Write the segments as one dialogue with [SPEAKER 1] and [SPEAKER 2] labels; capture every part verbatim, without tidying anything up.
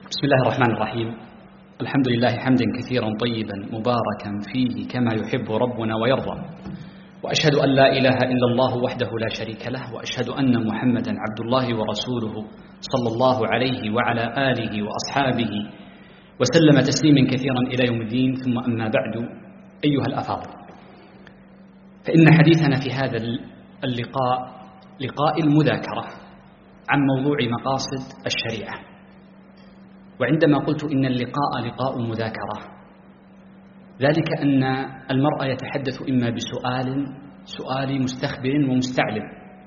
[SPEAKER 1] بسم الله الرحمن الرحيم. الحمد لله حمدا كثيرا طيبا مباركا فيه كما يحب ربنا ويرضى، وأشهد أن لا إله إلا الله وحده لا شريك له، وأشهد أن محمدا عبد الله ورسوله صلى الله عليه وعلى آله وأصحابه وسلم تسليما كثيرا إلى يوم الدين. ثم أما بعد، أيها الأفاضل، فإن حديثنا في هذا اللقاء لقاء المذاكرة عن موضوع مقاصد الشريعة. وعندما قلت إن اللقاء لقاء مذاكرة، ذلك أن المرء يتحدث إما بسؤال سؤال مستخبر ومستعلم،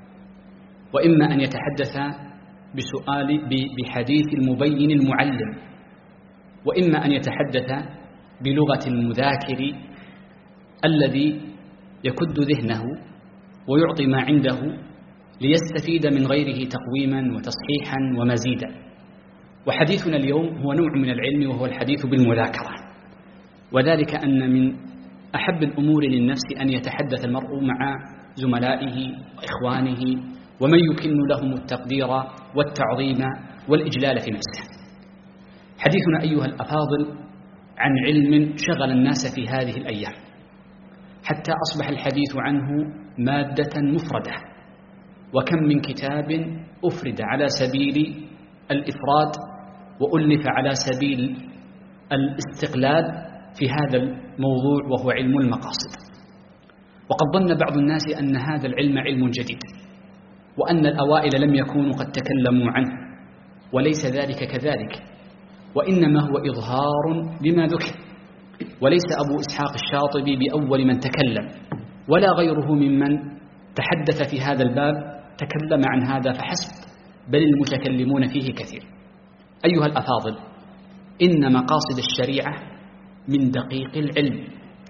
[SPEAKER 1] وإما أن يتحدث بسؤال بحديث المبين المعلم، وإما أن يتحدث بلغة المذاكر الذي يكد ذهنه ويعطي ما عنده ليستفيد من غيره تقويما وتصحيحا ومزيدا. وحديثنا اليوم هو نوع من العلم، وهو الحديث بالمذاكرة، وذلك أن من أحب الأمور للنفس أن يتحدث المرء مع زملائه وإخوانه ومن يكن لهم التقدير والتعظيم والإجلال في نفسه. حديثنا أيها الأفاضل عن علم شغل الناس في هذه الأيام، حتى أصبح الحديث عنه مادة مفردة، وكم من كتاب أفرد على سبيل الإفراد وألف على سبيل الاستقلال في هذا الموضوع، وهو علم المقاصد. وقد ظن بعض الناس أن هذا العلم علم جديد، وأن الأوائل لم يكونوا قد تكلموا عنه، وليس ذلك كذلك، وإنما هو إظهار لما ذكر، وليس أبو إسحاق الشاطبي بأول من تكلم، ولا غيره ممن تحدث في هذا الباب تكلم عن هذا فحسب، بل المتكلمون فيه كثير. أيها الأفاضل، إن مقاصد الشريعة من دقيق العلم،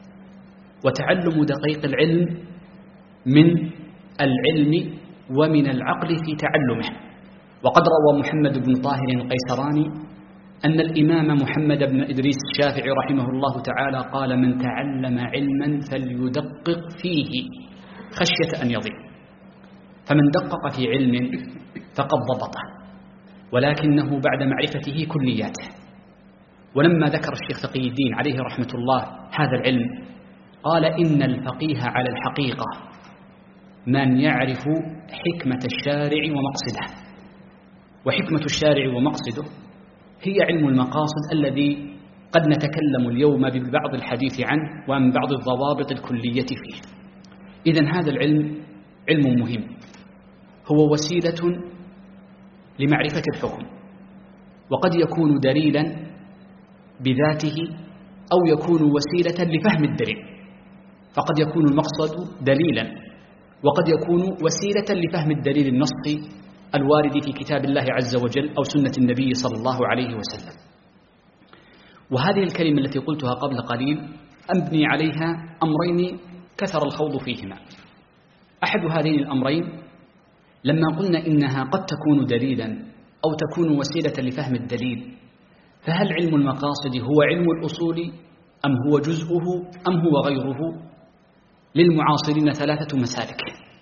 [SPEAKER 1] وتعلم دقيق العلم من العلم ومن العقل في تعلمه. وقد روى محمد بن طاهر القيسراني أن الإمام محمد بن إدريس الشافعي رحمه الله تعالى قال: من تعلم علما فليدقق فيه خشية أن يضيع. فمن دقق في علم فقد ضبطه، ولكنه بعد معرفته كلياته. ولما ذكر الشيخ تقي الدين عليه رحمة الله هذا العلم، قال: إن الفقيه على الحقيقة من يعرف حكمة الشارع ومقصده. وحكمة الشارع ومقصده هي علم المقاصد الذي قد نتكلم اليوم ببعض الحديث عنه وعن بعض الضوابط الكلية فيه. إذن هذا العلم علم مهم، هو وسيلة لمعرفة الحكم، وقد يكون دليلا بذاته أو يكون وسيلة لفهم الدليل. فقد يكون المقصد دليلا، وقد يكون وسيلة لفهم الدليل النصي الوارد في كتاب الله عز وجل أو سنة النبي صلى الله عليه وسلم. وهذه الكلمة التي قلتها قبل قليل أبني عليها أمرين كثر الخوض فيهما. أحد هذين الأمرين، لما قلنا إنها قد تكون دليلا أو تكون وسيلة لفهم الدليل، فهل علم المقاصد هو علم الأصول أم هو جزءه أم هو غيره؟ للمعاصرين ثلاثة مسالك،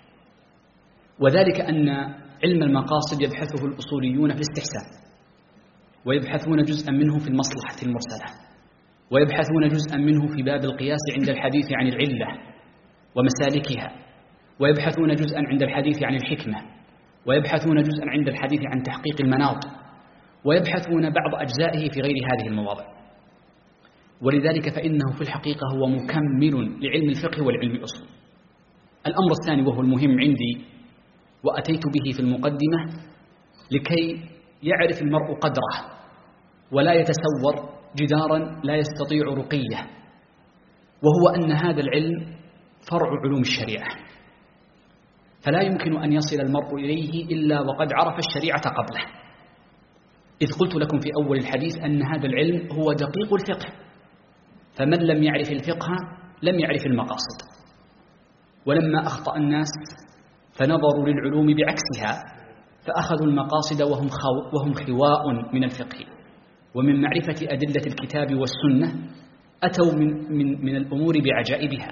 [SPEAKER 1] وذلك أن علم المقاصد يبحثه الأصوليون في الاستحسان، ويبحثون جزءا منه في المصلحة المرسلة، ويبحثون جزءا منه في باب القياس عند الحديث عن العلة ومسالكها، ويبحثون جزءا عند الحديث عن الحكمة، ويبحثون جزءا عند الحديث عن تحقيق المناط، ويبحثون بعض أجزائه في غير هذه المواضع. ولذلك فإنه في الحقيقة هو مكمل لعلم الفقه والعلم الأصول. الأمر الثاني وهو المهم عندي وأتيت به في المقدمة لكي يعرف المرء قدره ولا يتسور جدارا لا يستطيع رقيه، وهو أن هذا العلم فرع علوم الشريعة، فلا يمكن أن يصل المرء إليه إلا وقد عرف الشريعة قبله. إذ قلت لكم في أول الحديث أن هذا العلم هو دقيق الفقه، فمن لم يعرف الفقه لم يعرف المقاصد. ولما أخطأ الناس فنظروا للعلوم بعكسها، فأخذوا المقاصد وهم, خو وهم خواء من الفقه ومن معرفة أدلة الكتاب والسنة، أتوا من, من, من الأمور بعجائبها،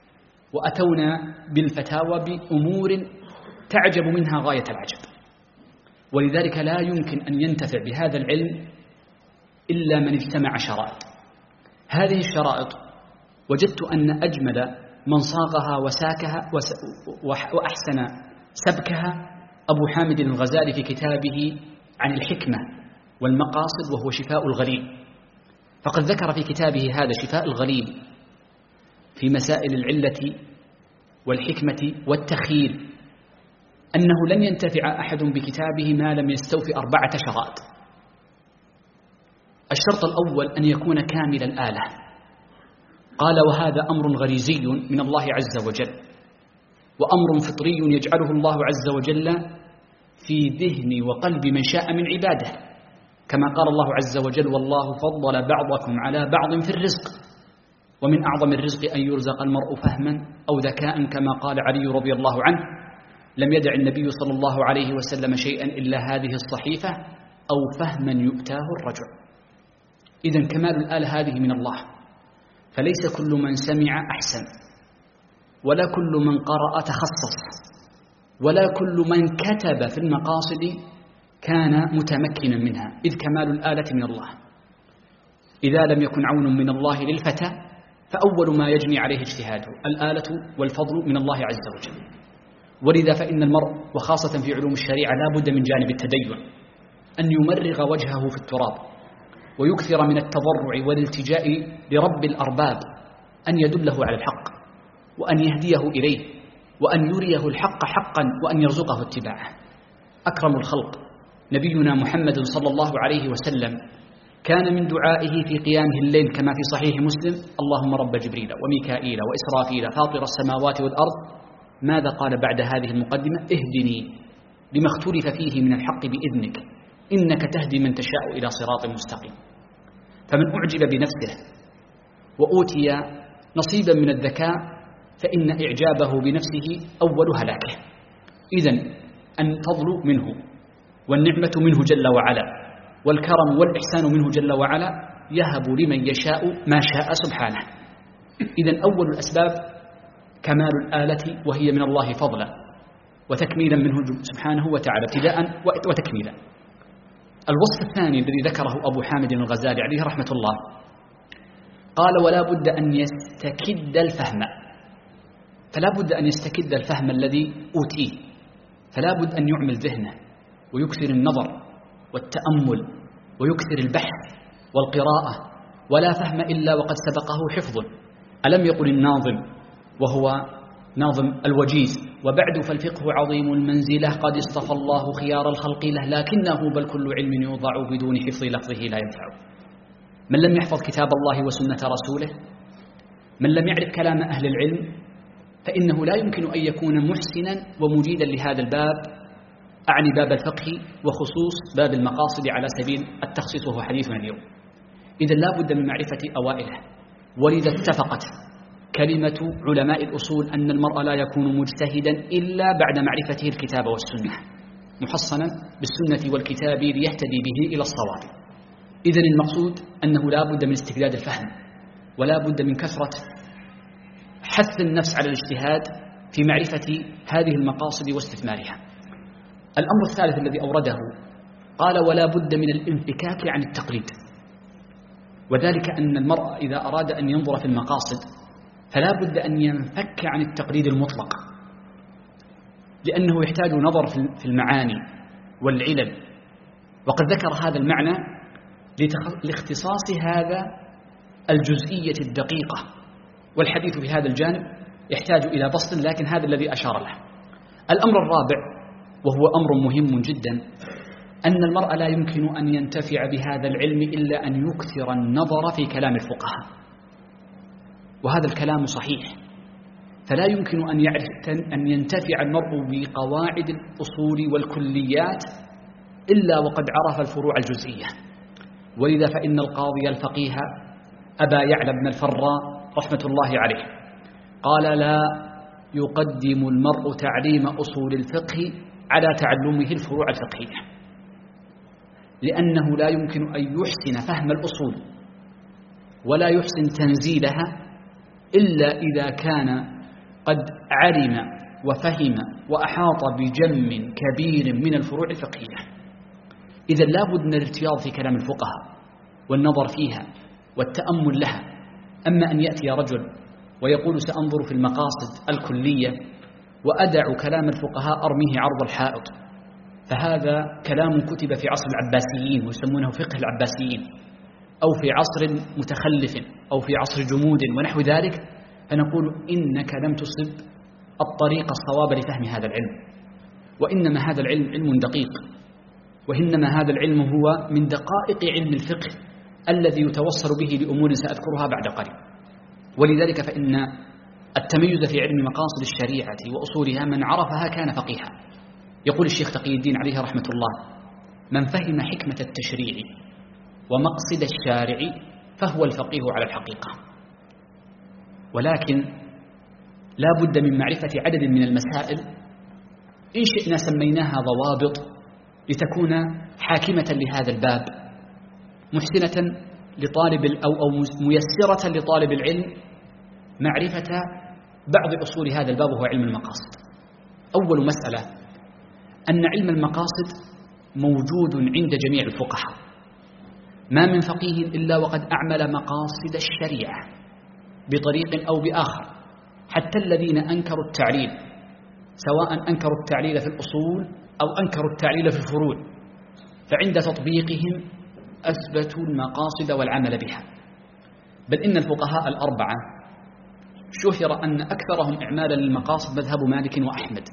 [SPEAKER 1] وأتونا بالفتاوى بأمور تعجب منها غاية العجب. ولذلك لا يمكن أن ينتفع بهذا العلم إلا من اجتمع شرائط. هذه الشرائط وجدت أن أجمل من صاغها وساكها وأحسن سبكها أبو حامد الغزالي في كتابه عن الحكمة والمقاصد، وهو شفاء الغليل. فقد ذكر في كتابه هذا شفاء الغليل في مسائل العلة والحكمة والتخييل أنه لن ينتفع أحد بكتابه ما لم يستوفي أربعة شرائط. الشرط الأول أن يكون كامل الآلة. قال: وهذا أمر غريزي من الله عز وجل، وأمر فطري يجعله الله عز وجل في ذهن وقلب من شاء من عباده، كما قال الله عز وجل: والله فضل بعضكم على بعض في الرزق، ومن أعظم الرزق أن يرزق المرء فهما أو ذكاء، كما قال علي رضي الله عنه: لم يدع النبي صلى الله عليه وسلم شيئا إلا هذه الصحيفة أو فهما يؤتاه الرجل. إذن كمال الآلة هذه من الله، فليس كل من سمع أحسن، ولا كل من قرأ تخصص، ولا كل من كتب في المقاصد كان متمكنا منها، إذ كمال الآلة من الله. إذا لم يكن عون من الله للفتى فأول ما يجني عليه اجتهاده. الآلة والفضل من الله عز وجل، ولذا فإن المرء وخاصة في علوم الشريعة لا بد من جانب التدين أن يمرغ وجهه في التراب، ويكثر من التضرع والالتجاء لرب الأرباب أن يدله على الحق، وأن يهديه إليه، وأن يريه الحق حقا، وأن يرزقه اتباعه. أكرم الخلق نبينا محمد صلى الله عليه وسلم كان من دعائه في قيامه الليل كما في صحيح مسلم: اللهم رب جبريل وميكائيل وإسرافيل فاطر السماوات والأرض. ماذا قال بعد هذه المقدمة؟ اهدني لما اختلف فيه من الحق بإذنك، إنك تهدي من تشاء إلى صراط مستقيم. فمن أعجب بنفسه وأوتي نصيبا من الذكاء فإن إعجابه بنفسه أول هلاكه. إذن أن تضل منه، والنعمة منه جل وعلا، والكرم والإحسان منه جل وعلا، يهب لمن يشاء ما شاء سبحانه. إذن أول الأسباب كمال الآلة، وهي من الله فضلا وتكميلا منه سبحانه وتعالى، ابتداء وتكميلا. الوصف الثاني الذي ذكره أبو حامد الغزالي عليه رحمة الله قال: ولا بد أن يستكد الفهم. فلا بد أن يستكد الفهم الذي أوتيه، فلا بد أن يعمل ذهنه ويكثر النظر والتأمل ويكثر البحث والقراءة، ولا فهم إلا وقد سبقه حفظ. ألم يقل الناظم وهو ناظم الوجيز: وبعد فالفقه عظيم المنزلة قد اصطفى الله خيار الخلق له، لكنه بل كل علم يوضع بدون حفظ لفظه لا ينفع. من لم يحفظ كتاب الله وسنة رسوله، من لم يعرف كلام أهل العلم، فإنه لا يمكن أن يكون محسنا ومجيدا لهذا الباب، أعني باب الفقه وخصوص باب المقاصد على سبيل التخصيص وهو حديثنا اليوم. إذن لا بد من معرفة أوائله. ولذا اتفقت كلمة علماء الأصول أن المرء لا يكون مجتهدا إلا بعد معرفته الكتاب والسنة، محصنا بالسنة والكتاب ليهتدي به إلى الصواب. إذن المقصود أنه لا بد من استجداد الفهم، ولا بد من كثرة حث النفس على الاجتهاد في معرفة هذه المقاصد واستثمارها. الأمر الثالث الذي أورده قال: ولا بد من الانفكاك عن التقليد، وذلك أن المرء إذا أراد أن ينظر في المقاصد فلا بد أن ينفك عن التقليد المطلق، لأنه يحتاج نظر في المعاني والعلل، وقد ذكر هذا المعنى لاختصاص هذا الجزئية الدقيقة، والحديث في هذا الجانب يحتاج إلى بسط، لكن هذا الذي أشار له. الأمر الرابع وهو أمر مهم جدا، أن المرء لا يمكن أن ينتفع بهذا العلم إلا أن يكثر النظر في كلام الفقهاء، وهذا الكلام صحيح. فلا يمكن أن يعرف أن ينتفع المرء بقواعد الأصول والكليات إلا وقد عرف الفروع الجزئية. ولذا فإن القاضي الفقيه أبا يعلى بن الفراء رحمة الله عليه قال: لا يقدم المرء تعليم أصول الفقه على تعلمه الفروع الفقهية، لأنه لا يمكن أن يحسن فهم الأصول ولا يحسن تنزيلها إلا إذا كان قد علم وفهم وأحاط بجم كبير من الفروع الفقهية. إذا لا بد من الارتياض في كلام الفقهاء والنظر فيها والتأمل لها. أما أن يأتي رجل ويقول سأنظر في المقاصد الكلية وأدع كلام الفقهاء أرميه عرض الحائط، فهذا كلام كتب في عصر العباسيين ويسمونه فقه العباسيين، أو في عصر متخلف أو في عصر جمود ونحو ذلك، فنقول إنك لم تصب الطريق الصواب لفهم هذا العلم. وإنما هذا العلم علم دقيق، وإنما هذا العلم هو من دقائق علم الفقه الذي يتوصل به لأمور سأذكرها بعد قليل. ولذلك فإن التميز في علم مقاصد الشريعة وأصولها من عرفها كان فقيها. يقول الشيخ تقي الدين عليه رحمة الله: من فهم حكمة التشريع ومقصد الشارع فهو الفقيه على الحقيقة. ولكن لا بد من معرفة عدد من المسائل إن شئنا سميناها ضوابط لتكون حاكمة لهذا الباب، محسنة لطالب أو أو ميسرة لطالب العلم معرفة بعض أصول هذا الباب، وهو علم المقاصد. أول مسألة أن علم المقاصد موجود عند جميع الفقهاء، ما من فقيه إلا وقد أعمل مقاصد الشريعة بطريق أو بآخر، حتى الذين أنكروا التعليل، سواء أنكروا التعليل في الأصول أو أنكروا التعليل في الفروع، فعند تطبيقهم أثبتوا المقاصد والعمل بها. بل إن الفقهاء الأربعة شهر أن أكثرهم إعمالا للمقاصد مذهب مالك وأحمد،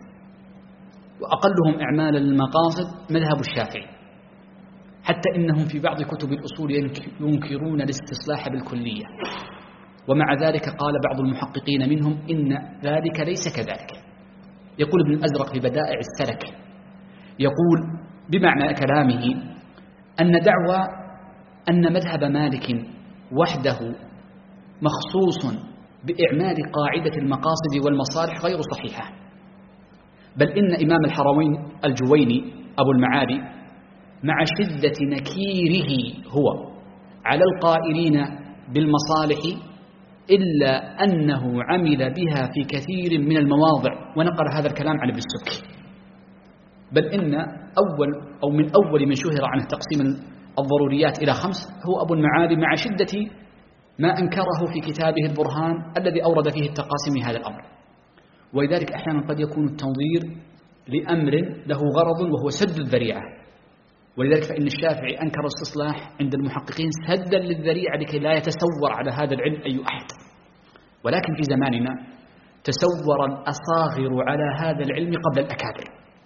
[SPEAKER 1] وأقلهم إعمالا للمقاصد مذهب الشافعي، حتى إنهم في بعض كتب الأصول ينكرون الاستصلاح بالكلية. ومع ذلك قال بعض المحققين منهم إن ذلك ليس كذلك. يقول ابن الأزرق في بدائع السلك، يقول بمعنى كلامه أن دعوى أن مذهب مالك وحده مخصوص بإعمال قاعدة المقاصد والمصالح غير صحيحة، بل إن إمام الحرمين الجويني أبو المعالي مع شدة نكيره هو على القائلين بالمصالح إلا أنه عمل بها في كثير من المواضع، ونقل هذا الكلام عن ابن السبكي. بل إن أول أو من أول من شهر عنه تقسيم الضروريات إلى خمس هو أبو المعالي، مع شدة ما أنكره في كتابه البرهان الذي أورد فيه التقاسيم هذا الأمر. ولذلك أحيانا قد يكون التنظير لأمر له غرض وهو سد الذريعة، ولذلك فإن الشافعي أنكر الاستصلاح عند المحققين سدا للذريعة لكي لا يتسور على هذا العلم أي أحد. ولكن في زماننا تسور الأصاغر على هذا العلم قبل الأكابر،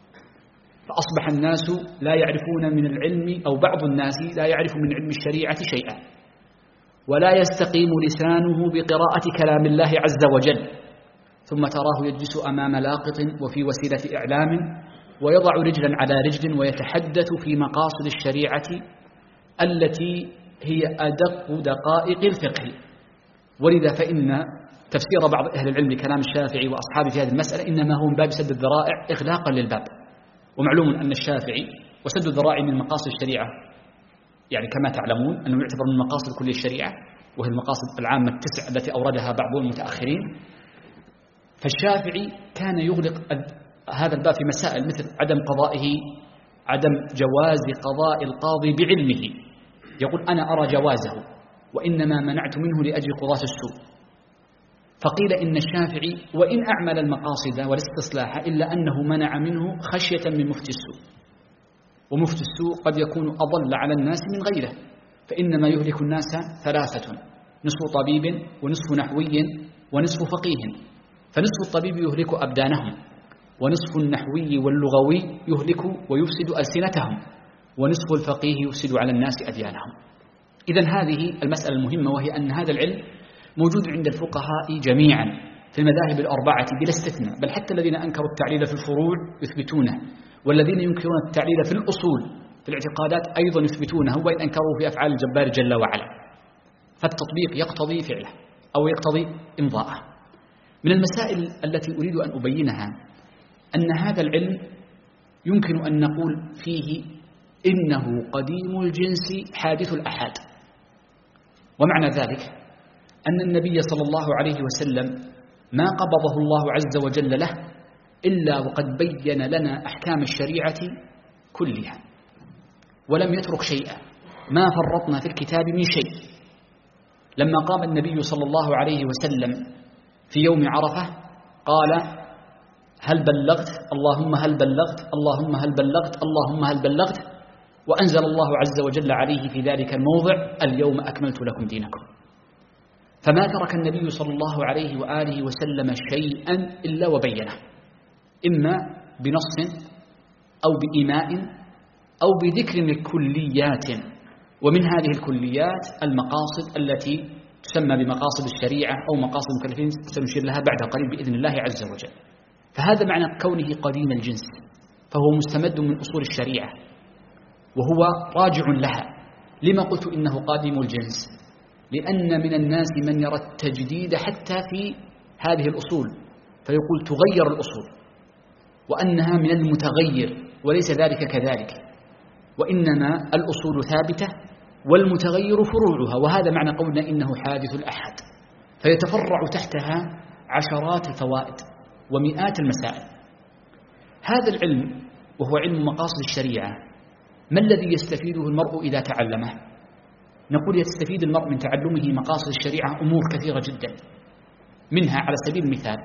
[SPEAKER 1] فأصبح الناس لا يعرفون من العلم، أو بعض الناس لا يعرف من علم الشريعة شيئا، ولا يستقيم لسانه بقراءة كلام الله عز وجل، ثم تراه يجلس أمام لاقط وفي وسيلة إعلام ويضع رجلا على رجل ويتحدث في مقاصد الشريعة التي هي أدق دقائق الفقه. ولذا فإن تفسير بعض أهل العلم لكلام الشافعي وأصحابه في هذه المسألة إنما هو من باب سد الذرائع إغلاقا للباب. ومعلوم أن الشافعي وسد الذرائع من مقاصد الشريعة، يعني كما تعلمون أنه يعتبر من مقاصد كل الشريعة، وهي المقاصد العامة التسع التي أوردها بعض المتأخرين. فالشافعي كان يغلق هذا الباب في مسائل مثل عدم قضائه، عدم جواز قضاء القاضي بعلمه، يقول أنا أرى جوازه وإنما منعت منه لأجل قضاة السوء. فقيل إن الشافعي وإن أعمل المقاصد والاستصلاح إلا أنه منع منه خشية من مفتي السوء، ومفتي السوء قد يكون أضل على الناس من غيره، فإنما يهلك الناس ثلاثة: نصف طبيب ونصف نحوي ونصف فقيه، فنصف الطبيب يهلك أبدانهم، ونصف النحوي واللغوي يهلك ويفسد ألسنتهم، ونصف الفقيه يفسد على الناس أديانهم. إذن هذه المسألة المهمة، وهي أن هذا العلم موجود عند الفقهاء جميعا في المذاهب الأربعة بلا استثناء، بل حتى الذين أنكروا التعليل في الفروع يثبتونه، والذين ينكرون التعليل في الأصول في الاعتقادات أيضا يثبتونه، وإن أنكروا في أفعال الجبار جل وعلا. فالتطبيق يقتضي فعله أو يقتضي إمضاءه. من المسائل التي أريد أن أبينها أن هذا العلم يمكن أن نقول فيه إنه قديم الجنس حادث الأحاد. ومعنى ذلك أن النبي صلى الله عليه وسلم ما قبضه الله عز وجل له إلا وقد بين لنا أحكام الشريعة كلها، ولم يترك شيئا. ما فرطنا في الكتاب من شيء. لما قام النبي صلى الله عليه وسلم في يوم عرفة قال: هل بلغت؟ اللهم هل بلغت؟ اللهم هل بلغت؟ اللهم هل بلغت؟ وأنزل الله عز وجل عليه في ذلك الموضع: اليوم أكملت لكم دينكم. فما ترك النبي صلى الله عليه وآله وسلم شيئا إلا وبينه، إما بنص أو بإيماء أو بذكر الكليات، ومن هذه الكليات المقاصد التي تسمى بمقاصد الشريعة أو مقاصد المكلفين، سنشير لها بعد قليل بإذن الله عز وجل. فهذا معنى كونه قديم الجنس، فهو مستمد من أصول الشريعة وهو راجع لها. لما قلت إنه قديم الجنس؟ لأن من الناس من يرى التجديد حتى في هذه الأصول، فيقول تغير الأصول وأنها من المتغير، وليس ذلك كذلك، وإنما الأصول ثابتة والمتغير فروعها. وهذا معنى قولنا إنه حادث الأحد، فيتفرع تحتها عشرات الفوائد ومئات المسائل. هذا العلم وهو علم مقاصد الشريعة، ما الذي يستفيده المرء إذا تعلمه؟ نقول يستفيد المرء من تعلمه مقاصد الشريعة أمور كثيرة جدا، منها على سبيل المثال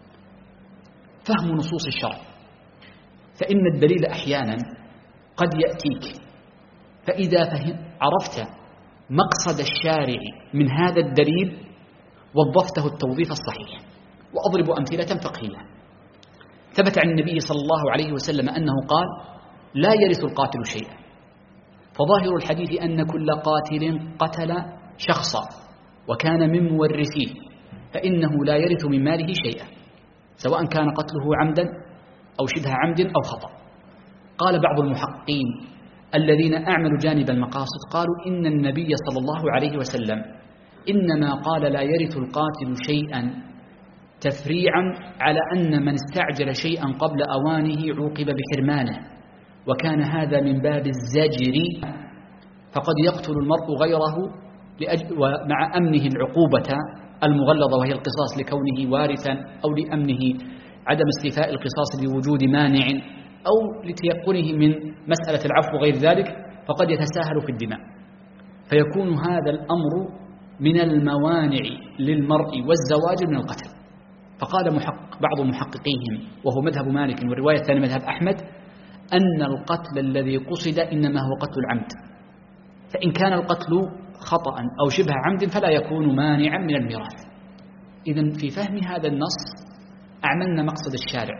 [SPEAKER 1] فهم نصوص الشرع. فإن الدليل أحيانا قد يأتيك، فإذا فهم عرفت مقصد الشارع من هذا الدليل وظفته التوظيف الصحيح. وأضرب أمثلة فقهية. ثبت عن النبي صلى الله عليه وسلم أنه قال: لا يرث القاتل شيئا. فظاهر الحديث أن كل قاتل قتل شخصا وكان من مورثيه، فإنه لا يرث من ماله شيئا، سواء كان قتله عمدا أو شبه عمد أو خطأ. قال بعض المحققين الذين أعملوا جانب المقاصد قالوا إن النبي صلى الله عليه وسلم إنما قال لا يرث القاتل شيئا تفريعا على أن من استعجل شيئا قبل أوانه عوقب بحرمانه، وكان هذا من باب الزجر، فقد يقتل المرء غيره ومع أمنه العقوبة المغلظة وهي القصاص لكونه وارثا، أو لأمنه عدم استيفاء القصاص لوجود مانع، أو لتيقنه من مسألة العفو وغير ذلك، فقد يتساهل في الدماء، فيكون هذا الأمر من الموانع للمرء والزواج من القتل. فقال محقق بعض محققيهم وهو مذهب مالك والرواية الثانية مذهب أحمد أن القتل الذي قصد إنما هو قتل العمد، فإن كان القتل خطأ أو شبه عمد فلا يكون مانعا من الميراث. إذن في فهم هذا النص أعملنا مقصد الشارع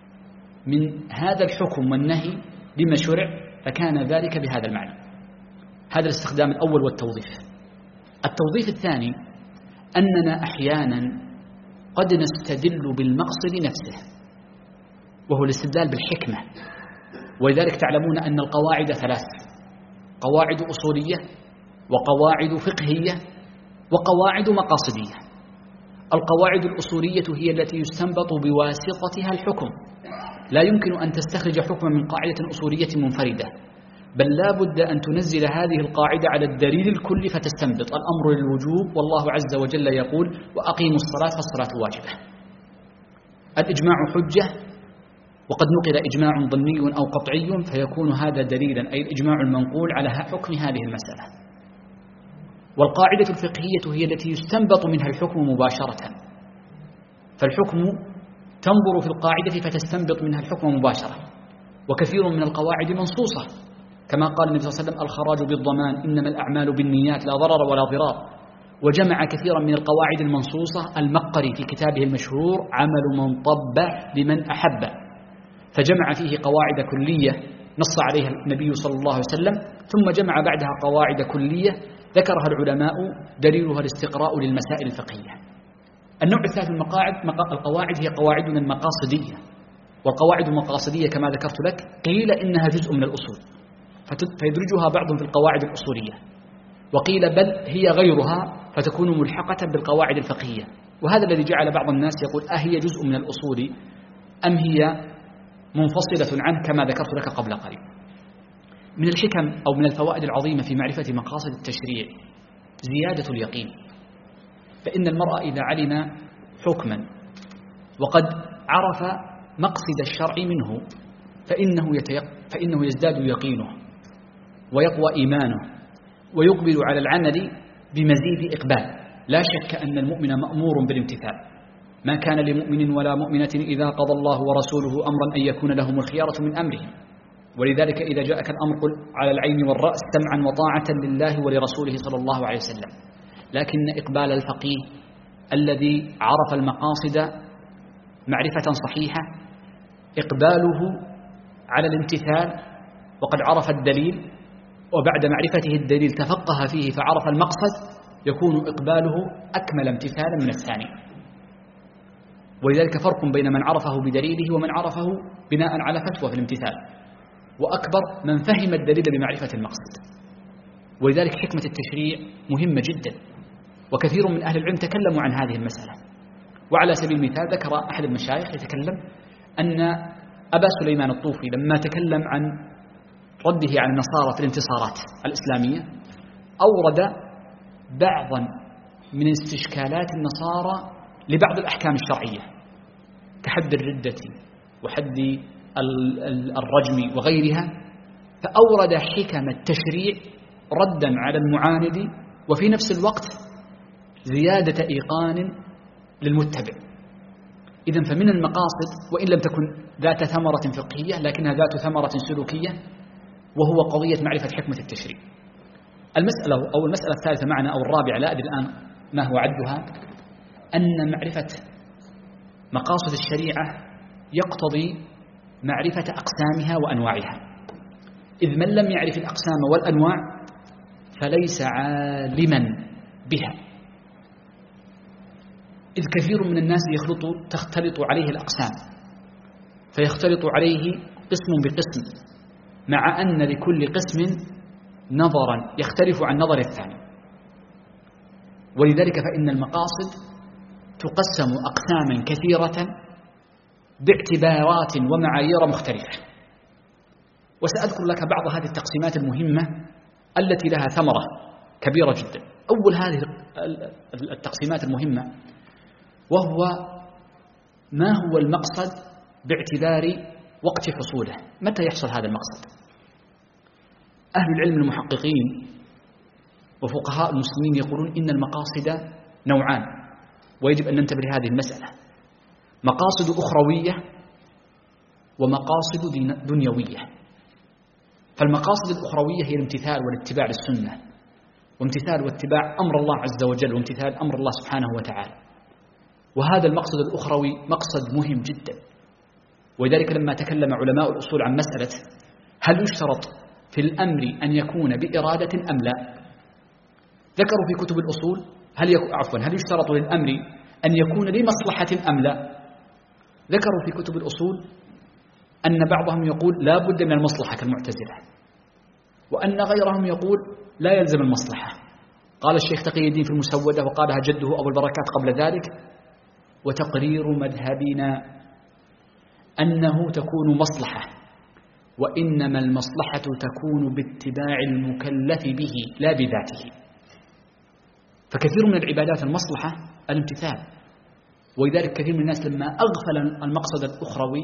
[SPEAKER 1] من هذا الحكم والنهي بما شرع، فكان ذلك بهذا المعنى. هذا الاستخدام الأول والتوظيف. التوظيف الثاني أننا أحيانا قد نستدل بالمقصد نفسه، وهو الاستدلال بالحكمة. ولذلك تعلمون أن القواعد ثلاث: قواعد أصولية وقواعد فقهية وقواعد مقاصدية. القواعد الأصولية هي التي يستنبط بواسطتها الحكم، لا يمكن أن تستخرج حكما من قاعدة أصولية منفردة، بل لا بد أن تنزل هذه القاعدة على الدليل الكلي فتستنبط الأمر للوجوب، والله عز وجل يقول: وأقيموا الصلاة فالصلاة واجبة. الإجماع حجة، وقد نقل إجماع ضمني أو قطعي، فيكون هذا دليلا، أي الإجماع المنقول على حكم هذه المسألة. والقاعدة الفقهية هي التي يستنبط منها الحكم مباشرة، فالحكم تنظر في القاعدة فتستنبط منها الحكم مباشرة. وكثير من القواعد منصوصة، كما قال النبي صلى الله عليه وسلم: الخراج بالضمان، إنما الأعمال بالنيات، لا ضرر ولا ضرار. وجمع كثيرا من القواعد المنصوصة المقري في كتابه المشهور عمل من طب لمن أحب، فجمع فيه قواعد كلية نص عليها النبي صلى الله عليه وسلم، ثم جمع بعدها قواعد كلية ذكرها العلماء دليلها الاستقراء للمسائل الفقهية. النوع الثالث من القواعد هي قواعدنا المقاصدية. والقواعد المقاصدية كما ذكرت لك قيل إنها جزء من الأصول، فيدرجها بعض في القواعد الأصولية، وقيل بل هي غيرها فتكون ملحقة بالقواعد الفقهية. وهذا الذي جعل بعض الناس يقول: أهي جزء من الأصول أم هي منفصلة عنه، كما ذكرت لك قبل قليل. من الحكم أو من الفوائد العظيمة في معرفة مقاصد التشريع زيادة اليقين. فإن المرء إذا علم حكما وقد عرف مقصد الشرع منه فإنه, يتيق... فإنه يزداد يقينه ويقوى إيمانه، ويقبل على العمل بمزيد إقبال. لا شك أن المؤمن مأمور بالامتثال، ما كان لمؤمن ولا مؤمنة إذا قضى الله ورسوله أمرا أن يكون لهم الخيارة من أمرهم، ولذلك إذا جاءك الأمر قل على العين والرأس سمعا وطاعة لله ولرسوله صلى الله عليه وسلم. لكن إقبال الفقيه الذي عرف المقاصد معرفة صحيحة، إقباله على الامتثال وقد عرف الدليل، وبعد معرفته الدليل تفقه فيه فعرف المقصد، يكون إقباله أكمل امتثالا من الثاني. ولذلك فرق بين من عرفه بدليله ومن عرفه بناء على فتوى في الامتثال، وأكبر من فهم الدليل بمعرفة المقصد. ولذلك حكمة التشريع مهمة جدا، وكثير من أهل العلم تكلموا عن هذه المسألة. وعلى سبيل المثال ذكر أحد المشايخ يتكلم أن أبا سليمان الطوفي لما تكلم عن رده على النصارى في الانتصارات الإسلامية أورد بعضا من استشكالات النصارى لبعض الأحكام الشرعية كحد الردة وحد الرجم وغيرها، فأورد حكم التشريع ردا على المعاند، وفي نفس الوقت زيادة إيقان للمتبع. إذن فمن المقاصد، وإن لم تكن ذات ثمرة فقهية لكنها ذات ثمرة سلوكية، وهو قضية معرفة حكمة التشريع. المسألة أو المسألة الثالثة معنا أو الرابعة لا أدري الآن ما هو عدها، أن معرفة مقاصد الشريعة يقتضي معرفة أقسامها وأنواعها، إذ من لم يعرف الأقسام والأنواع فليس عالما بها. إذ كثير من الناس يخلط تختلط عليه الأقسام، فيختلط عليه قسم بقسم، مع أن لكل قسم نظرا يختلف عن نظر الثاني. ولذلك فإن المقاصد تقسم أقساما كثيرة باعتبارات ومعايير مختلفة. وسأذكر لك بعض هذه التقسيمات المهمة التي لها ثمرة كبيرة جدا. أول هذه التقسيمات المهمة وهو ما هو المقصد باعتبار وقت حصوله، متى يحصل هذا المقصد؟ أهل العلم المحققين وفقهاء المسلمين يقولون إن المقاصد نوعان، ويجب أن ننتبه لهذه المسألة: مقاصد أخروية ومقاصد دنيوية. فالمقاصد الأخروية هي الامتثال والاتباع للسنة، وامتثال واتباع أمر الله عز وجل، وامتثال أمر الله سبحانه وتعالى. وهذا المقصد الأخروي مقصد مهم جدا. ولذلك لما تكلم علماء الأصول عن مسألة هل يشترط في الأمر أن يكون بإرادة أم لا، ذكروا في كتب الأصول هل يكون عفوا هل يشترط للأمر أن يكون لمصلحة أم لا. ذكروا في كتب الأصول أن بعضهم يقول لا بد من المصلحة كالمعتزلة، وأن غيرهم يقول لا يلزم المصلحة. قال الشيخ تقي الدين في المسودة، وقالها جده أبو البركات قبل ذلك: وتقرير مذهبنا أنه تكون مصلحة، وإنما المصلحة تكون باتباع المكلف به لا بذاته. فكثير من العبادات المصلحة الامتثال، ولذلك كثير من الناس لما أغفل المقصد الأخروي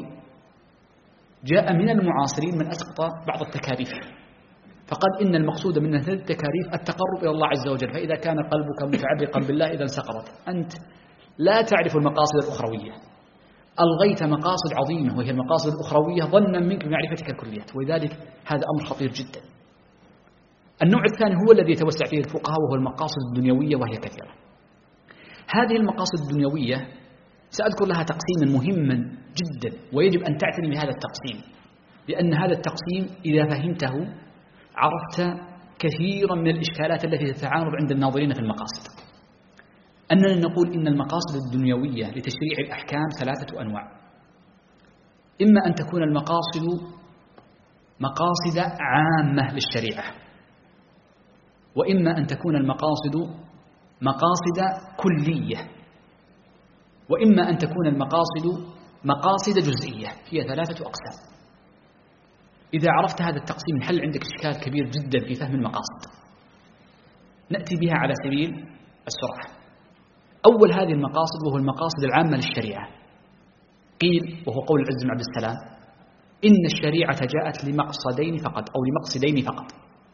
[SPEAKER 1] جاء من المعاصرين من أسقط بعض التكاليف، فقال إن المقصود من هذه التكاليف التقرب إلى الله عز وجل، فإذا كان قلبك متعلقا بالله إذا سقطت. أنت لا تعرف المقاصد الأخروية، ألغيت مقاصد عظيمة وهي المقاصد الأخروية ظنا منك بمعرفتك الكليات، ولذلك هذا أمر خطير جدا. النوع الثاني هو الذي يتوسع فيه الفقهاء، وهو المقاصد الدنيوية، وهي كثيرة. هذه المقاصد الدنيوية سأذكر لها تقسيما مهما جدا، ويجب أن تعتني بهذا التقسيم، لأن هذا التقسيم إذا فهمته عرفت كثيرا من الإشكالات التي تتعارض عند الناظرين في المقاصد. أننا نقول إن المقاصد الدنيوية لتشريع الأحكام ثلاثة أنواع: إما أن تكون المقاصد مقاصد عامة للشريعة، وإما أن تكون المقاصد مقاصد كلية، وإما أن تكون المقاصد مقاصد جزئية. هي ثلاثة أقسام. إذا عرفت هذا التقسيم حل عندك إشكال كبير جدا في فهم المقاصد. نأتي بها على سبيل السرعة. أول هذه المقاصد وهو المقاصد العامة للشريعة. قيل، وهو قول العز بن عبد السلام: إن الشريعة جاءت لمقصدين فقط أو لمقصدين فقط،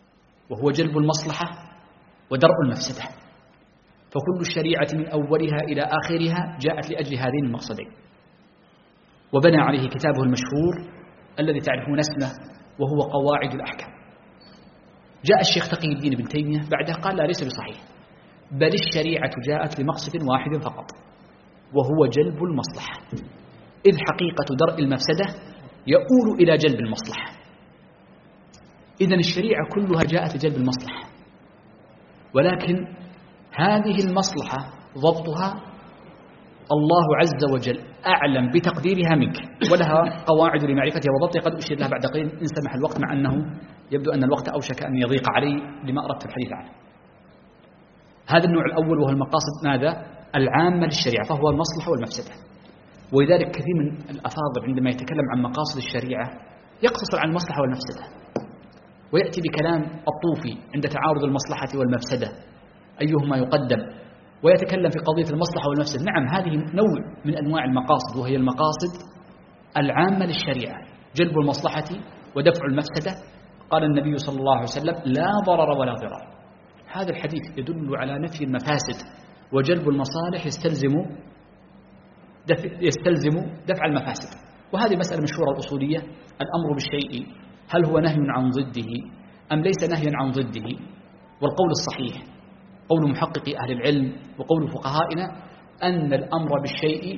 [SPEAKER 1] وهو جلب المصلحة ودرء المفسدة، فكل الشريعة من أولها إلى آخرها جاءت لأجل هذين المقصدين. وبنى عليه كتابه المشهور الذي تعرفون اسمه وهو قواعد الأحكام. جاء الشيخ تقي الدين ابن تيمية بعده قال لا، ليس بصحيح، بل الشريعة جاءت لمقصد واحد فقط وهو جلب المصلحة، إذ حقيقة درء المفسدة يؤول إلى جلب المصلحة. إذن الشريعة كلها جاءت لجلب المصلحة، ولكن هذه المصلحة ضبطها الله عز وجل أعلم بتقديرها منك، ولها قواعد لمعرفتها وضبطها قد أشير لها بعد قليل إن سمح الوقت، مع أنه يبدو أن الوقت أوشك أن يضيق علي لما أردت الحديث عنه. هذا النوع الأول وهو المقاصد ماذا؟ العامة للشريعة، فهو المصلحة والمفسدة. ولذلك كثير من الأفاضل عندما يتكلم عن مقاصد الشريعة يقتصر على المصلحة والمفسدة، ويأتي بكلام الطوفي عند تعارض المصلحة والمفسدة أيهما يقدم، ويتكلم في قضية المصلحة والمفسدة. نعم، هذه نوع من أنواع المقاصد، وهي المقاصد العامة للشريعة، جلب المصلحة ودفع المفسدة. قال النبي صلى الله عليه وسلم لا ضرر ولا ضرار. هذا الحديث يدل على نفي المفاسد، وجلب المصالح يستلزم دفع, يستلزم دفع المفاسد. وهذه مسألة مشهورة الأصولية، الأمر بالشيء هل هو نهي عن ضده أم ليس نهيا عن ضده؟ والقول الصحيح قول محققي أهل العلم وقول فقهائنا أن الأمر بالشيء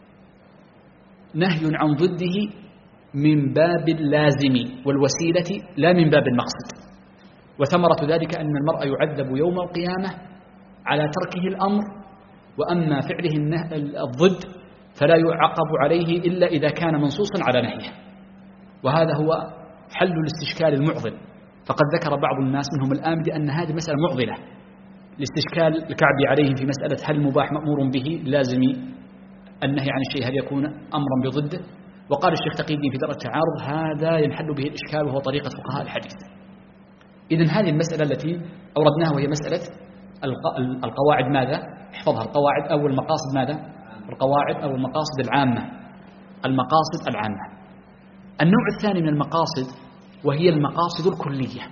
[SPEAKER 1] نهي عن ضده من باب اللازم والوسيلة لا من باب المقصد. وثمرة ذلك أن المرء يعذب يوم القيامة على تركه الأمر، وأما فعله الضد فلا يعاقب عليه إلا إذا كان منصوصا على نهيه. وهذا هو حل الاستشكال المعضل، فقد ذكر بعض الناس منهم الآن بأن هذه مسألة معضلة، الاستشكال الكعبي عليهم في مسألة هل المباح مأمور به لازم النهي عن الشيء هل يكون أمرا بضده. وقال الشيخ تقي الدين في درء التعارض هذا ينحل به الإشكال وهو طريقة فقهاء الحديث. إذن هذه المسألة التي أوردناها وهي مسألة القواعد ماذا؟ احفظها، القواعد أو المقاصد ماذا؟ القواعد أو المقاصد العامة، المقاصد العامة. النوع الثاني من المقاصد وهي المقاصد الكلية.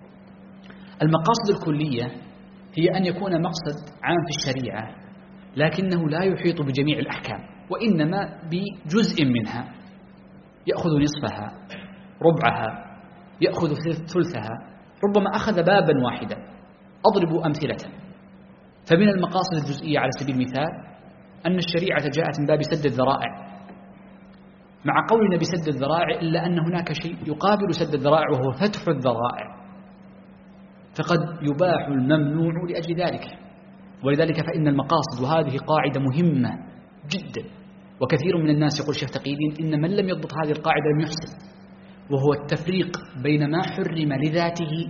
[SPEAKER 1] المقاصد الكلية هي أن يكون مقصد عام في الشريعة لكنه لا يحيط بجميع الأحكام، وإنما بجزء منها، يأخذ نصفها، ربعها، يأخذ ثلثها، ربما أخذ بابا واحدا. أضرب أمثلة. فمن المقاصد الجزئية على سبيل المثال أن الشريعة جاءت من باب سد الذرائع، مع قولنا بسد الذرائع إلا أن هناك شيء يقابل سد الذرائع وهو فتح الذرائع، فقد يباح الممنوع لأجل ذلك. ولذلك فإن المقاصد، وهذه قاعدة مهمة جدا، وكثير من الناس يقول شيخ تقي الدين إن من لم يضبط هذه القاعدة لم يحسن، وهو التفريق بين ما حرم لذاته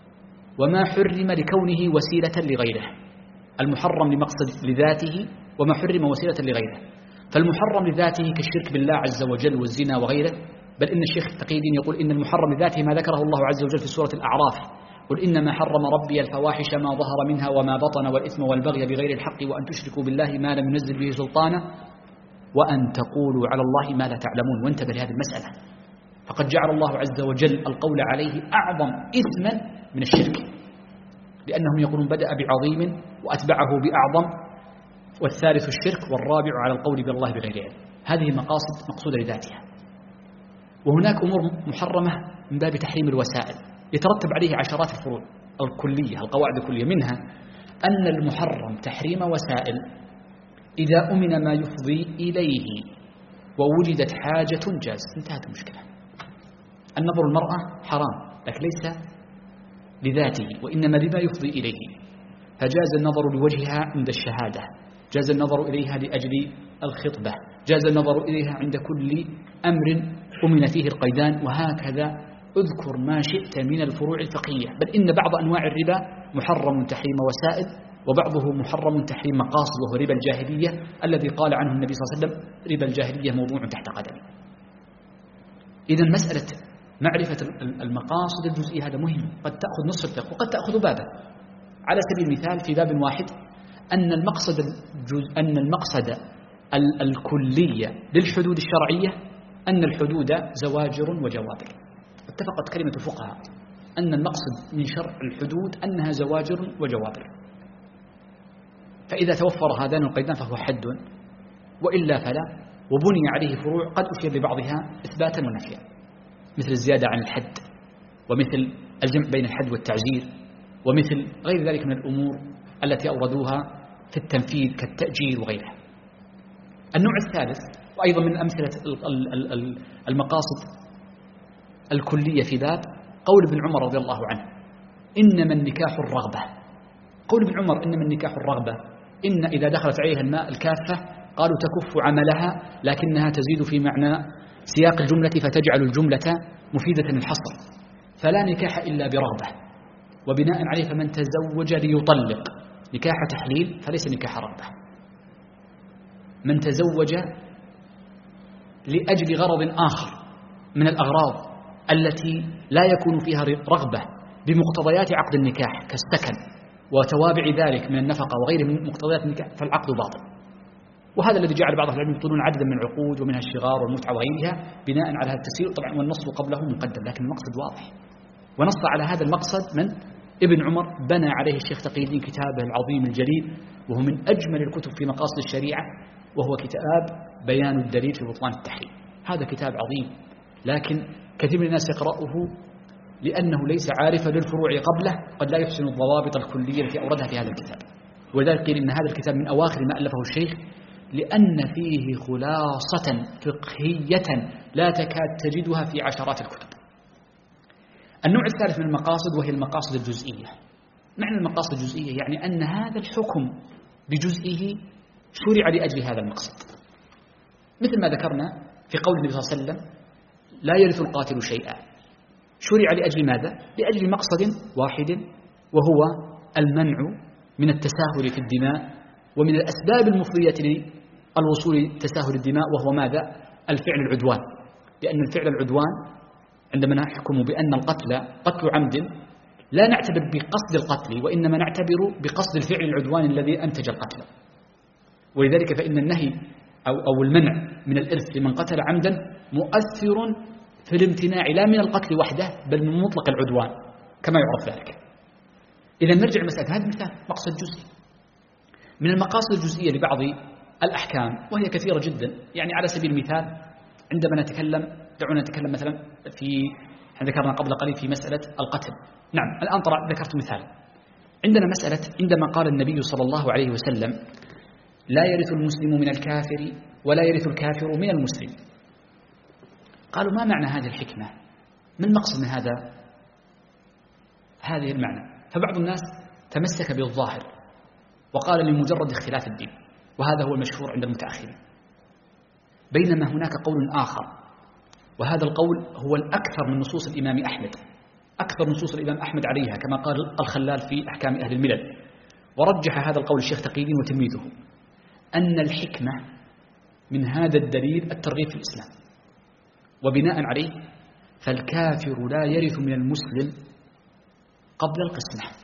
[SPEAKER 1] وما حرم لكونه وسيلة لغيره. المحرم لمقصد لذاته وما حرم وسيلة لغيره. فالمحرم لذاته كالشرك بالله عز وجل والزنا وغيره، بل إن الشيخ تقي الدين يقول إن المحرم لذاته ما ذكره الله عز وجل في سورة الأعراف: قل إنما حرم ربي الفواحش ما ظهر منها وما بطن والإثم والبغي بغير الحق وأن تشركوا بالله ما لم ينزل به سلطانا وأن تقولوا على الله ما لا تعلمون. وانتبه لهذه المسألة، فقد جعل الله عز وجل القول عليه أعظم إثما من الشرك، لأنهم يقولون بدأ بعظيم وأتبعه بأعظم، والثالث الشرك، والرابع على القول بالله بغير علم. هذه مقاصد مقصودة لذاتها. وهناك أمور محرمة من باب تحريم الوسائل يترتب عليه عشرات الفروع الكلية، القواعد الكلية، منها أن المحرم تحريم وسائل إذا أمن ما يفضي إليه ووجدت حاجة جاز، انتهت المشكلة. النظر المرأة حرام لكن ليس لذاته وإنما لما يفضي إليه، فجاز النظر لوجهها عند الشهادة، جاز النظر إليها لأجل الخطبة، جاز النظر إليها عند كل أمر أمن فيه القيدان، وهكذا اذكر ما شئت من الفروع الفقهية. بل إن بعض أنواع الربا محرم تحريم وسائل، وبعضه محرم تحريم مقاصد، وهو ربا الجاهلية الذي قال عنه النبي صلى الله عليه وسلم ربا الجاهلية موضوع تحت قدمي. إذن مسألة معرفة المقاصد الجزئية هذا مهم، قد تأخذ نصف الفقه وقد تأخذ بابا. على سبيل المثال في باب واحد أن المقصد الجز... أن المقصد ال... الكلية للحدود الشرعية أن الحدود زواجر وجوابر. اتفقت كلمة الفقهاء أن المقصد من شرع الحدود أنها زواجر وجوابر، فإذا توفر هذان القيدان فهو حد، وإلا فلا، وبني عليه فروع قد أشير لبعضها إثباتا ونفيا، مثل الزيادة عن الحد، ومثل الجمع بين الحد والتعزير، ومثل غير ذلك من الأمور التي أوردوها في التنفيذ كالتأجير وغيرها. النوع الثالث وأيضا من أمثلة المقاصد الكلية في باب قول ابن عمر رضي الله عنه: إنما النكاح الرغبة. قول ابن عمر إنما النكاح الرغبة، إن إذا دخلت عليها الماء الكافة قالوا تكف عملها، لكنها تزيد في معنى سياق الجملة فتجعل الجملة مفيدة للحصر، فلا نكاح إلا برغبة، وبناء عليه فمن تزوج ليطلق نكاح تحليل فليس نكاح رغبة. من تزوج لأجل غرض آخر من الأغراض التي لا يكون فيها رغبة بمقتضيات عقد النكاح كالسكن وتوابع ذلك من النفقة وغيره من مقتضيات النكاح، فالعقد باطل. وهذا الذي جعل بعض العلماء يبطلون عددا من العقود ومنها الشغار والمتعة وغيرها بناء على هذا التسيير، طبعا والنص قبله مقدم، لكن المقصد واضح. ونص على هذا المقصد من ابن عمر، بنى عليه الشيخ تقي الدين كتابه العظيم الجليل، وهو من أجمل الكتب في مقاصد الشريعة، وهو كتاب بيان الدليل في بطلان التحريم. هذا كتاب عظيم، لكن كثير من الناس يقرأه لأنه ليس عارفا للفروع قبله، قد لا يحسن الضوابط الكلية التي أوردها في هذا الكتاب. ولذلك قيل إن هذا الكتاب من أواخر ما ألفه الشيخ، لأن فيه خلاصة فقهية لا تكاد تجدها في عشرات الكتب. النوع الثالث من المقاصد وهي المقاصد الجزئية. معنى المقاصد الجزئية يعني أن هذا الحكم بجزئه شرع لأجل هذا المقصد، مثل ما ذكرنا في قول النبي صلى الله عليه وسلم: لا يرث القاتل شيئا. شرع لأجل ماذا؟ لأجل مقصد واحد، وهو المنع من التساهل في الدماء، ومن الأسباب المفضية للوصول لتساهل الدماء وهو ماذا؟ الفعل العدوان. لأن الفعل العدوان عندما نحكم بأن القتل قتل عمد لا نعتبر بقصد القتل، وإنما نعتبر بقصد الفعل العدوان الذي أنتج القتل. ولذلك فإن النهي أو, أو المنع من الإرث لمن قتل عمدا مؤثر في الامتناع لا من القتل وحده بل من مطلق العدوان كما يعرف ذلك. إذا نرجع لمسألة هذا مثال مقصد جزئي من المقاصد الجزئية لبعض الأحكام، وهي كثيرة جدا. يعني على سبيل المثال عندما نتكلم، دعونا نتكلم مثلا في، ذكرنا قبل قليل في مسألة القتل. نعم الآن طبعا ذكرت مثال. عندنا مسألة عندما قال النبي صلى الله عليه وسلم: لا يرث المسلم من الكافر ولا يرث الكافر من المسلم. قالوا: ما معنى هذه الحكمة؟ ما المقصد من هذا هذه المعنى؟ فبعض الناس تمسك بالظاهر وقال لمجرد اختلاف الدين، وهذا هو المشهور عند المتأخرين. بينما هناك قول آخر، وهذا القول هو الأكثر من نصوص الإمام أحمد، أكثر نصوص الإمام أحمد عليها كما قال الخلال في أحكام أهل الملل، ورجح هذا القول الشيخ تقي الدين وتلميذه، أن الحكمة من هذا الدليل الترغيب في الإسلام، وبناء عليه فالكافر لا يرث من المسلم قبل القسمة،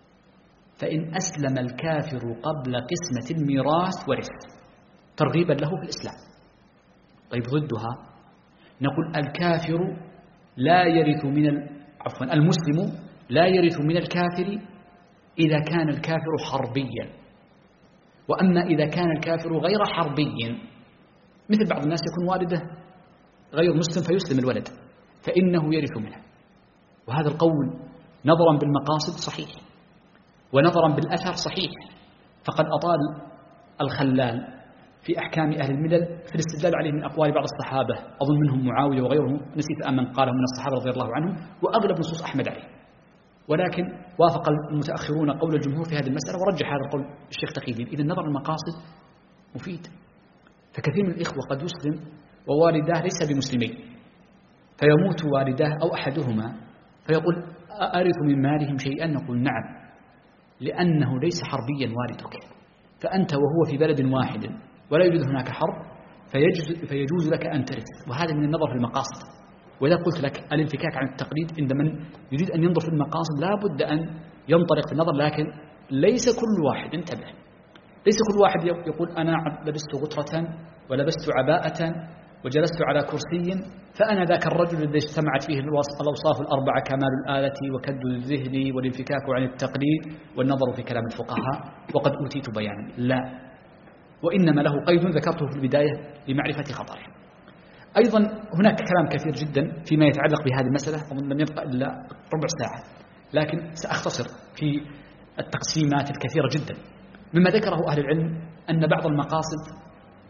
[SPEAKER 1] فإن أسلم الكافر قبل قسمة الميراث ورث، ترغيبا له في الإسلام. طيب ضدها نقول: الكافر لا يرث من ال... عفوا المسلم لا يرث من الكافر إذا كان الكافر حربيا، وأما إذا كان الكافر غير حربي، مثل بعض الناس يكون والده غير مسلم فيسلم الولد فإنه يرث منه. وهذا القول نظرا بالمقاصد صحيح، ونظرا بالأثر صحيح، فقد أطال الخلال في أحكام أهل الملل في الاستدلال عليه من أقوال بعض الصحابة، أظن منهم معاوية وغيره، نسيت أمن قاله من الصحابة رضي الله عنهم، وأغلب نصوص أحمد عليه. ولكن وافق المتأخرون قول الجمهور في هذه المسألة، ورجح هذا القول الشيخ تقي الدين. إذن نظر المقاصد مفيد. فكثير من الإخوة قد يسلم ووالداه ليس بمسلمين، فيموت والداه أو أحدهما فيقول: أأرث من مالهم شيئا؟ نقول: نعم، لأنه ليس حربيا والدك، فأنت وهو في بلد واحد ولا يوجد هناك حرب، فيجوز, فيجوز لك أن ترث. وهذا من النظر في المقاصد. وإذا قلت لك الانفكاك عن التقليد عند من يريد أن ينظر في المقاصد لا بد أن ينطلق في النظر، لكن ليس كل واحد، انتبه، ليس كل واحد يقول: أنا لبست غترة ولبست عباءة وجلست على كرسي فأنا ذاك الرجل الذي اجتمعت فيه الأوصاف الأربعة: كمال الآلة وكد الذهن والانفكاك عن التقليد والنظر في كلام الفقهاء وقد أوتيت بيانا. لا، وإنما له قيد ذكرته في البداية لمعرفة خطره. أيضا هناك كلام كثير جدا فيما يتعلق بهذه المسألة، أظن لم يبقى إلا ربع ساعة، لكن سأختصر في التقسيمات الكثيرة جدا. مما ذكره أهل العلم أن بعض المقاصد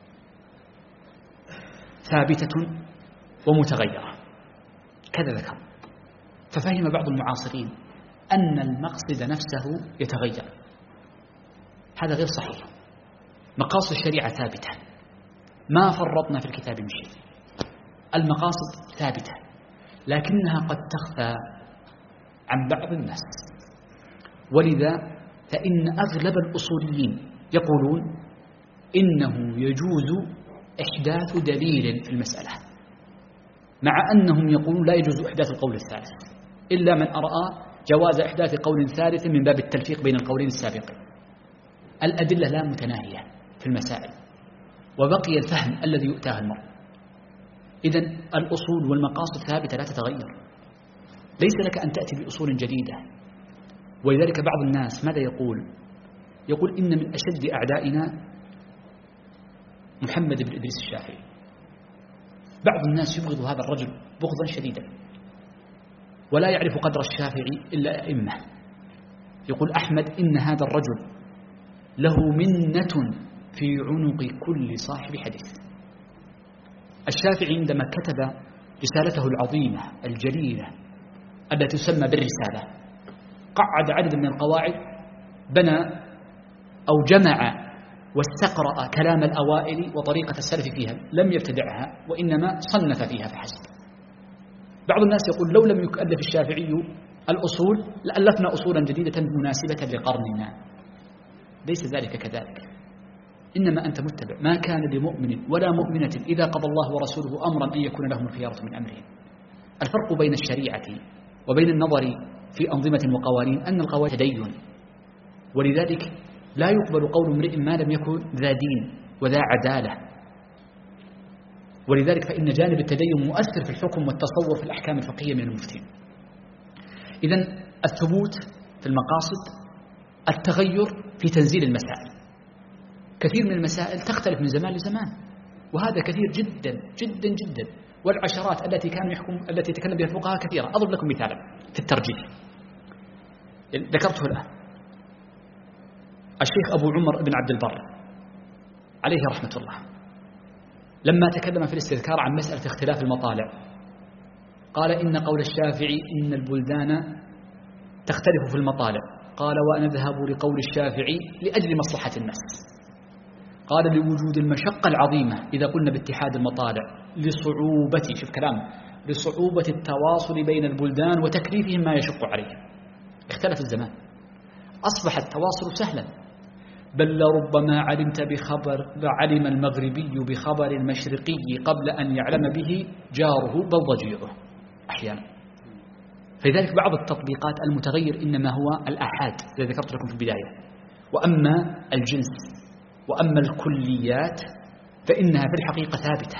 [SPEAKER 1] ثابتة ومتغيرة، كذا ذكر. ففهم بعض المعاصرين أن المقصد نفسه يتغير، هذا غير صحيح. مقاصد الشريعة ثابتة، ما فرطنا في الكتاب من شيء. المقاصد ثابتة، لكنها قد تخفى عن بعض الناس، ولذا فإن أغلب الأصوليين يقولون إنه يجوز إحداث دليل في المسألة، مع أنهم يقولون لا يجوز إحداث القول الثالث إلا من أرى جواز إحداث قول ثالث من باب التلفيق بين القولين السابقين. الأدلة لا متناهية في المسائل، وبقي الفهم الذي يؤتاه المرء. إذن الأصول والمقاصد ثابتة لا تتغير، ليس لك أن تأتي بأصول جديدة. ولذلك بعض الناس ماذا يقول؟ يقول إن من أشد أعدائنا محمد بن إدريس الشافعي. بعض الناس يبغض هذا الرجل بغضا شديدا، ولا يعرف قدر الشافعي إلا أئمة. يقول أحمد إن هذا الرجل له منة في عنق كل صاحب حديث. الشافعي عندما كتب رسالته العظيمة الجليلة التي تسمى بالرسالة، قعد عدد من القواعد، بنى أو جمع واستقرأ كلام الأوائل وطريقة السلف فيها، لم يبتدعها وإنما صنف فيها فحسب. بعض الناس يقول لو لم يؤلف الشافعي الأصول لألفنا أصولا جديدة مناسبة لقرننا. ليس ذلك كذلك، إنما أنت متبع. ما كان لمؤمن ولا مؤمنة إذا قضى الله ورسوله أمرا أن يكون لهم الخيارة من أمرهم. الفرق بين الشريعة وبين النظر في أنظمة وقوانين أن القوانين تدين، ولذلك لا يقبل قول امرئ ما لم يكن ذا دين وذا عدالة. ولذلك فإن جانب التدين مؤثر في الحكم والتصور في الأحكام الفقهية من المفتين. إذن الثبوت في المقاصد، التغير في تنزيل المسائل. كثير من المسائل تختلف من زمان لزمان، وهذا كثير جدا جدا جدا، والعشرات التي كانوا يحكم التي تكلم بها الفقهاء كثيرة. أضرب لكم مثالا في الترجيح ذكرته الآن. الشيخ أبو عمر بن عبد البر عليه رحمة الله لما تكلم في الاستذكار عن مسألة اختلاف المطالع، قال إن قول الشافعي إن البلدان تختلف في المطالع، قال ونذهب لقول الشافعي لأجل مصلحة الناس. قال لوجود المشقة العظيمة إذا قلنا باتحاد المطالع، لصعوبة شوف كلام لصعوبة التواصل بين البلدان وتكليفهم ما يشق عليهم. اختلف الزمان، أصبح التواصل سهلا، بل لربما علمت بخبر علم المغربي بخبر المشرقي قبل أن يعلم به جاره بل ضجيعه أحيانا. فلذلك بعض التطبيقات المتغير إنما هو الآحاد الذي ذكرت لكم في البداية، وأما الجنس وأما الكليات فإنها في الحقيقة ثابتة.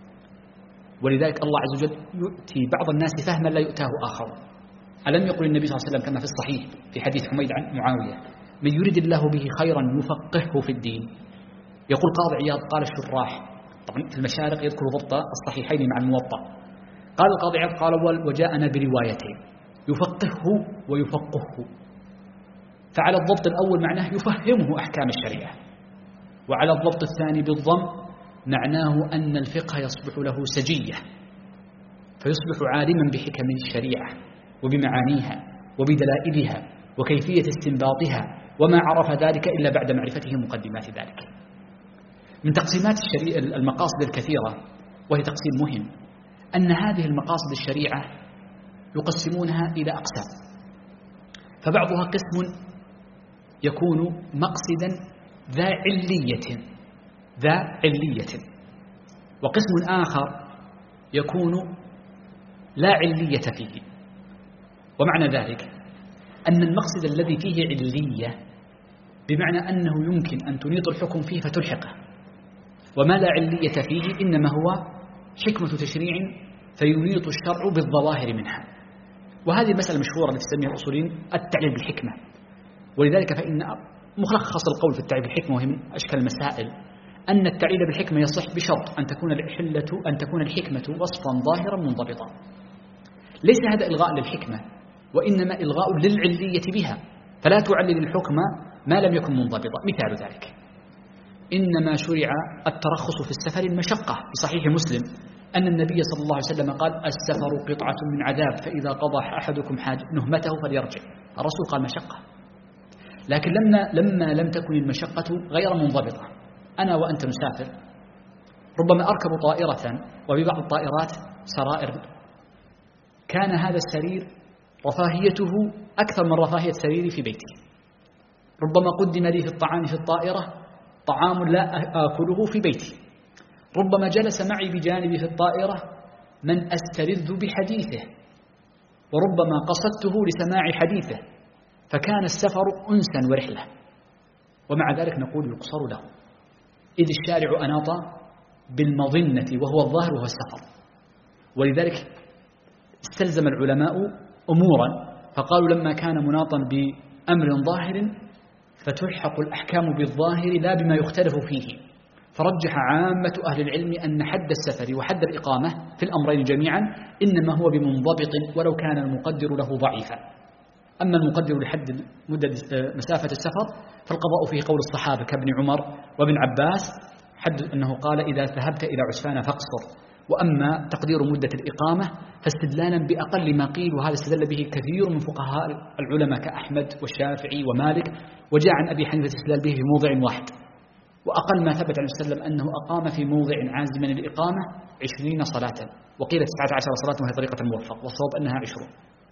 [SPEAKER 1] ولذلك الله عز وجل يؤتي بعض الناس فهما لا يؤتاه آخر. ألم يقل النبي صلى الله عليه وسلم كما في الصحيح في حديث حميد عن معاوية: من يريد الله به خيرا يفقهه في الدين. يقول قاضي عياض قال الشراح، طبعا في المشارق يذكر ضبط الصحيحين مع الموطأ، قال القاضي عياض قال وجاءنا بروايتين يفقهه ويفقهه. فعلى الضبط الأول معناه يفهمه أحكام الشريعة، وعلى الضبط الثاني بالضم معناه أن الفقه يصبح له سجية، فيصبح عالما بحكم الشريعة وبمعانيها وبدلائلها وكيفية استنباطها، وما عرف ذلك إلا بعد معرفته مقدمات ذلك. من تقسيمات الشريعة المقاصد الكثيرة، وهي تقسيم مهم، أن هذه المقاصد الشريعة يقسمونها إلى أقسام، فبعضها قسم يكون مقصدا ذا علية ذا علية وقسم آخر يكون لا علية فيه. ومعنى ذلك أن المقصد الذي فيه علية بمعنى أنه يمكن أن تنيط الحكم فيه فتلحقه، وما لا علية فيه إنما هو حكمة تشريع فينيط الشرع بالظواهر منها. وهذه المسألة المشهورة التي تسميها الأصوليين التعليل بالحكمة. ولذلك فإن ملخص القول في التعليل بالحكمة وهي من أشكال المسائل أن التعليل بالحكمة يصح بشرط أن تكون الحلة أن تكون الحكمة وصفا ظاهرا منضبطا. ليس هذا إلغاء للحكمة، وإنما إلغاء للعلية بها، فلا تعلل الحكم ما لم يكن منضبطا. مثال ذلك: إنما شرع الترخص في السفر المشقة. في صحيح مسلم أن النبي صلى الله عليه وسلم قال: السفر قطعة من عذاب، فإذا قضى أحدكم نهمته فليرجع. الرسول قال مشقة، لكن لما لما لم تكن المشقة غير منضبطة، أنا وأنت نسافر، ربما أركب طائرة وببعض الطائرات سرائر، كان هذا السرير رفاهيته أكثر من رفاهية سريري في بيتي. ربما قدم لي في الطعام في الطائرة طعام لا آكله في بيتي. ربما جلس معي بجانبي في الطائرة من أستلذ بحديثه، وربما قصدته لسماع حديثه، فكان السفر أنسا ورحلة، ومع ذلك نقول يقصر له، إذ الشارع أناط بالمظنة وهو الظاهر وهو السفر. ولذلك استلزم العلماء أمورا فقالوا: لما كان مناطا بأمر ظاهر فتلحق الأحكام بالظاهر لا بما يختلف فيه. فرجح عامة أهل العلم أن حد السفر وحد الإقامة في الأمرين جميعا إنما هو بمنضبط ولو كان المقدر له ضعيفا. أما المقدر لحد مدة مسافة السفر فالقضاء فيه قول الصحابة كابن عمر وابن عباس، حد أنه قال: إذا ذهبت إلى عسفان فاقصر. وأما تقدير مدة الإقامة فاستدلالا بأقل ما قيل، وهذا استدل به كثير من فقهاء العلماء كأحمد والشافعي ومالك، وجاء عن أبي حنيفة الاستدلال به في موضع واحد. وأقل ما ثبت عن وسلم أنه أقام في موضع عازما للإقامة عشرين صلاة، وقيل تسعة عشر صلاة وهي طريقة الموفق، والصواب أنها عشرون.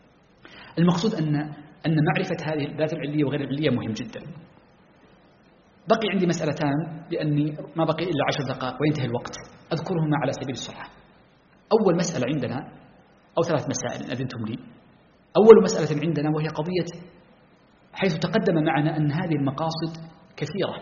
[SPEAKER 1] المقصود أن أن معرفة هذه الذات العلية وغير العلية مهم جدا. بقي عندي مسألتان لأني ما بقي إلا عشر دقائق وينتهي الوقت، أذكرهما على سبيل السرعة. أول مسألة عندنا، أو ثلاث مسائل إن أذنتم لي. أول مسألة عندنا وهي قضية حيث تقدم معنا أن هذه المقاصد كثيرة،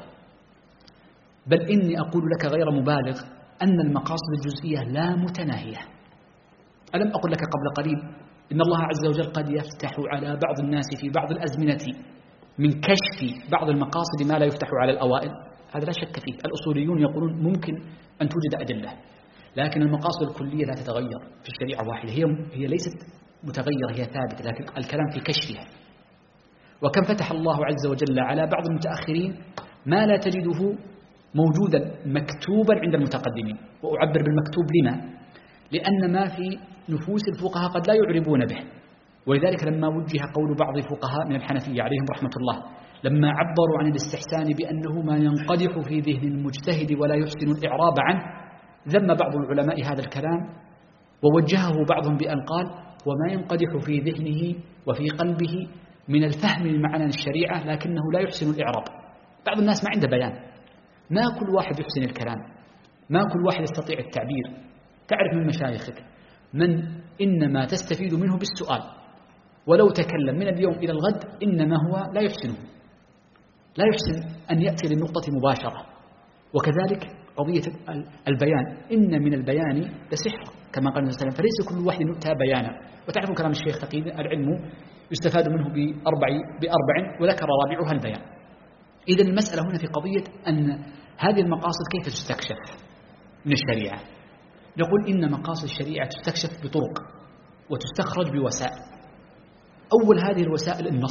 [SPEAKER 1] بل إني أقول لك غير مبالغ أن المقاصد الجزئية لا متناهية. ألم أقل لك قبل قليل إن الله عز وجل قد يفتح على بعض الناس في بعض الأزمنة من كشف بعض المقاصد ما لا يفتح على الأوائل؟ هذا لا شك فيه. الأصوليون يقولون ممكن أن توجد أدلة، لكن المقاصد الكلية لا تتغير في الشريعة واحدة، هي هي ليست متغيرة، هي ثابتة، لكن الكلام في كشفها. وكم فتح الله عز وجل على بعض المتأخرين ما لا تجده موجودا مكتوبا عند المتقدمين. وأعبر بالمكتوب لما؟ لأن ما في نفوس الفقهاء قد لا يعربون به. ولذلك لما وجه قول بعض الفقهاء من الحنفية عليهم رحمة الله لما عبروا عن الاستحسان بأنه ما ينقدح في ذهن المجتهد ولا يحسن الإعراب عنه، ذم بعض العلماء هذا الكلام ووجهه بعضهم بأن قال: وما ينقدح في ذهنه وفي قلبه من الفهم لمعنى الشريعة لكنه لا يحسن الإعراب. بعض الناس ما عنده بيان، ما كل واحد يحسن الكلام، ما كل واحد يستطيع التعبير. تعرف من مشايخك من إنما تستفيد منه بالسؤال، ولو تكلم من اليوم إلى الغد إنما هو لا يحسنه، لا يحسن أن يأتي للنقطة مباشرة. وكذلك قضية البيان، إن من البيان لسحر كما قال النبي صلى الله عليه وسلم، فليس كل واحد يؤتى بيانا. وتعرفون كلام الشيخ تقي: العلم يستفاد منه بأربع, بأربع وذكر رابعها البيان. إذن المسألة هنا في قضية أن هذه المقاصد كيف تستكشف من الشريعة. نقول إن مقاصد الشريعة تستكشف بطرق وتستخرج بوسائل. أول هذه الوسائل النص،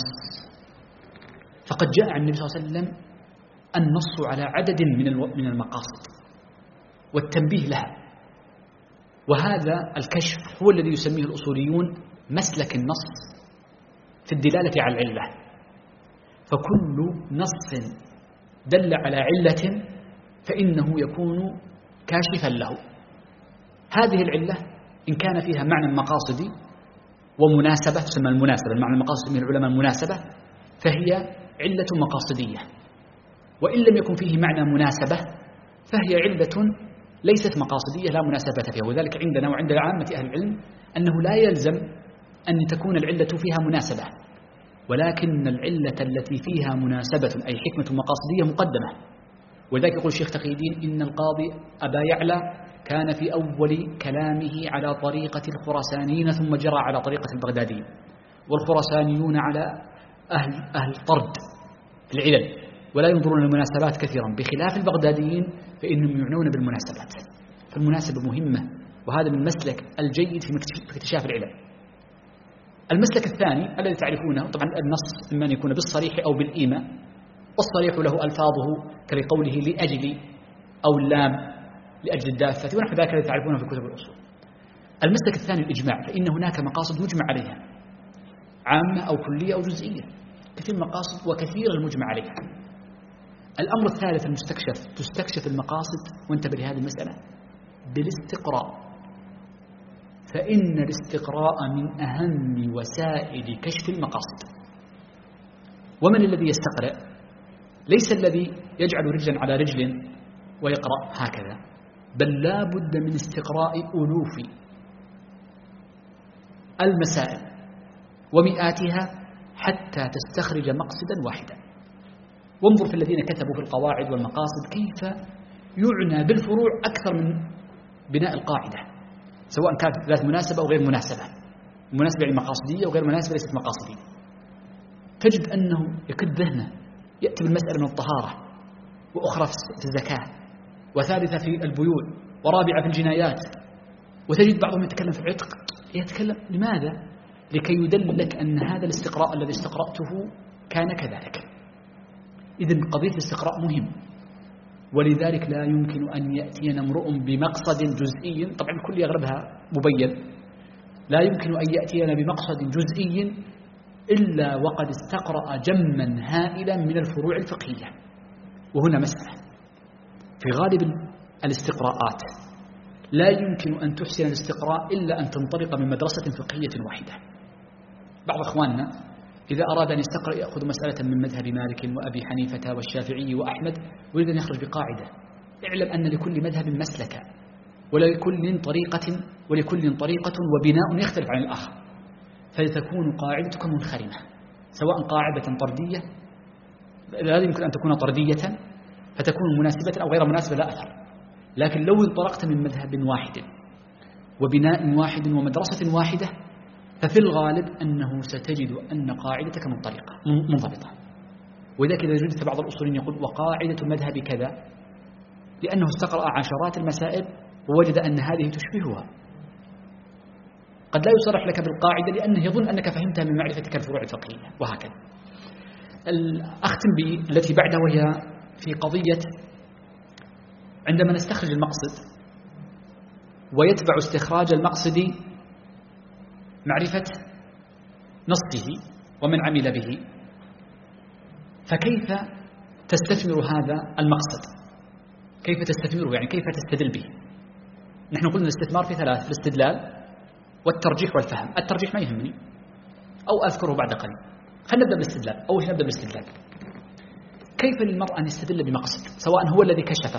[SPEAKER 1] فقد جاء عن النبي صلى الله عليه وسلم النص على عدد من من المقاصد والتنبيه لها. وهذا الكشف هو الذي يسميه الأصوليون مسلك النص في الدلالة على العلة. فكل نص دل على علة فإنه يكون كاشفا له. هذه العلة إن كان فيها معنى مقاصدي ومناسبة، تسمى المناسبة، المعنى المقاصد من العلماء المناسبة، فهي علة مقاصدية. وإن لم يكن فيه معنى مناسبة فهي علة ليست مقاصدية لا مناسبة فيها. وذلك عندنا وعند عامة أهل العلم أنه لا يلزم أن تكون العلة فيها مناسبة، ولكن العلة التي فيها مناسبة أي حكمة مقاصدية مقدمة. وذلك يقول الشيخ تقي الدين: إن القاضي أبا يعلى كان في أول كلامه على طريقة الخراسانيين ثم جرى على طريقة البغداديين، والخراسانيون على أهل, أهل طرد في العلل ولا ينظرون للمناسبات كثيرا، بخلاف البغداديين فإنهم يعنون بالمناسبات. فالمناسبة مهمة، وهذا من المسلك الجيد في اكتشاف العلل. المسلك الثاني الذي تعرفونه، طبعا النص إما أن يكون بالصريح أو بالإيماء، والصريح له ألفاظه كقوله لأجل أو اللام لأجل الدافة ونحو ذلك الذي تعرفونه في كتب الأصول. المسلك الثاني الإجماع، فإن هناك مقاصد مجمع عليها عامة أو كلية أو جزئية، كثير مقاصد وكثير المجمع عليها. الأمر الثالث المستكشف، تستكشف المقاصد، وانتبه لهذه المسألة، بالاستقراء، فإن الاستقراء من أهم وسائل كشف المقاصد. ومن الذي يستقرأ؟ ليس الذي يجعل رجلا على رجل ويقرأ هكذا، بل لا بد من استقراء ألوف المسائل ومئاتها حتى تستخرج مقصدا واحدا. وانظر في الذين كتبوا في القواعد والمقاصد كيف يعنى بالفروع أكثر من بناء القاعدة، سواء كانت ذات مناسبة أو غير مناسبة، مناسبة يعني مقاصدية وغير مناسبة ليست مقاصدية. تجد أنه يكد ذهنه، يأتي بالمسألة من الطهارة، وأخرى في الزكاة، وثالثة في البيوع، ورابعة في الجنايات، وتجد بعضهم يتكلم في العتق. يتكلم لماذا؟ لكي يدل لك أن هذا الاستقراء الذي استقرأته كان كذلك. إذن قضية الاستقراء مهم، ولذلك لا يمكن أن يأتينا امرؤ بمقصد جزئي، طبعا الكل أغلبها مبين، لا يمكن أن يأتينا بمقصد جزئي إلا وقد استقرأ جما هائلا من الفروع الفقهية. وهنا مسألة، في غالب الاستقراءات لا يمكن أن تحسن الاستقراء إلا أن تنطلق من مدرسة فقهية واحدة. بعض أخواننا إذا أراد أن يستقرأ يأخذ مسألة من مذهب مالك وأبي حنيفة والشافعي وأحمد ويريد أن يخرج بقاعدة. اعلم أن لكل مذهب مسلكا، ولكل طريقة ولكل طريقة وبناء يختلف عن الآخر، فتكون قاعدتك منخرمة، سواء قاعدة طردية لا يمكن أن تكون طردية فتكون مناسبة أو غير مناسبة لا أثر. لكن لو انطلقت من مذهب واحد وبناء واحد ومدرسة واحدة ففي الغالب أنه ستجد أن قاعدتك منطلقة منضبطة. وإذا كذا وجدت بعض الأصولين يقول وقاعدة مذهب كذا، لأنه استقرأ عشرات المسائل ووجد أن هذه تشبهها. قد لا يصرح لك بالقاعدة لأنه يظن أنك فهمتها من معرفتك الفروع الفقهية، وهكذا. أختم بالتي بعدها، وهي في قضية عندما نستخرج المقصد ويتبع استخراج المقصد معرفة نصه ومن عمل به، فكيف تستثمر هذا المقصد؟ كيف تستثمره؟ يعني كيف تستدل به؟ نحن قلنا الاستثمار في ثلاث: في الاستدلال والترجيح والفهم. الترجيح ما يهمني أو أذكره بعد قليل. خلينا نبدأ بالاستدلال. أول شيء نبدأ بالاستدلال. كيف للمرء أن يستدل بمقصد، سواء هو الذي كشفه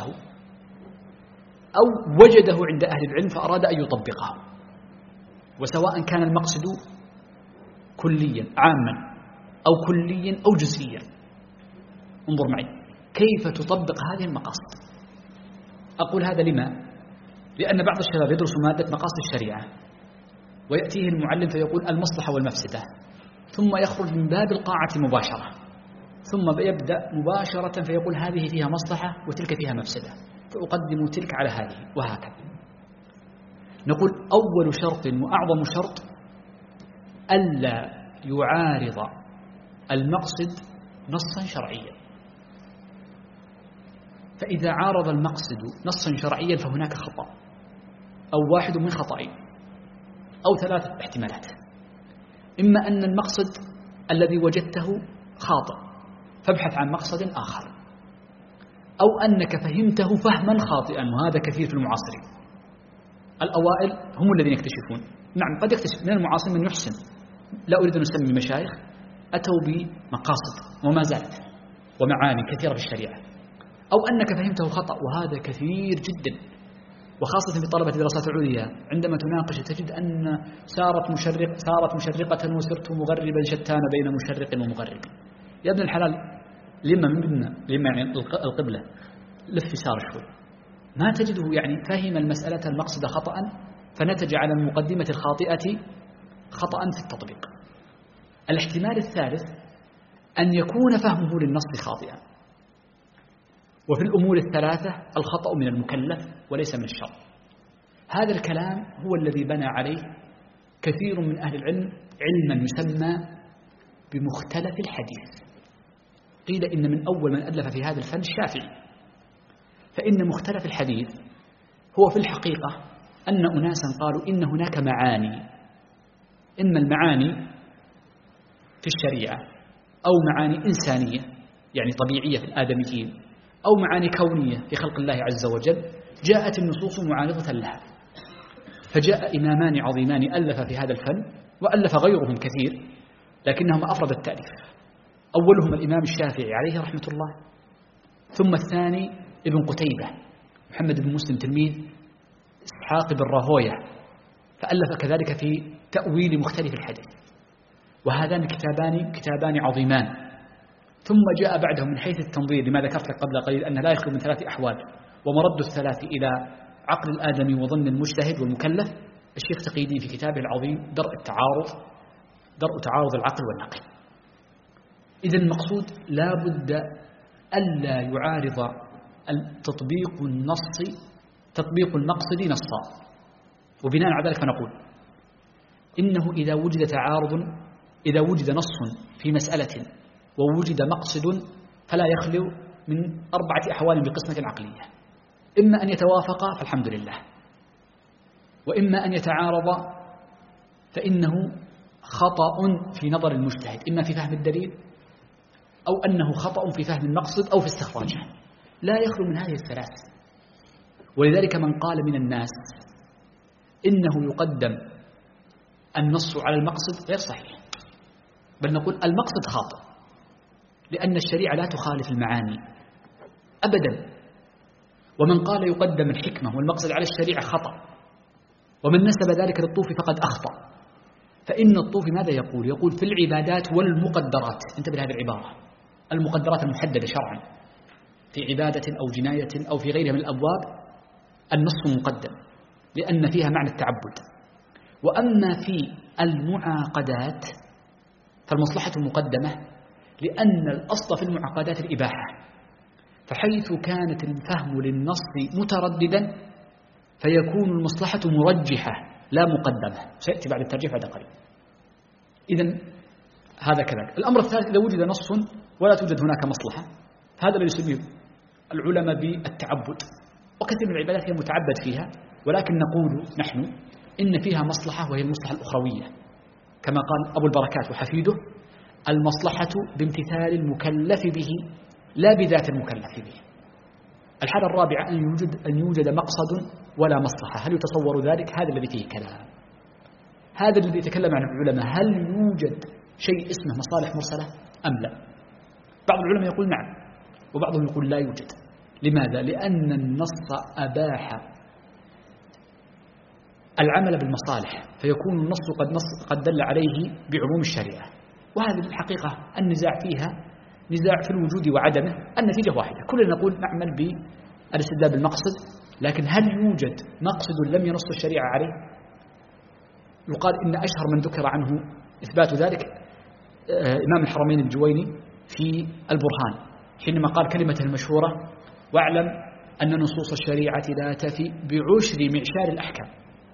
[SPEAKER 1] أو وجده عند أهل العلم فأراد أن يطبقه، وسواء كان المقصد كليا عاما أو كليا أو جزئيا. انظر معي كيف تطبق هذه المقاصد. أقول هذا لما؟ لأن بعض الشباب يدرس مادة مقاصد الشريعة ويأتيه المعلم فيقول المصلحة والمفسدة، ثم يخرج من باب القاعة مباشرة، ثم يبدأ مباشرة فيقول هذه فيها مصلحة وتلك فيها مفسدة، فأقدم تلك على هذه، وهكذا. نقول أول شرط وأعظم شرط ألا يعارض المقصد نصا شرعيا. فإذا عارض المقصد نصا شرعيا فهناك خطأ، أو واحد من خطأين أو ثلاثة احتمالات: إما أن المقصد الذي وجدته خاطئ فابحث عن مقصد آخر، أو أنك فهمته فهما خاطئا، وهذا كثير في المعاصرين. الأوائل هم الذين يكتشفون، نعم قد يكتشف من المعاصرين من يحسن، لا أريد أن أسمي مشايخ، أتوا بمقاصد وما زالت ومعاني كثيرة في الشريعة، أو أنك فهمته خطأ، وهذا كثير جدا، وخاصة في طلبة الدراسات العليا عندما تناقش تجد أن سارت مشرق سارت مشرقة وصرت مغربا شتان بين مشرق ومغرب. يا ابن الحلال لما من بدنا لما يعني القبلة لف يسار شوي، ما تجده يعني فهم المسألة المقصد خطأ فنتج على المقدمة الخاطئة خطأ في التطبيق. الاحتمال الثالث أن يكون فهمه للنص خاطئا. وفي الأمور الثلاثة الخطأ من المكلف وليس من الشرع. هذا الكلام هو الذي بنى عليه كثير من أهل العلم علما يسمى بمختلف الحديث. قيل إن من أول من ألف في هذا الفن الشافعي. فإن مختلف الحديث هو في الحقيقة أن أناسا قالوا إن هناك معاني، إما المعاني في الشريعة أو معاني إنسانية يعني طبيعية في الآدميين أو معاني كونية في خلق الله عز وجل، جاءت النصوص معارضة لها. فجاء إمامان عظيمان ألف في هذا الفن وألف غيرهم كثير لكنهم أفرد التأليف. أولهم الإمام الشافعي عليه رحمة الله، ثم الثاني ابن قتيبة محمد بن مسلم تلميذ إسحاق بن راهويه، فألف كذلك في تأويل مختلف الحديث. وهذان كتابان كتابان عظيمان. ثم جاء بعدهم من حيث التنظير لما ذكرت لك قبل قليل أن لا يخلو من ثلاث أحوال، ومرد الثلاث إلى عقل الآدمي وظن المجتهد والمكلف، الشيخ تقيدي في كتابه العظيم درء التعارض درء تعارض العقل والنقل. إذن المقصود لا بد ألا يعارض التطبيق النصي تطبيق المقصد نصا. وبناء على ذلك فنقول إنه إذا وجد تعارض، إذا وجد نص في مسألة ووجد مقصد فلا يخلو من أربعة أحوال بقسمة عقلية: إما أن يتوافقا فالحمد لله، وإما أن يتعارضا فإنه خطأ في نظر المجتهد، إما في فهم الدليل أو أنه خطأ في فهم المقصد أو في استخراجه، لا يخلو من هذه الثلاث. ولذلك من قال من الناس إنه يقدم النص على المقصد غير صحيح، بل نقول المقصد خاطئ، لأن الشريعة لا تخالف المعاني أبدا. ومن قال يقدم الحكمة والمقصد على الشريعة خطأ، ومن نسب ذلك للطوف فقد أخطأ. فإن الطوف ماذا يقول؟ يقول في العبادات والمقدرات، انتبه لهذه العبارة، المقدرات المحددة شرعا في عبادة أو جناية أو في غيرها من الأبواب النص مقدم لأن فيها معنى التعبد. وأما في المعاقدات فالمصلحة المقدمة لأن الأصل في المعاقدات الإباحة، فحيث كانت الفهم للنص مترددا فيكون المصلحة مرجحة لا مقدمة، سيأتي بعد الترجيح بعد قليل. إذن هذا كذلك. الأمر الثالث إذا وجد نص ولا توجد هناك مصلحة، هذا الذي يسميه العلماء بالتعبد. وكثير من العبادات هي متعبد فيها، ولكن نقول نحن إن فيها مصلحة وهي المصلحة الأخروية، كما قال أبو البركات وحفيده: المصلحة بامتثال المكلف به لا بذات المكلف به. الحالة الرابعة أن يوجد, أن يوجد مقصد ولا مصلحة. هل يتصور ذلك؟ هذا الذي فيه كلام، هذا الذي يتكلم عن العلماء. هل يوجد شيء اسمه مصالح مرسلة أم لا؟ بعض العلماء يقول نعم، وبعضهم يقول لا يوجد. لماذا؟ لأن النص أباح العمل بالمصالح، فيكون النص قد, نص قد دل عليه بعموم الشريعة. وهذه الحقيقة النزاع فيها نزاع في الوجود وعدمه، النتيجة واحدة، كلنا نقول نعمل بالاستدلال بالمقصد، لكن هل يوجد مقصد لم ينص الشريعة عليه؟ يقال إن أشهر من ذكر عنه إثبات ذلك إمام الحرمين الجويني في البرهان، حينما قال كلمته المشهورة: واعلم أن نصوص الشريعة لا تفي بعشر معشار الأحكام.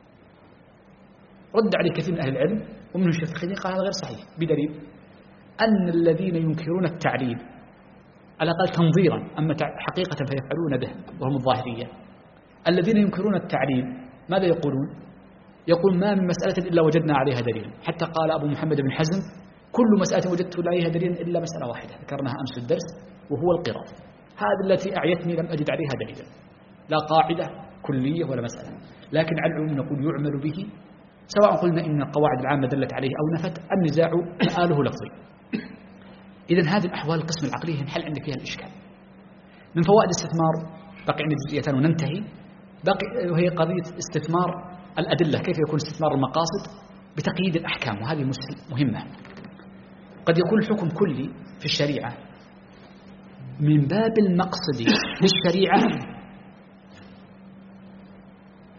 [SPEAKER 1] رد عليه كثير من أهل العلم ومنهم الشيخ الخديوي قال هذا غير صحيح، بدليل أن الذين ينكرون التعليل على الأقل تنظيرا، أما حقيقة فيفعلون به وهم الظاهرية. الذين ينكرون التعليل ماذا يقولون؟ يقول ما من مسألة إلا وجدنا عليها دليل، حتى قال أبو محمد بن حزم: كل مسألة وجدت عليها دليل إلا مسألة واحدة ذكرناها أمس الدرس وهو القراء، هذه التي أعيتني لم أجد عليها دليلا، لا قاعدة كلية ولا مسألة. لكن على العموم نقول يعمل به، سواء قلنا إن القواعد العامة دلت عليه أو نفت، النزاع مآله لفظي. إذن هذه الأحوال القسم العقلي ينحل عندك فيها الإشكال. من فوائد الاستثمار بقي عندي جزئيتان وننتهي، بقي وهي قضية استثمار الأدلة، كيف يكون استثمار المقاصد بتقييد الأحكام، وهذه مهمة. قد يكون الحكم كلي في الشريعة من باب المقصد للشريعة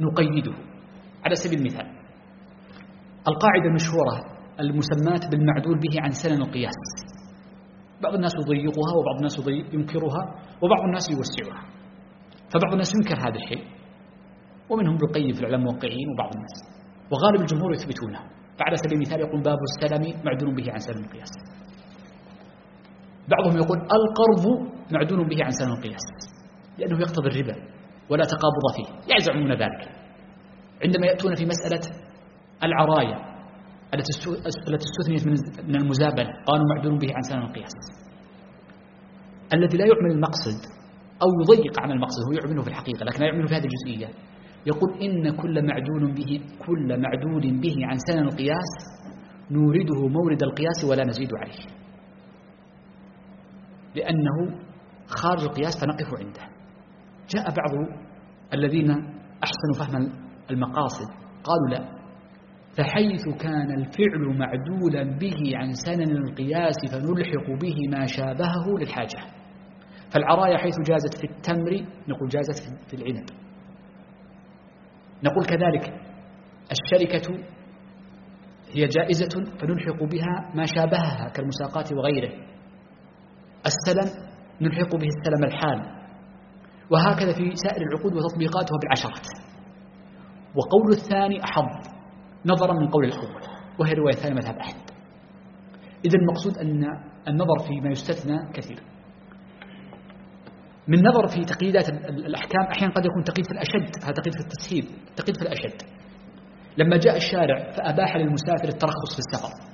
[SPEAKER 1] نقيده. على سبيل المثال القاعدة المشهورة المسماة بالمعدول به عن سنن القياس، بعض الناس يضيقها وبعض الناس ينكرها وبعض الناس يوسعها، فبعض الناس ينكر هذا الشيء ومنهم يقيد في العلماء الموقعين وبعض الناس، وغالب الجمهور يثبتونه. فعلى سبيل المثال يقول باب السلم معدول به عن سنن القياس، بعضهم يقول القرض معدول به عن سنن القياس لأنه يقتضي الربا ولا تقابض فيه، يزعمون ذلك. عندما يأتون في مسألة العراية التي استثنيت من المزابنة قالوا معدول به عن سنن القياس. الذي لا يعمل المقصد أو يضيق عن المقصد هو يعمله في الحقيقة لكن لا يعمله في هذه الجزئية، يقول إن كل معدول به كل معدول به عن سنن القياس نورده مورد القياس ولا نزيد عليه، لأنه خارج القياس فنقف عنده. جاء بعض الذين أحسنوا فهم المقاصد قالوا لا، فحيث كان الفعل معدولا به عن سنن القياس فنلحق به ما شابهه للحاجة. فالعراية حيث جازت في التمر نقول جازت في العنب، نقول كذلك الشركة هي جائزة فنلحق بها ما شابهها كالمساقات وغيره. السلم نلحق به السلم الحال، وهكذا في سائر العقود وتطبيقاتها بالعشرة. وقول الثاني أحظ نظرا من قول الأول، وهي رواية ثانية مذهب أحد. إذن المقصود أن النظر فيما يستثنى كثير. من نظر في تقييدات الأحكام أحيانا قد يكون تقييد في الأشد، هذا تقييد في التسهيل، تقييد في الأشد. لما جاء الشارع فأباح للمسافر الترخص في السفر،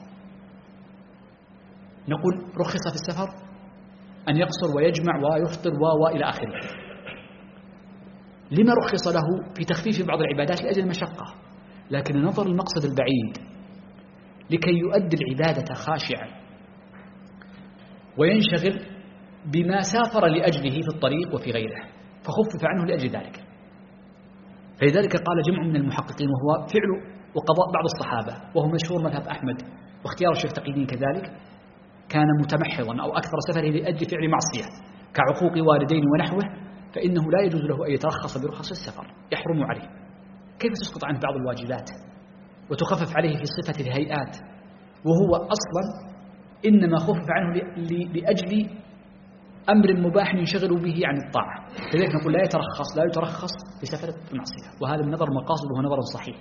[SPEAKER 1] نقول رخص في السفر أن يقصر ويجمع ويفطر و إلى آخره. لما رخص له في تخفيف بعض العبادات؟ لأجل المشقة. لكن نظر المقصد البعيد لكي يؤدي العبادة خاشعا وينشغل بما سافر لأجله في الطريق وفي غيره، فخفف عنه لأجل ذلك. فلذلك قال جمع من المحققين وهو فعل وقضاء بعض الصحابة، وهو مشهور مذهب أحمد واختيار الشيخ تقي الدين كذلك، كان متمحضا أو أكثر سفره لأجل فعل معصية كعقوق والدين ونحوه، فإنه لا يجوز له أن يترخص برخص السفر، يحرم عليه. كيف تسقط عنه بعض الواجبات وتخفف عليه في صفة الهيئات وهو أصلا إنما خفف عنه لأجل أمر مباح ينشغل به عن الطاعة. لذلك نقول لا يترخص لا يترخص بسفر المعصية، وهذا النظر مقاصد وهو نظر صحيح.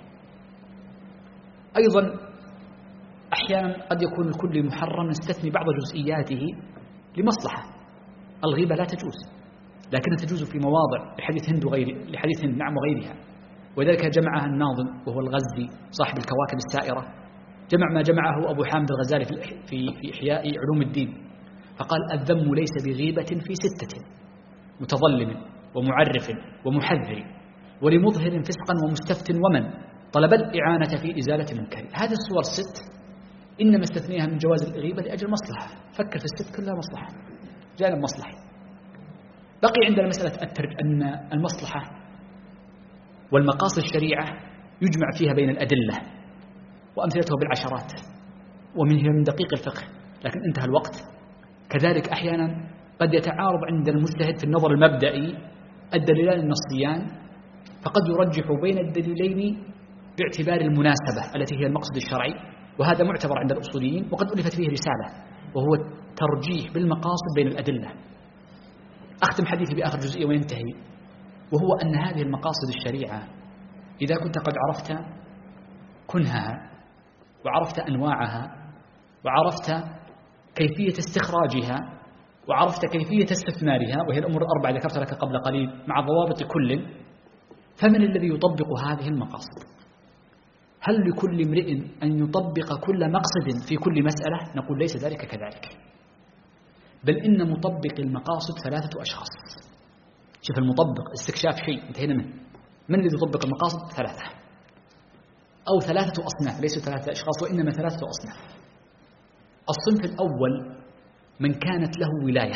[SPEAKER 1] أيضا أحيانا قد يكون الكل محرم نستثني بعض جزئياته لمصلحة. الغيبة لا تجوز لكنها تجوز في مواضع لحديث هند وغير لحديث هند نعم وغيرها، وذلك جمعها الناظم وهو الغزي صاحب الكواكب السائرة، جمع ما جمعه أبو حامد الغزالي في في إحياء علوم الدين، فقال الذم ليس بغيبة في ستة: متظلم ومعرف ومحذر ولمظهر فسقا ومستفت ومن طلب الإعانة في إزالة منكر. هذه الصور الست إنما استثنيها من جواز الغيبة لأجل مصلحة. فكر في الست كلها مصلحة، جانب مصلحي. بقي عندنا مسألة أن المصلحة والمقاصد الشريعة يجمع فيها بين الأدلة وأمثلته بالعشرات ومنها من دقيق الفقه، لكن انتهى الوقت. كذلك أحيانا قد يتعارض عند المجتهد في النظر المبدئي الدليلان النصيان، فقد يرجح بين الدليلين باعتبار المناسبة التي هي المقصد الشرعي، وهذا معتبر عند الأصوليين، وقد ألفت فيه رسالة وهو الترجيح بالمقاصد بين الأدلة. أختم حديثي بآخر جزئية وينتهي، وهو أن هذه المقاصد الشريعة إذا كنت قد عرفت كنهها وعرفت أنواعها وعرفت كيفية استخراجها وعرفت كيفية استثمارها، وهي الأمور الأربعة ذكرت لك قبل قليل مع ضوابط كل، فمن الذي يطبق هذه المقاصد؟ هل لكل امرئ أن يطبق كل مقصد في كل مسألة؟ نقول ليس ذلك كذلك، بل إن مطبق المقاصد ثلاثة أشخاص. شوف المطبق استكشاف شيء انتهينا منه. من الذي يطبق المقاصد؟ ثلاثة أو ثلاثة أصناف، ليسوا ثلاثة أشخاص وإنما ثلاثة أصناف. الصنف الأول من كانت له ولاية،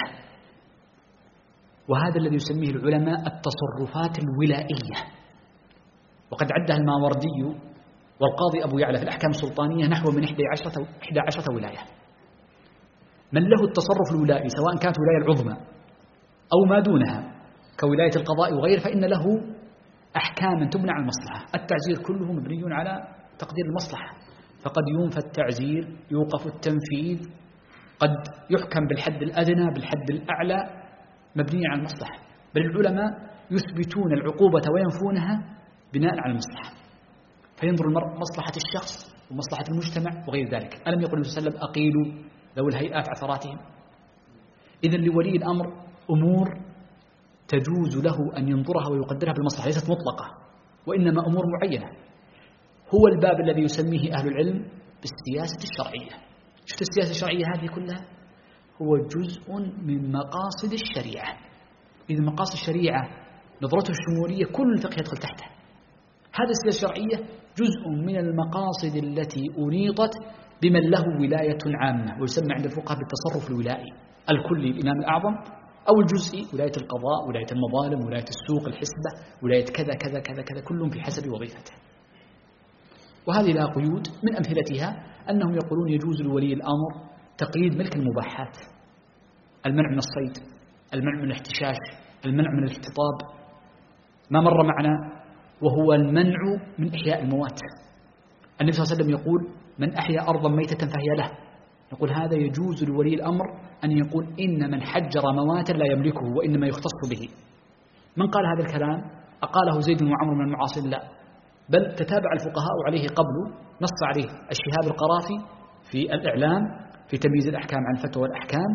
[SPEAKER 1] وهذا الذي يسميه العلماء التصرفات الولائية، وقد عدها الماوردي والقاضي أبو يعلى في الأحكام السلطانية نحو من إحدى عشرة, إحدى عشرة ولاية. من له التصرف الولائي سواء كانت ولاية العظمى أو ما دونها كولاية القضاء وغيره، فإن له أحكاما تبنى على المصلحة. التعزير كله مبني على تقدير المصلحة، فقد ينفى التعزير، يوقف التنفيذ، قد يحكم بالحد الأدنى بالحد الأعلى، مبني على المصلحة. بل العلماء يثبتون العقوبة وينفونها بناء على المصلحة، فينظر المرء مصلحة الشخص ومصلحة المجتمع وغير ذلك. ألم يقل النبي صلى الله عليه وسلم أقيلوا ذوي الهيئات عثراتهم؟ إذن لولي الأمر أمور تجوز له أن ينظرها ويقدرها بالمصلحة، ليست مطلقة وإنما أمور معينة. هو الباب الذي يسميه أهل العلم بالسياسة الشرعية. شفت السياسة الشرعية هذه كلها هو جزء من مقاصد الشريعة. إذا مقاصد الشريعة نظرته الشمولية كل الفقه يدخل تحته. هذه السياسة الشرعية جزء من المقاصد التي أنيطت بمن له ولاية عامة، ويسمى عند الفقهاء بالتصرف الولائي الكلي، الإمام الأعظم، أو الجزئي، ولاية القضاء، ولاية المظالم، ولاية السوق، الحسبة، ولاية كذا كذا كذا كذا، كلهم في حسب وظيفته. وهذه لها قيود، من أمثلتها أنهم يقولون يجوز لولي الأمر تقييد ملك المباحات، المنع من الصيد، المنع من الاحتشاش، المنع من الاختطاب، ما مر معنا، وهو المنع من إحياء الموات. النبي صلى الله عليه وسلم يقول من أحيا أرضا ميتة فهي له. نقول هذا يجوز لولي الأمر أن يقول إن من حجر مواتا لا يملكه وإنما يختص به. من قال هذا الكلام؟ أقاله زيد وعمر من المعاصرين؟ لا، بل تتابع الفقهاء عليه قبله، نص عليه الشهاب القرافي في الإعلام في تمييز الأحكام عن الفتوى والأحكام،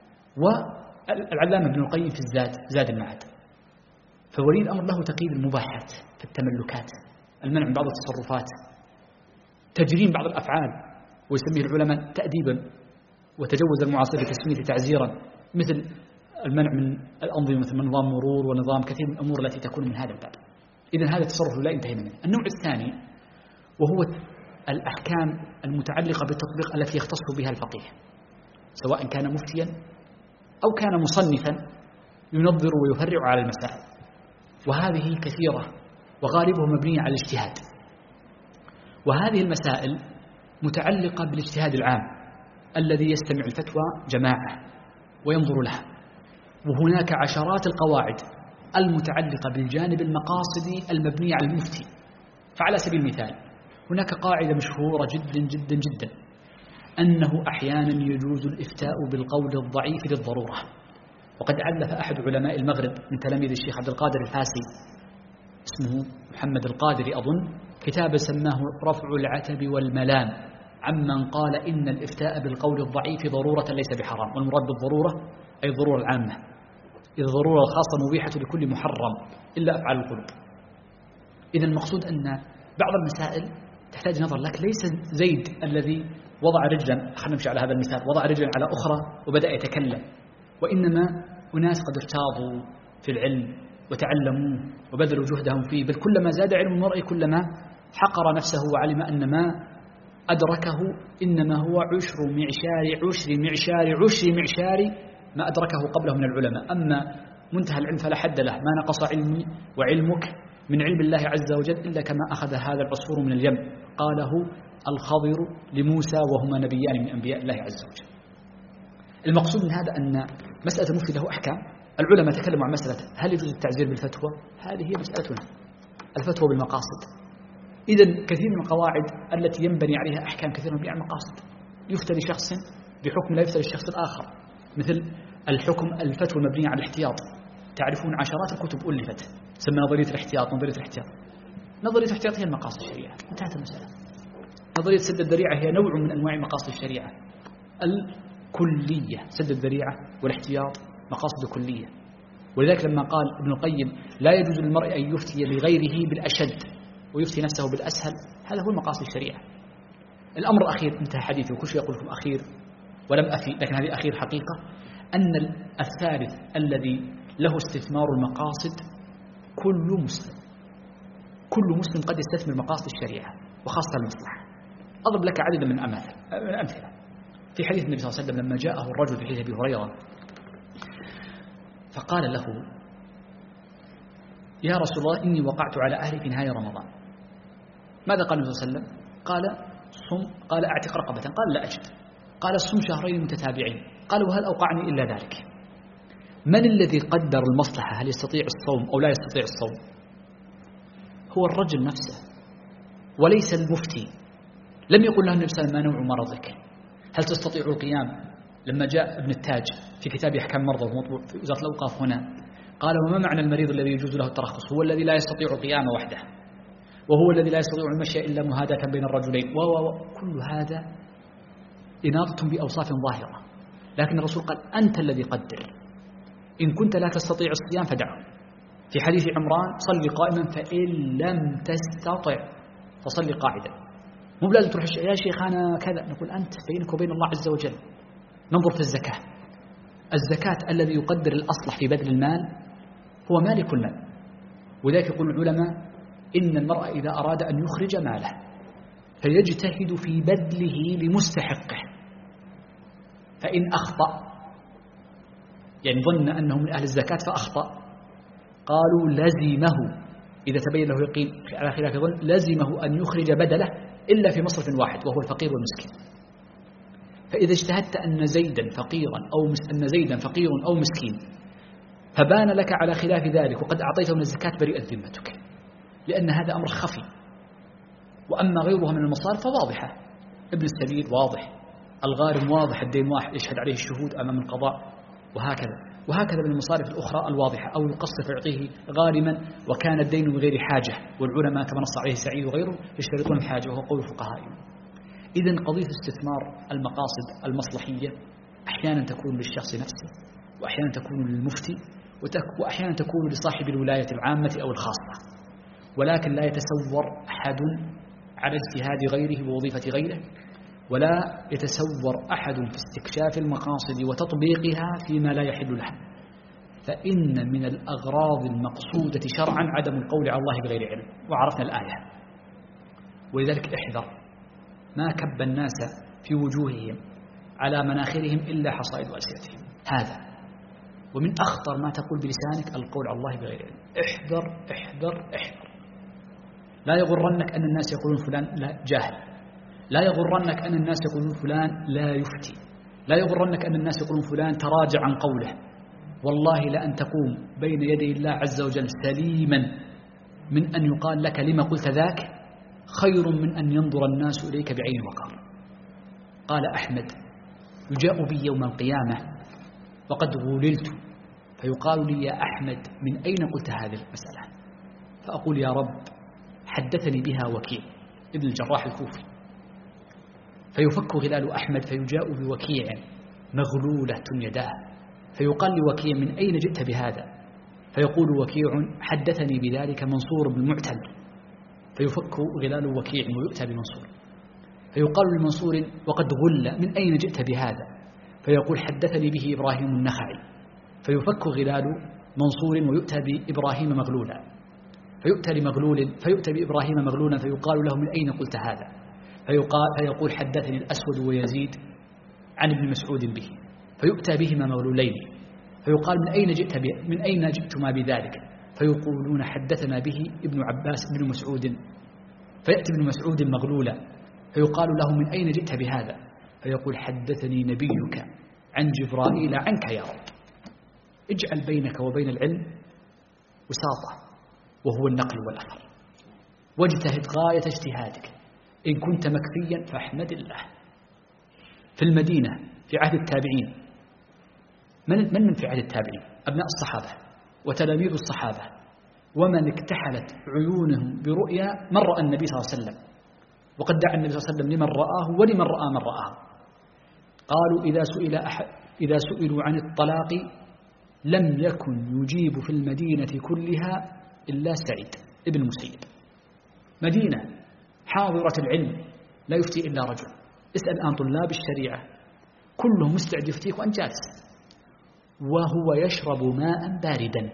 [SPEAKER 1] والعلامة ابن القيم في الزاد، زاد المعاد. فولي الأمر له تقييد المباحات في التملكات، المنع من بعض التصرفات، تجريم بعض الأفعال، ويسميه العلماء تأديبا، وتجوز المعاصر بتسميته تعزيرا، مثل المنع من الأنظمة مثل نظام مرور ونظام كثير من الأمور التي تكون من هذا الباب. إذن هذا التصرف لا انتهينا منه. النوع الثاني وهو الأحكام المتعلقة بالتطبيق التي يختص بها الفقيه، سواء كان مفتيا أو كان مصنفا ينظر ويفرع على المسائل، وهذه كثيرة وغالبها مبنية على الاجتهاد. وهذه المسائل متعلقة بالاجتهاد العام الذي يستمع الفتوى جماعة وينظر لها، وهناك عشرات القواعد المتعلقة بالجانب المقاصدي المبنية على المفتي. فعلى سبيل المثال هناك قاعدة مشهورة جدا جدا جدا أنه أحيانا يجوز الإفتاء بالقول الضعيف للضرورة. وقد ألف أحد علماء المغرب من تلاميذ الشيخ عبد القادر الفاسي اسمه محمد القادري أظن، كتابا سماه رفع العتب والملام عمن قال إن الإفتاء بالقول الضعيف ضرورة ليس بحرام. والمراد بالضرورة أي الضرورة العامة، إذا الضرورة الخاصة مبيحة لكل محرم إلا أفعال القلوب. إذا المقصود أن بعض المسائل تحتاج نظر لك، ليس زيد الذي وضع رجلا، خلينا نمشي على هذا المثال، وضع رجلا على أخرى وبدأ يتكلم، وإنما أناس قد ارتاضوا في العلم وتعلموه وبذلوا جهدهم فيه، بل كلما زاد علم المرء كلما حقر نفسه وعلم أن ما أدركه إنما هو عشر معشار عشر معشار عشر معشار ما أدركه قبله من العلماء. أما منتهى العلم فلا حد له، ما نقص علمي وعلمك من علم الله عز وجل إلا كما أخذ هذا العصفور من اليم، قاله الخضر لموسى وهما نبيان من أنبياء الله عز وجل. المقصود من هذا أن مسألة المفتي له أحكام. العلماء تكلموا عن مسألة هل يجوز التعزير بالفتوى، هذه هي مسألتنا، الفتوى بالمقاصد. إذن كثير من القواعد التي ينبني عليها أحكام كثيرة مبنية على المقاصد، يفتى لشخص بحكم لا يفتى للشخص الآخر، مثل الحكم الفتوى المبنية على الاحتياط. تعرفون عشرات الكتب ألفت تسمى نظرية الاحتياط. نظرية الاحتياط نظرية الاحتياط هي المقاصد الشريعة، انتهت المسألة. نظرية سد الذريعة هي نوع من أنواع مقاصد الشريعة الكلية. سد الذريعة والاحتياط مقاصد كلية. ولذلك لما قال ابن القيم لا يجوز للمرء أن يفتي لغيره بالأشد ويفتي نفسه بالأسهل، هذا هو مقاصد الشريعة. الأمر الأخير، انتهى حديثي وكل شيء يقول لكم أخير ولم أفي، لكن هذه أخير حقيقة، أن الثالث الذي له استثمار المقاصد كل مسلم. كل مسلم قد يستثمر مقاصد الشريعة وخاصة المصلحة. أضرب لك عددا من الأمثلة. في حديث النبي صلى الله عليه وسلم لما جاءه الرجل في حديث أبي هريرة فقال له يا رسول الله إني وقعت على أهلي في نهاية رمضان. ماذا قال النبي صلى الله عليه وسلم؟ قال صم، قال أعتق رقبة، قال لا أجد، قال صم شهرين متتابعين، قال وهل أوقعني إلا ذلك. من الذي قدر المصلحة؟ هل يستطيع الصوم أو لا يستطيع الصوم؟ هو الرجل نفسه وليس المفتي. لم يقل له النبي صلى الله عليه وسلم ما نوع مرضك، هل تستطيع القيام؟ لما جاء ابن التاج في كتاب أحكام المرضى ومطبوع في وزارة الأوقاف هنا قال: وما معنى المريض الذي يجوز له الترخص؟ هو الذي لا يستطيع القيام وحده، وهو الذي لا يستطيع المشي إلا مهادة بين الرجلين، وكل هذا إناضة بأوصاف ظاهرة. لكن الرسول قال: أنت الذي قدر، إن كنت لا تستطيع الصيام فدعه. في حديث عمران: صل قائما فإن لم تستطع فصل قاعدا. مو بلازم تروح يا شيخ أنا كذا، نقول أنت بينك وبين الله عز وجل. ننظر في الزكاة، الزكاة الذي يقدر الأصلح في بذل المال هو مالك المال، وذلك يقول العلماء: إن المرء إذا أراد أن يخرج ماله فيجتهد في بذله لمستحقه، فإن أخطأ، يعني ظن أنه من أهل الزكاة فأخطأ، قالوا لزمه إذا تبين له يقين على خلاف ظن لزمه أن يخرج بدله إلا في مصرف واحد وهو الفقير والمسكين. فإذا اجتهدت أن زيدا فقيرا أو مس... أن زيدا فقير أو مسكين فبان لك على خلاف ذلك وقد أعطيته من الزكاة برئت ذمتك، لأن هذا أمر خفي. وأما غيرها من المصارف فواضحة، ابن السبيل واضح، الغارم واضح، الدين واحد يشهد عليه الشهود أمام القضاء، وهكذا وهكذا من المصارف الأخرى الواضحة. أو يقصر فيعطيه غارما وكان الدين بغير حاجة، والعلماء كما نص عليه سعيد وغيره يشترطون الحاجة، وهو قول الفقهاء. إذن قضية استثمار المقاصد المصلحية أحيانا تكون للشخص نفسه، وأحيانا تكون للمفتي، وأحيانا تكون لصاحب الولاية العامة أو الخاصة، ولكن لا يتسور أحد على اجتهاد غيره ووظيفة غيره، ولا يتسور أحد في استكشاف المقاصد وتطبيقها فيما لا يحل له. فإن من الأغراض المقصودة شرعا عدم القول على الله بغير علم، وعرفنا الآية. ولذلك احذر ما كب الناس في وجوههم على مناخرهم إلا حصائد ألسنتهم، هذا ومن أخطر ما تقول بلسانك القول على الله بغير علم. احذر احذر احذر. لا يغرنك أن الناس يقولون فلان لا جاهل، لا يغرنك أن الناس يقولون فلان لا يفتي، لا يغرنك أن الناس يقولون فلان تراجع عن قوله. والله لأن تقوم بين يدي الله عز وجل سليما من أن يقال لك لما قلت ذاك خير من أن ينظر الناس إليك بعين وقار. قال أحمد: يجاء بي يوم القيامة وقد غوللت، فيقال لي: يا أحمد من أين قلت هذه المسألة؟ فأقول: يا رب حدثني بها وكيع ابن الجراح الكوفي. فيفك غلال أحمد فيجاء بوكيع مغلولة يداه، فيقال لوكيع: من أين جئت بهذا؟ فيقول وكيع: حدثني بذلك منصور بن المعتل. فيفك غلال وكيع ويؤتى بمنصور، فيقال لمنصور: وقد غل، من أين جئت بهذا؟ فيقول: حدثني به إبراهيم النخعي. فيفك غلال منصور ويؤتى بإبراهيم مغلولا، فيؤتى لمغلول فيؤتى بإبراهيم مغلولا، فيقال له: من أين قلت هذا؟ فيقال فيقول: حدثني الأسود ويزيد عن ابن مسعود به. فيؤتى بهما مغلولين، فيقال: من أين جئت من أين جئتما بذلك؟ فيقولون: حدثنا به ابن عباس بن مسعود. فيأتي ابن مسعود مغلولا، فيقال له: من أين جئت بهذا؟ فيقول: حدثني نبيك عن جبرائيل عنك يا رب. اجعل بينك وبين العلم وساطة، وهو النقل والأثر، واجتهد غاية اجتهادك. إن كنت مكفيا فاحمد الله. في المدينة في عهد التابعين، من من من في عهد التابعين؟ أبناء الصحابة وتلاميذ الصحابة، ومن اكتحلت عيونهم برؤيا من رأى النبي صلى الله عليه وسلم، وقد دعا النبي صلى الله عليه وسلم لمن رآه ولمن رأى من رآه. قالوا: إذا سئل أحد إذا سئلوا عن الطلاق لم يكن يجيب في المدينة كلها إلا سعيد ابن المسيب. مدينة حاضرة العلم لا يفتي إلا رجل. اسأل الآن طلاب الشريعة كلهم مستعد يفتيك وأنت جالس، وهو يشرب ماء باردا،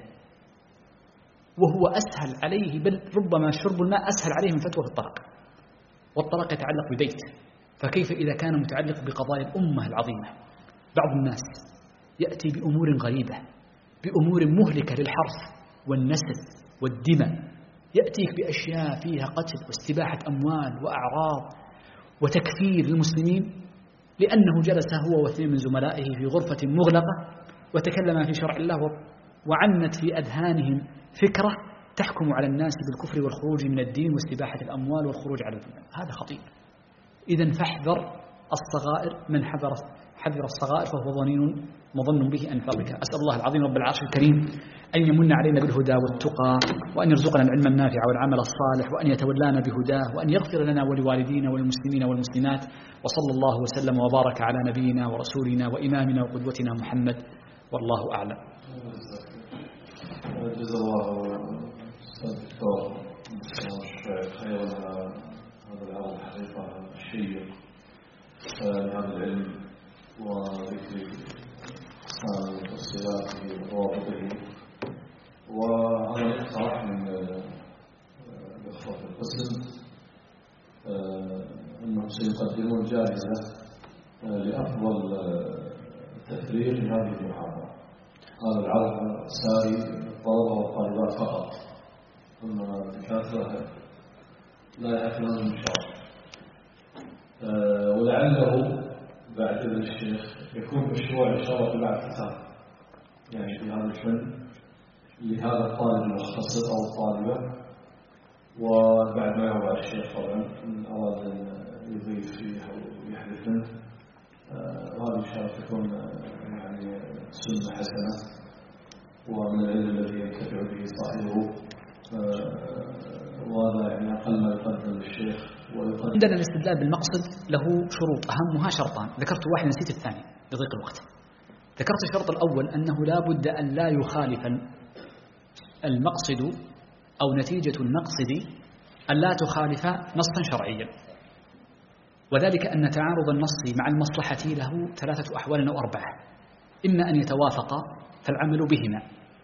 [SPEAKER 1] وهو أسهل عليه، بل ربما شرب الماء أسهل عليه من فتوى في الطلاق. والطلاق يتعلق ببيت، فكيف إذا كان متعلق بقضايا الأمة العظيمة؟ بعض الناس يأتي بأمور غريبة، بأمور مهلكة للحرث والنسل والدماء، يأتيك بأشياء فيها قتل واستباحة أموال وأعراض وتكفير للمسلمين، لأنه جلس هو واثنين من زملائه في غرفة مغلقة وتكلم في شرع الله وعنت في أذهانهم فكرة تحكم على الناس بالكفر والخروج من الدين واستباحة الأموال والخروج على الدين. هذا خطير. إذن فاحذر الصغائر، من حذر حذر الصغائر فهو ظنين مظن به أن فضلك. أسأل الله العظيم رب العرش الكريم أن يمن علينا بالهدى والتقى، وأن يرزقنا العلم النافع والعمل الصالح، وأن يتولانا بهداه، وأن يغفر لنا ولوالدينا والمسلمين والمسلمات. وصلى الله وسلم وبارك على نبينا ورسولنا وإمامنا وقدوتنا محمد، والله أعلم.
[SPEAKER 2] جزا الله الدكتور خير هذا العرض الحقيقة الشيق لهذا العلم وذكر أقسام وتفصيلاته وضوابطه، وهذا الاقتراح من الإخوة في القسم أنهم سيقدمون جائزة لأفضل تفريغ لهذه المحاضرة. هذا العرض ساري للطلبة والطالبات فقط، أما الدكاترة لا يأكلون من شرط. ولعله بعد إذن الشيخ يكون مشروع إن شاء الله بعد كتاب يعني في هذا الفن لهذا الطالب المختصر أو الطالبة، وبعد ما يوضع الشيخ طبعا إن أراد أن يضيف فيه أو يحدث منه، وهذه إن شاء الله تكون يعني سنة حسنة ومن العلم الذي ينتفع به صاحبه، وهذا يعني أقل ما يقدم للشيخ.
[SPEAKER 1] عندنا الاستدلال بالمقصد له شروط، أهمها شرطان، ذكرت واحد نسيت الثاني لضيق الوقت. ذكرت الشرط الأول أنه لا بد أن لا يخالف المقصد أو نتيجة المقصد أن لا تخالف نصا شرعيا، وذلك أن تعارض النص مع المصلحة له ثلاثة أحوال أو أربعة: إما أن يتوافقا فالعمل بهما،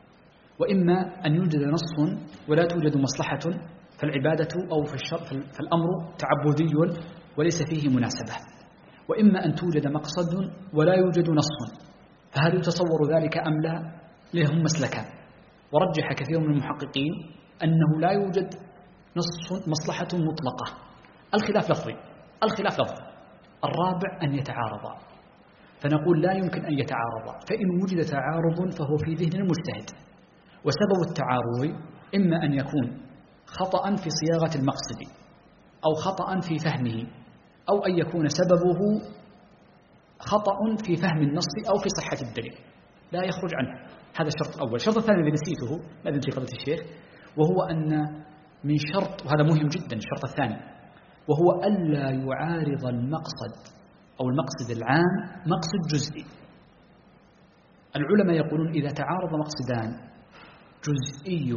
[SPEAKER 1] وإما أن يوجد نص ولا توجد مصلحة فالعبادة أو فالأمر تعبدي وليس فيه مناسبة، وإما أن توجد مقصد ولا يوجد نص، فهل يتصور ذلك أم لا؟ لهم مسلكان، ورجح كثير من المحققين أنه لا يوجد نص مصلحة مطلقة، الخلاف لفظي الخلاف لفظي الرابع أن يتعارضا، فنقول لا يمكن أن يتعارضا، فإن وجد تعارض فهو في ذهن المجتهد، وسبب التعارض إما أن يكون خطأ في صياغة المقصد أو خطأ في فهمه، أو أن يكون سببه خطأ في فهم النص أو في صحة الدليل، لا يخرج عنه. هذا الشرط الأول. الشرط الثاني الذي نسيته لا أدري فضيلة الشيخ، وهو أن من شرط، وهذا مهم جدا، الشرط الثاني وهو ألا يعارض المقصد أو المقصد العام مقصد جزئي. العلماء يقولون إذا تعارض مقصدان جزئي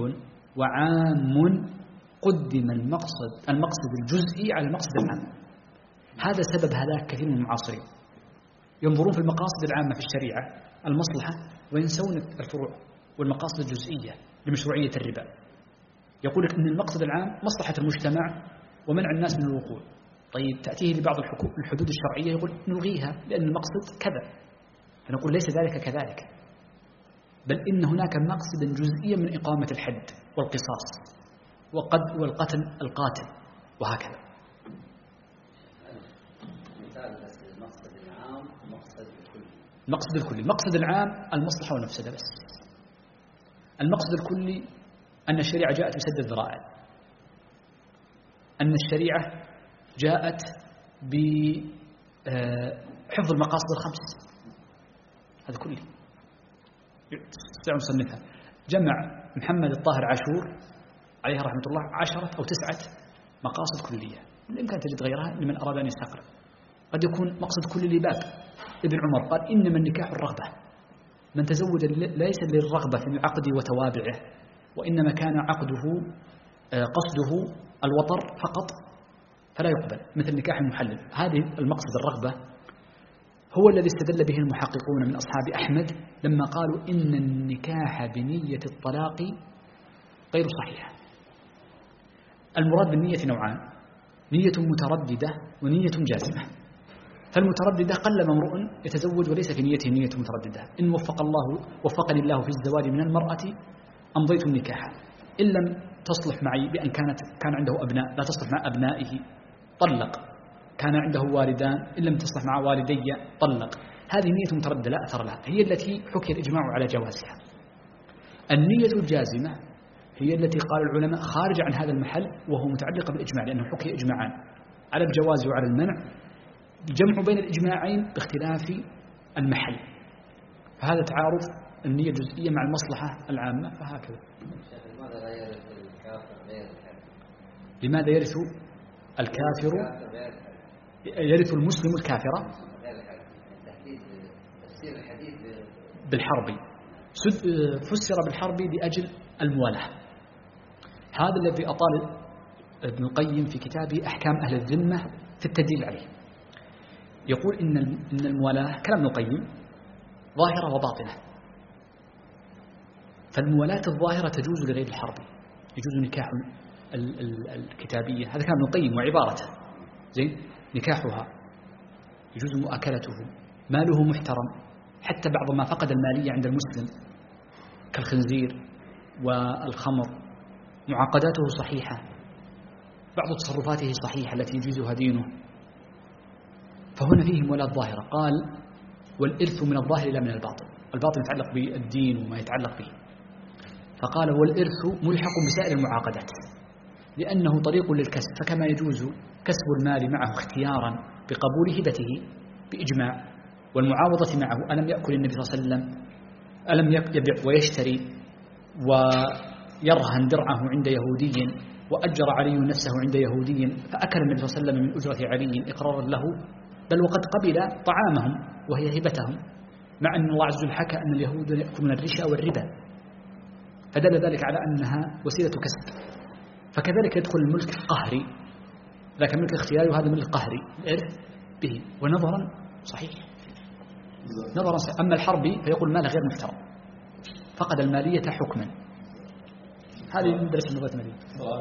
[SPEAKER 1] وعام قدم المقصد المقصد الجزئي على المقصد العام. هذا سبب هلاك كثير من المعاصرين، ينظرون في المقاصد العامة في الشريعة المصلحة وينسون الفروع والمقاصد الجزئية لمشروعية الربا. يقول لك أن المقصد العام مصلحة المجتمع ومنع الناس من الوقوع، طيب تأتيه لبعض الحدود الشرعية يقول نلغيها لأن المقصد كذا، فنقول ليس ذلك كذلك، بل إن هناك مقصدا جزئيا من إقامة الحد والقصاص وقد والقتل القاتل وهكذا.
[SPEAKER 3] المقصد العام المقصد الكلي.
[SPEAKER 1] المقصد الكلي، المقصد العام المصلحة والمفسدة بس. المقصد الكلي أن الشريعة جاءت بسد الذرائع، أن الشريعة جاءت بحفظ المقاصد الخمس، هذا كله مصنفها. جمع محمد الطاهر عاشور عليه رحمة الله عشرة أو تسعة مقاصد كلية، الإمكان تجد غيرها لمن أراد أن يستقرأ. قد يكون مقصد كل لباب. ابن عمر قال إنما النكاح الرغبة، من تزوج ليس للرغبة في العقد وتوابعه، وإنما كان عقده قصده الوطر فقط فلا يقبل، مثل نكاح المحلل. هذه المقصد الرغبة هو الذي استدل به المحققون من أصحاب أحمد لما قالوا إن النكاح بنية الطلاق غير صحيح. المراد بالنية نوعان: نية مترددة ونية جازمة. فالمترددة قلما امرؤ يتزوج وليس في نيته نية مترددة، إن وفق الله وفقني الله في الزواج من المرأة أمضيت النكاح، إن لم تصلح معي بأن كانت كان عنده أبناء لا تصلح مع أبنائه طلق، كان عنده والدان إن لم تصلح مع والدي طلق. هذه نية مترددة لا أثر لها، هي التي حكي الإجماع على جوازها. النية الجازمة هي التي قال العلماء خارج عن هذا المحل، وهو متعلق بالإجماع، لأنه حكي إجماعان على الجواز وعلى المنع، الجمع بين الإجماعين باختلاف المحل، فهذا تعارض النية الجزئية مع المصلحة العامة، فهكذا.
[SPEAKER 3] لماذا لا يرث الكافر غير الحر؟
[SPEAKER 1] لماذا يرث الكافر يرث المسلم الكافر
[SPEAKER 3] تفسير الحديث
[SPEAKER 1] بالحرب، فسر بالحرب لأجل الموالاة. هذا الذي أطال ابن القيم في كتابه أحكام أهل الذمة في التدليل عليه. يقول إن إن الموالاة، كلام ابن القيم، ظاهرة وباطنة. فالموالاة الظاهرة تجوز لغير الحرب، يجوز نكاح الكتابية، هذا كلام ابن القيم وعبارته، زين، نكاحها يجوز مؤاكلته، ماله محترم، حتى بعض ما فقد المالية عند المسلم كالخنزير والخمر معاقداته صحيحة، بعض تصرفاته صحيحة التي يجيزها دينه، فهنا فيه موالاة ظاهرة. قال والإرث من الظاهر لا من الباطن، الباطن يتعلق بالدين وما يتعلق به، فقال والإرث ملحق بسائر المعاقدات لأنه طريق للكسب، فكما يجوز كسب المال معه اختيارا بقبول هبته بإجماع، والمعاوضة معه، ألم يأكل النبي صلى الله عليه وسلم، ألم يبيع ويشتري ويرهن درعه عند يهودي وأجر علي نفسه عند يهودي فأكل النبي صلى الله عليه وسلم من أجرة علي إقرارا له، بل وقد قبل طعامهم وهي هبتهم، مع أن الله عز وجل حكى أن اليهود يأكلون الرشا والربا، فدل ذلك على أنها وسيلة كسب. فكذلك يدخل الملك القهري، ذاك الملك الاختياري وهذا الملك القهري، الإرث به ونظرا صحيح، نظرا صحيح. أما الحربي فيقول مال غير محترم، فقد المالية حكما. هذه من درس النظرة المالية.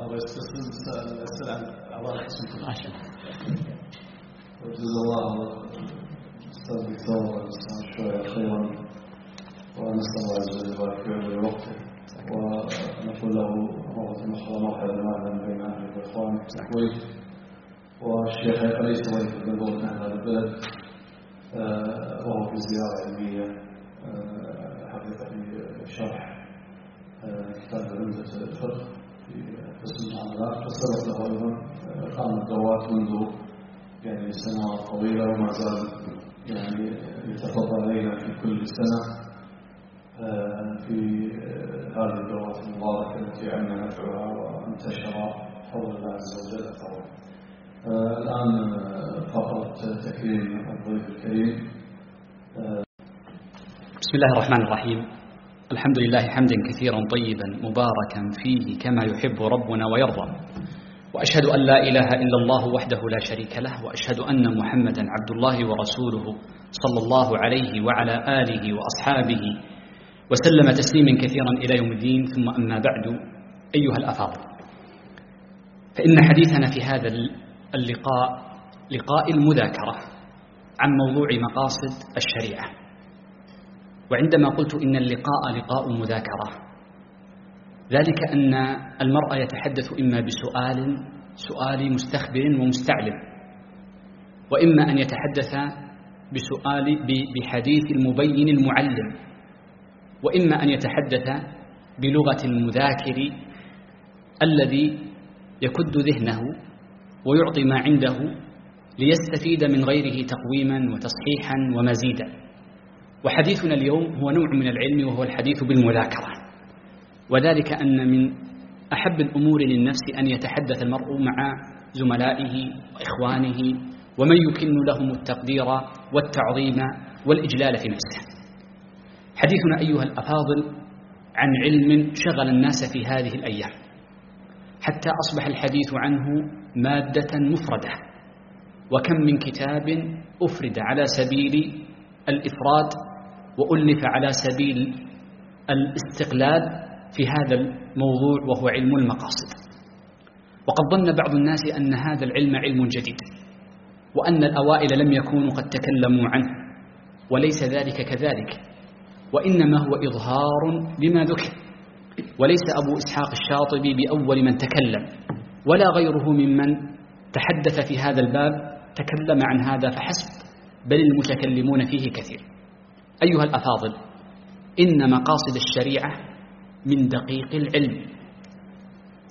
[SPEAKER 2] وجزا الله أستاذ الدكتور والأستاذ شوية خيرا، ونسأل الله عز وجل يبارك في وقته، ونقول له مرة أخرى مرحبا معنا بين أهل الإخوان في الكويت. والشيخ ليس ضيف من أهل البلد، وهو في زيارة علمية حقيقة في شرح كتاب عمدة الفقه في قسم المعاملات، فسبق له أيضا قام الدورات منذ يعني سنوات طويلة، وما زال يعني يتفضل علينا في كل سنة في هذه الدورات المباركة التي عنا نفعها وانتشر بفضل الله عز وجل. الآن فقرة تكريم الضيف الكريم.
[SPEAKER 1] بسم الله الرحمن الرحيم، الحمد لله حمدا كثيرا طيبا مباركا فيه كما يحب ربنا ويرضى، وأشهد أن لا إله إلا الله وحده لا شريك له، وأشهد أن محمدا عبد الله ورسوله صلى الله عليه وعلى آله وأصحابه وسلم تسليما كثيرا إلى يوم الدين. ثم أما بعد، أيها الأفاضل، فإن حديثنا في هذا اللقاء لقاء المذاكرة عن موضوع مقاصد الشريعة. وعندما قلت إن اللقاء لقاء مذاكرة، ذلك أن المرء يتحدث إما بسؤال سؤال مستخبر ومستعلم، وإما أن يتحدث بسؤال بحديث المبين المعلم، وإما أن يتحدث بلغة المذاكر الذي يكد ذهنه ويعطي ما عنده ليستفيد من غيره تقويما وتصحيحا ومزيدا. وحديثنا اليوم هو نوع من العلم، وهو الحديث بالمذاكرة، وذلك أن من أحب الأمور للنفس أن يتحدث المرء مع زملائه وإخوانه ومن يكن لهم التقدير والتعظيم والإجلال في نفسه. حديثنا أيها الأفاضل عن علم شغل الناس في هذه الأيام، حتى أصبح الحديث عنه مادة مفردة، وكم من كتاب أفرد على سبيل الإفراد وألف على سبيل الاستقلال في هذا الموضوع، وهو علم المقاصد. وقد ظن بعض الناس أن هذا العلم علم جديد، وأن الأوائل لم يكونوا قد تكلموا عنه، وليس ذلك كذلك، وإنما هو إظهار لما ذكر، وليس أبو إسحاق الشاطبي بأول من تكلم، ولا غيره ممن تحدث في هذا الباب تكلم عن هذا فحسب، بل المتكلمون فيه كثير. أيها الأفاضل، إن مقاصد الشريعة من دقيق العلم،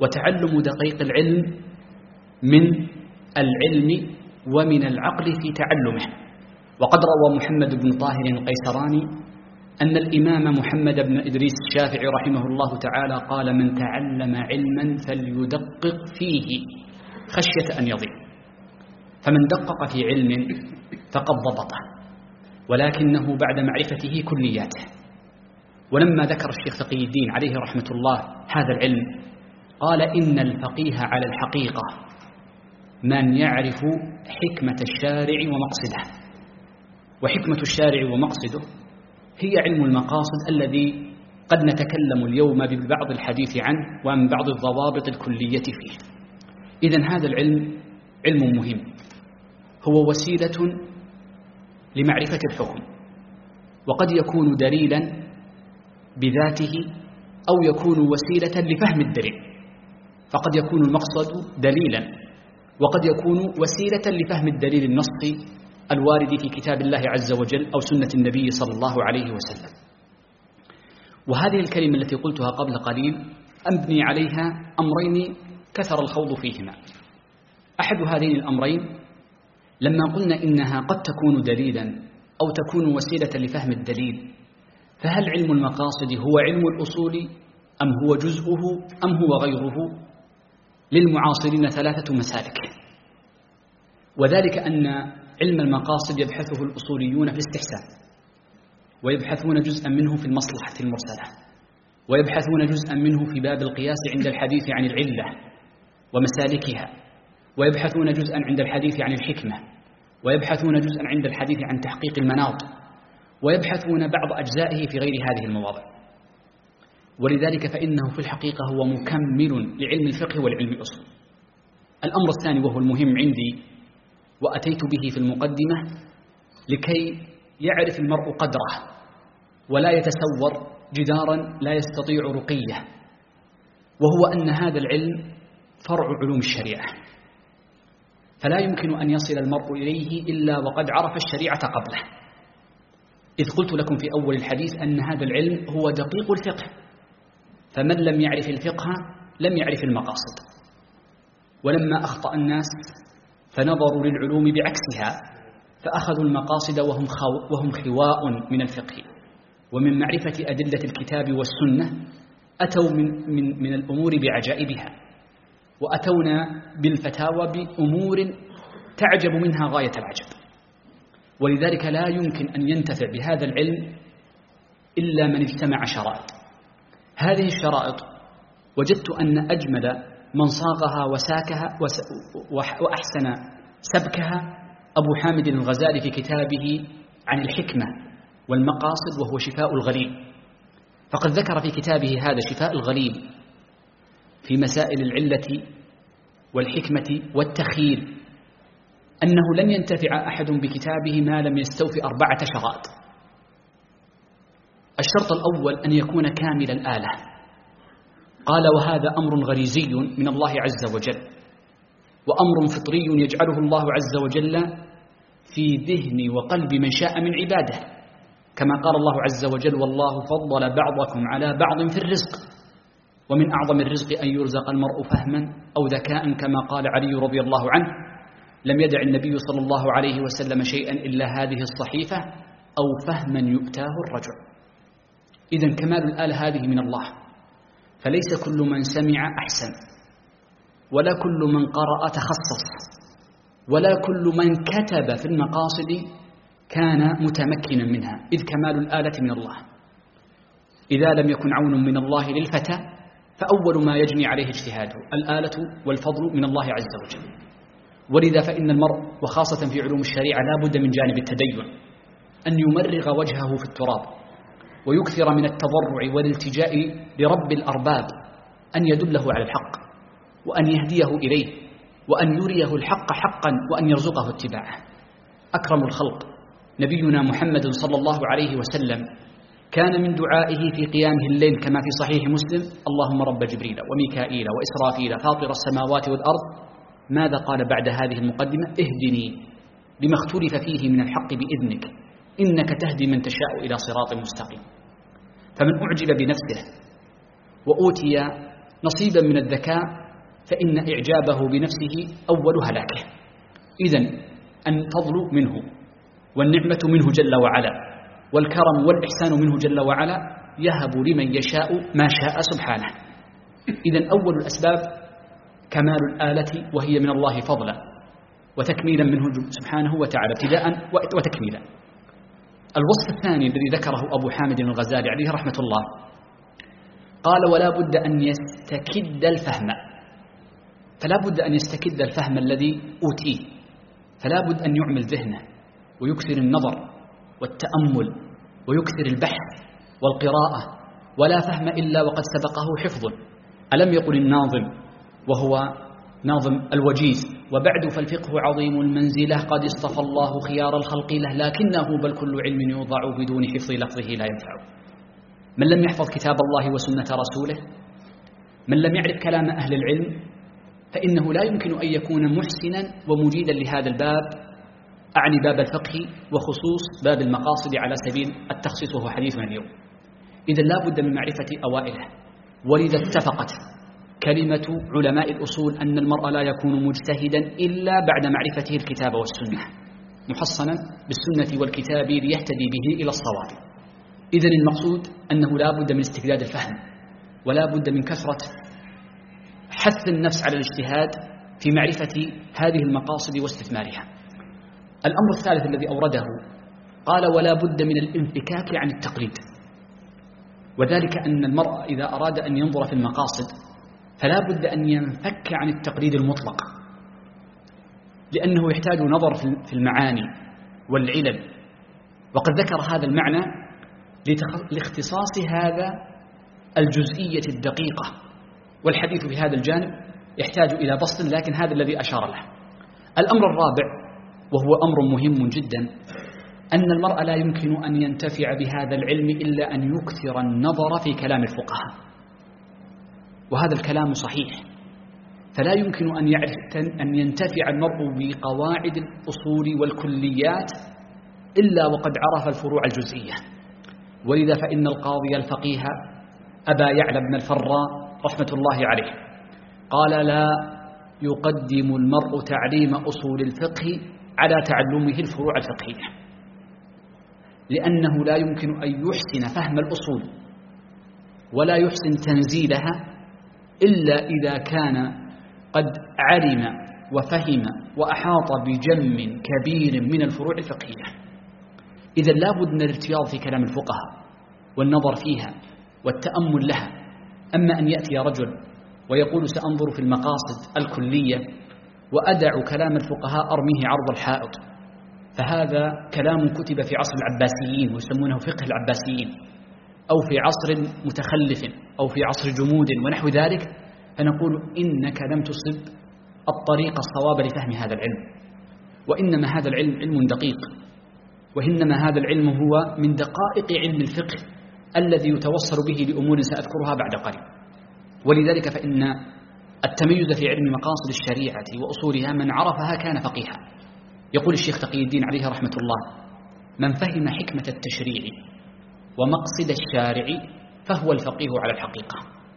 [SPEAKER 1] وتعلم دقيق العلم من العلم ومن العقل في تعلمه. وقد روى محمد بن طاهر القيسراني أن الإمام محمد بن إدريس الشافعي رحمه الله تعالى قال: من تعلم علما فليدقق فيه خشية أن يضيع. فمن دقق في علم فقد ضبطه، ولكنه بعد معرفته كلياته. ولما ذكر الشيخ تقي الدين عليه رحمة الله هذا العلم قال: إن الفقيه على الحقيقة من يعرف حكمة الشارع ومقصده. وحكمة الشارع ومقصده هي علم المقاصد الذي قد نتكلم اليوم ببعض الحديث عنه وعن بعض الضوابط الكلية فيه. إذن هذا العلم علم مهم، هو وسيلة لمعرفة الحكم، وقد يكون دليلا بذاته أو يكون وسيلة لفهم الدليل. فقد يكون المقصد دليلا، وقد يكون وسيلة لفهم الدليل النصي الوارد في كتاب الله عز وجل أو سنة النبي صلى الله عليه وسلم. وهذه الكلمة التي قلتها قبل قليل أبني عليها أمرين كثر الخوض فيهما. أحد هذين الأمرين لما قلنا إنها قد تكون دليلا أو تكون وسيلة لفهم الدليل، فهل علم المقاصد هو علم الأصول أم هو جزءه أم هو غيره؟ للمعاصرين ثلاثة مسالك، وذلك أن علم المقاصد يبحثه الأصوليون في الاستحسان، ويبحثون جزءا منه في المصلحة المرسلة، ويبحثون جزءا منه في باب القياس عند الحديث عن العلة ومسالكها، ويبحثون جزءا عند الحديث عن الحكمة، ويبحثون جزءا عند الحديث عن تحقيق المناط، ويبحثون بعض أجزائه في غير هذه المواضع. ولذلك فإنه في الحقيقة هو مكمل لعلم الفقه والعلم الأصول. الأمر الثاني وهو المهم عندي وأتيت به في المقدمة لكي يعرف المرء قدره ولا يتسور جدارا لا يستطيع رقيه، وهو أن هذا العلم فرع علوم الشريعة، فلا يمكن أن يصل المرء إليه إلا وقد عرف الشريعة قبله. إذ قلت لكم في أول الحديث أن هذا العلم هو دقيق الفقه، فمن لم يعرف الفقه لم يعرف المقاصد. ولما أخطأ الناس فنظروا للعلوم بعكسها، فأخذوا المقاصد وهم, خو وهم خواء من الفقه ومن معرفة أدلة الكتاب والسنة، أتوا من, من, من الأمور بعجائبها، وأتونا بالفتاوى بأمور تعجب منها غاية العجب. ولذلك لا يمكن أن ينتفع بهذا العلم إلا من اجتمع شرائط. هذه الشرائط وجدت أن أجمل من صاغها وساكها وأحسن سبكها أبو حامد الغزالي في كتابه عن الحكمة والمقاصد، وهو شفاء الغليل. فقد ذكر في كتابه هذا شفاء الغليل في مسائل العلة والحكمة والتخيير أنه لن ينتفع أحد بكتابه ما لم يستوفي أربعة شرائط. الشرط الأول أن يكون كامل الآلة، قال: وهذا أمر غريزي من الله عز وجل، وأمر فطري يجعله الله عز وجل في ذهن وقلب من شاء من عباده، كما قال الله عز وجل: والله فضل بعضكم على بعض في الرزق، ومن أعظم الرزق أن يرزق المرء فهما أو ذكاء، كما قال علي رضي الله عنه: لم يدع النبي صلى الله عليه وسلم شيئا إلا هذه الصحيفة أو فهما يؤتاه الرجل. إذن كمال الآلة هذه من الله، فليس كل من سمع أحسن، ولا كل من قرأ تخصص، ولا كل من كتب في المقاصد كان متمكنا منها، إذ كمال الآلة من الله. إذا لم يكن عون من الله للفتى فأول ما يجني عليه اجتهاده، الآلة والفضل من الله عز وجل. ولذا فإن المرء وخاصة في علوم الشريعة لا بد من جانب التدين أن يمرغ وجهه في التراب، ويكثر من التضرع والالتجاء لرب الأرباب أن يدله على الحق، وأن يهديه إليه، وأن يريه الحق حقا، وأن يرزقه اتباعه. أكرم الخلق نبينا محمد صلى الله عليه وسلم كان من دعائه في قيامه الليل كما في صحيح مسلم: اللهم رب جبريل وميكائيل وإسرافيل فاطر السماوات والأرض. ماذا قال بعد هذه المقدمة؟ اهدني لما اختلف فيه من الحق بإذنك إنك تهدي من تشاء إلى صراط مستقيم. فمن أعجب بنفسه وأوتي نصيبا من الذكاء فإن إعجابه بنفسه أول هلاكه. إذن أن تضلو منه، والنعمة منه جل وعلا، والكرم والإحسان منه جل وعلا، يهب لمن يشاء ما شاء سبحانه. إذن أول الأسباب كمال الآلة، وهي من الله فضلا وتكميلا منه سبحانه وتعالى، ابتداء وتكميلا. الوصف الثاني الذي ذكره أبو حامد الغزالي عليه رحمة الله، قال: ولا بد أن يستكد الفهم، فلا بد أن يستكد الفهم الذي أوتيه، فلا بد أن يعمل ذهنه ويكثر النظر والتأمل ويكثر البحث والقراءة، ولا فهم إلا وقد سبقه حفظ. ألم يقل الناظم وهو ناظم الوجيز: وبعد فالفقه عظيم المنزلة، قد اصطفى الله خيار الخلق له، لكنه بل كل علم يوضع بدون حفظ لفظه لا ينفع. من لم يحفظ كتاب الله وسنة رسوله، من لم يعرف كلام أهل العلم، فإنه لا يمكن أن يكون محسنا ومجيدا لهذا الباب، أعني باب الفقه وخصوص باب المقاصد على سبيل التخصيص وهو حديثنا اليوم. إذن لا بد من معرفة أوائله. ولذا اتفقت كلمة علماء الأصول أن المرء لا يكون مجتهدا إلا بعد معرفته الكتاب والسنة، محصنا بالسنة والكتاب ليهتدي به إلى الصواب. إذن المقصود أنه لا بد من استجداد الفهم، ولا بد من كثرة حث النفس على الاجتهاد في معرفة هذه المقاصد واستثمارها. الأمر الثالث الذي أورده، قال: ولا بد من الانفكاك عن التقليد، وذلك أن المرء إذا أراد أن ينظر في المقاصد فلا بد أن ينفك عن التقليد المطلق، لأنه يحتاج نظر في المعاني والعلل، وقد ذكر هذا المعنى لاختصاص هذا الجزئية الدقيقة، والحديث في هذا الجانب يحتاج إلى بسط، لكن هذا الذي أشار له. الأمر الرابع وهو أمر مهم جدا، أن المرء لا يمكن أن ينتفع بهذا العلم إلا أن يكثر النظر في كلام الفقهاء، وهذا الكلام صحيح. فلا يمكن أن يعرف أن ينتفع المرء بقواعد الأصول والكليات إلا وقد عرف الفروع الجزئية. ولذا فإن القاضي الفقيه أبا يعلى بن الفراء رحمة الله عليه قال: لا يقدم المرء تعليم أصول الفقه على تعلمه الفروع الفقهية، لأنه لا يمكن أن يحسن فهم الأصول ولا يحسن تنزيلها إلا إذا كان قد علم وفهم وأحاط بجم كبير من الفروع الفقهية. إذن لا بد من الارتياض في كلام الفقهاء والنظر فيها والتأمل لها. أما أن يأتي رجل ويقول: سأنظر في المقاصد الكلية وأدع كلام الفقهاء أرميه عرض الحائط، فهذا كلام كتب في عصر العباسيين ويسمونه فقه العباسيين، أو في عصر متخلف، أو في عصر جمود ونحو ذلك، فنقول إنك لم تصب الطريق الصواب لفهم هذا العلم. وإنما هذا العلم علم دقيق، وإنما هذا العلم هو من دقائق علم الفقه الذي يتوصل به لأمور سأذكرها بعد قليل. ولذلك فإن التميز في علم مقاصد الشريعة وأصولها من عرفها كان فقيها. يقول الشيخ تقي الدين عليه رحمة الله: من فهم حكمة التشريع ومقصد الشارع فهو الفقيه على الحقيقة.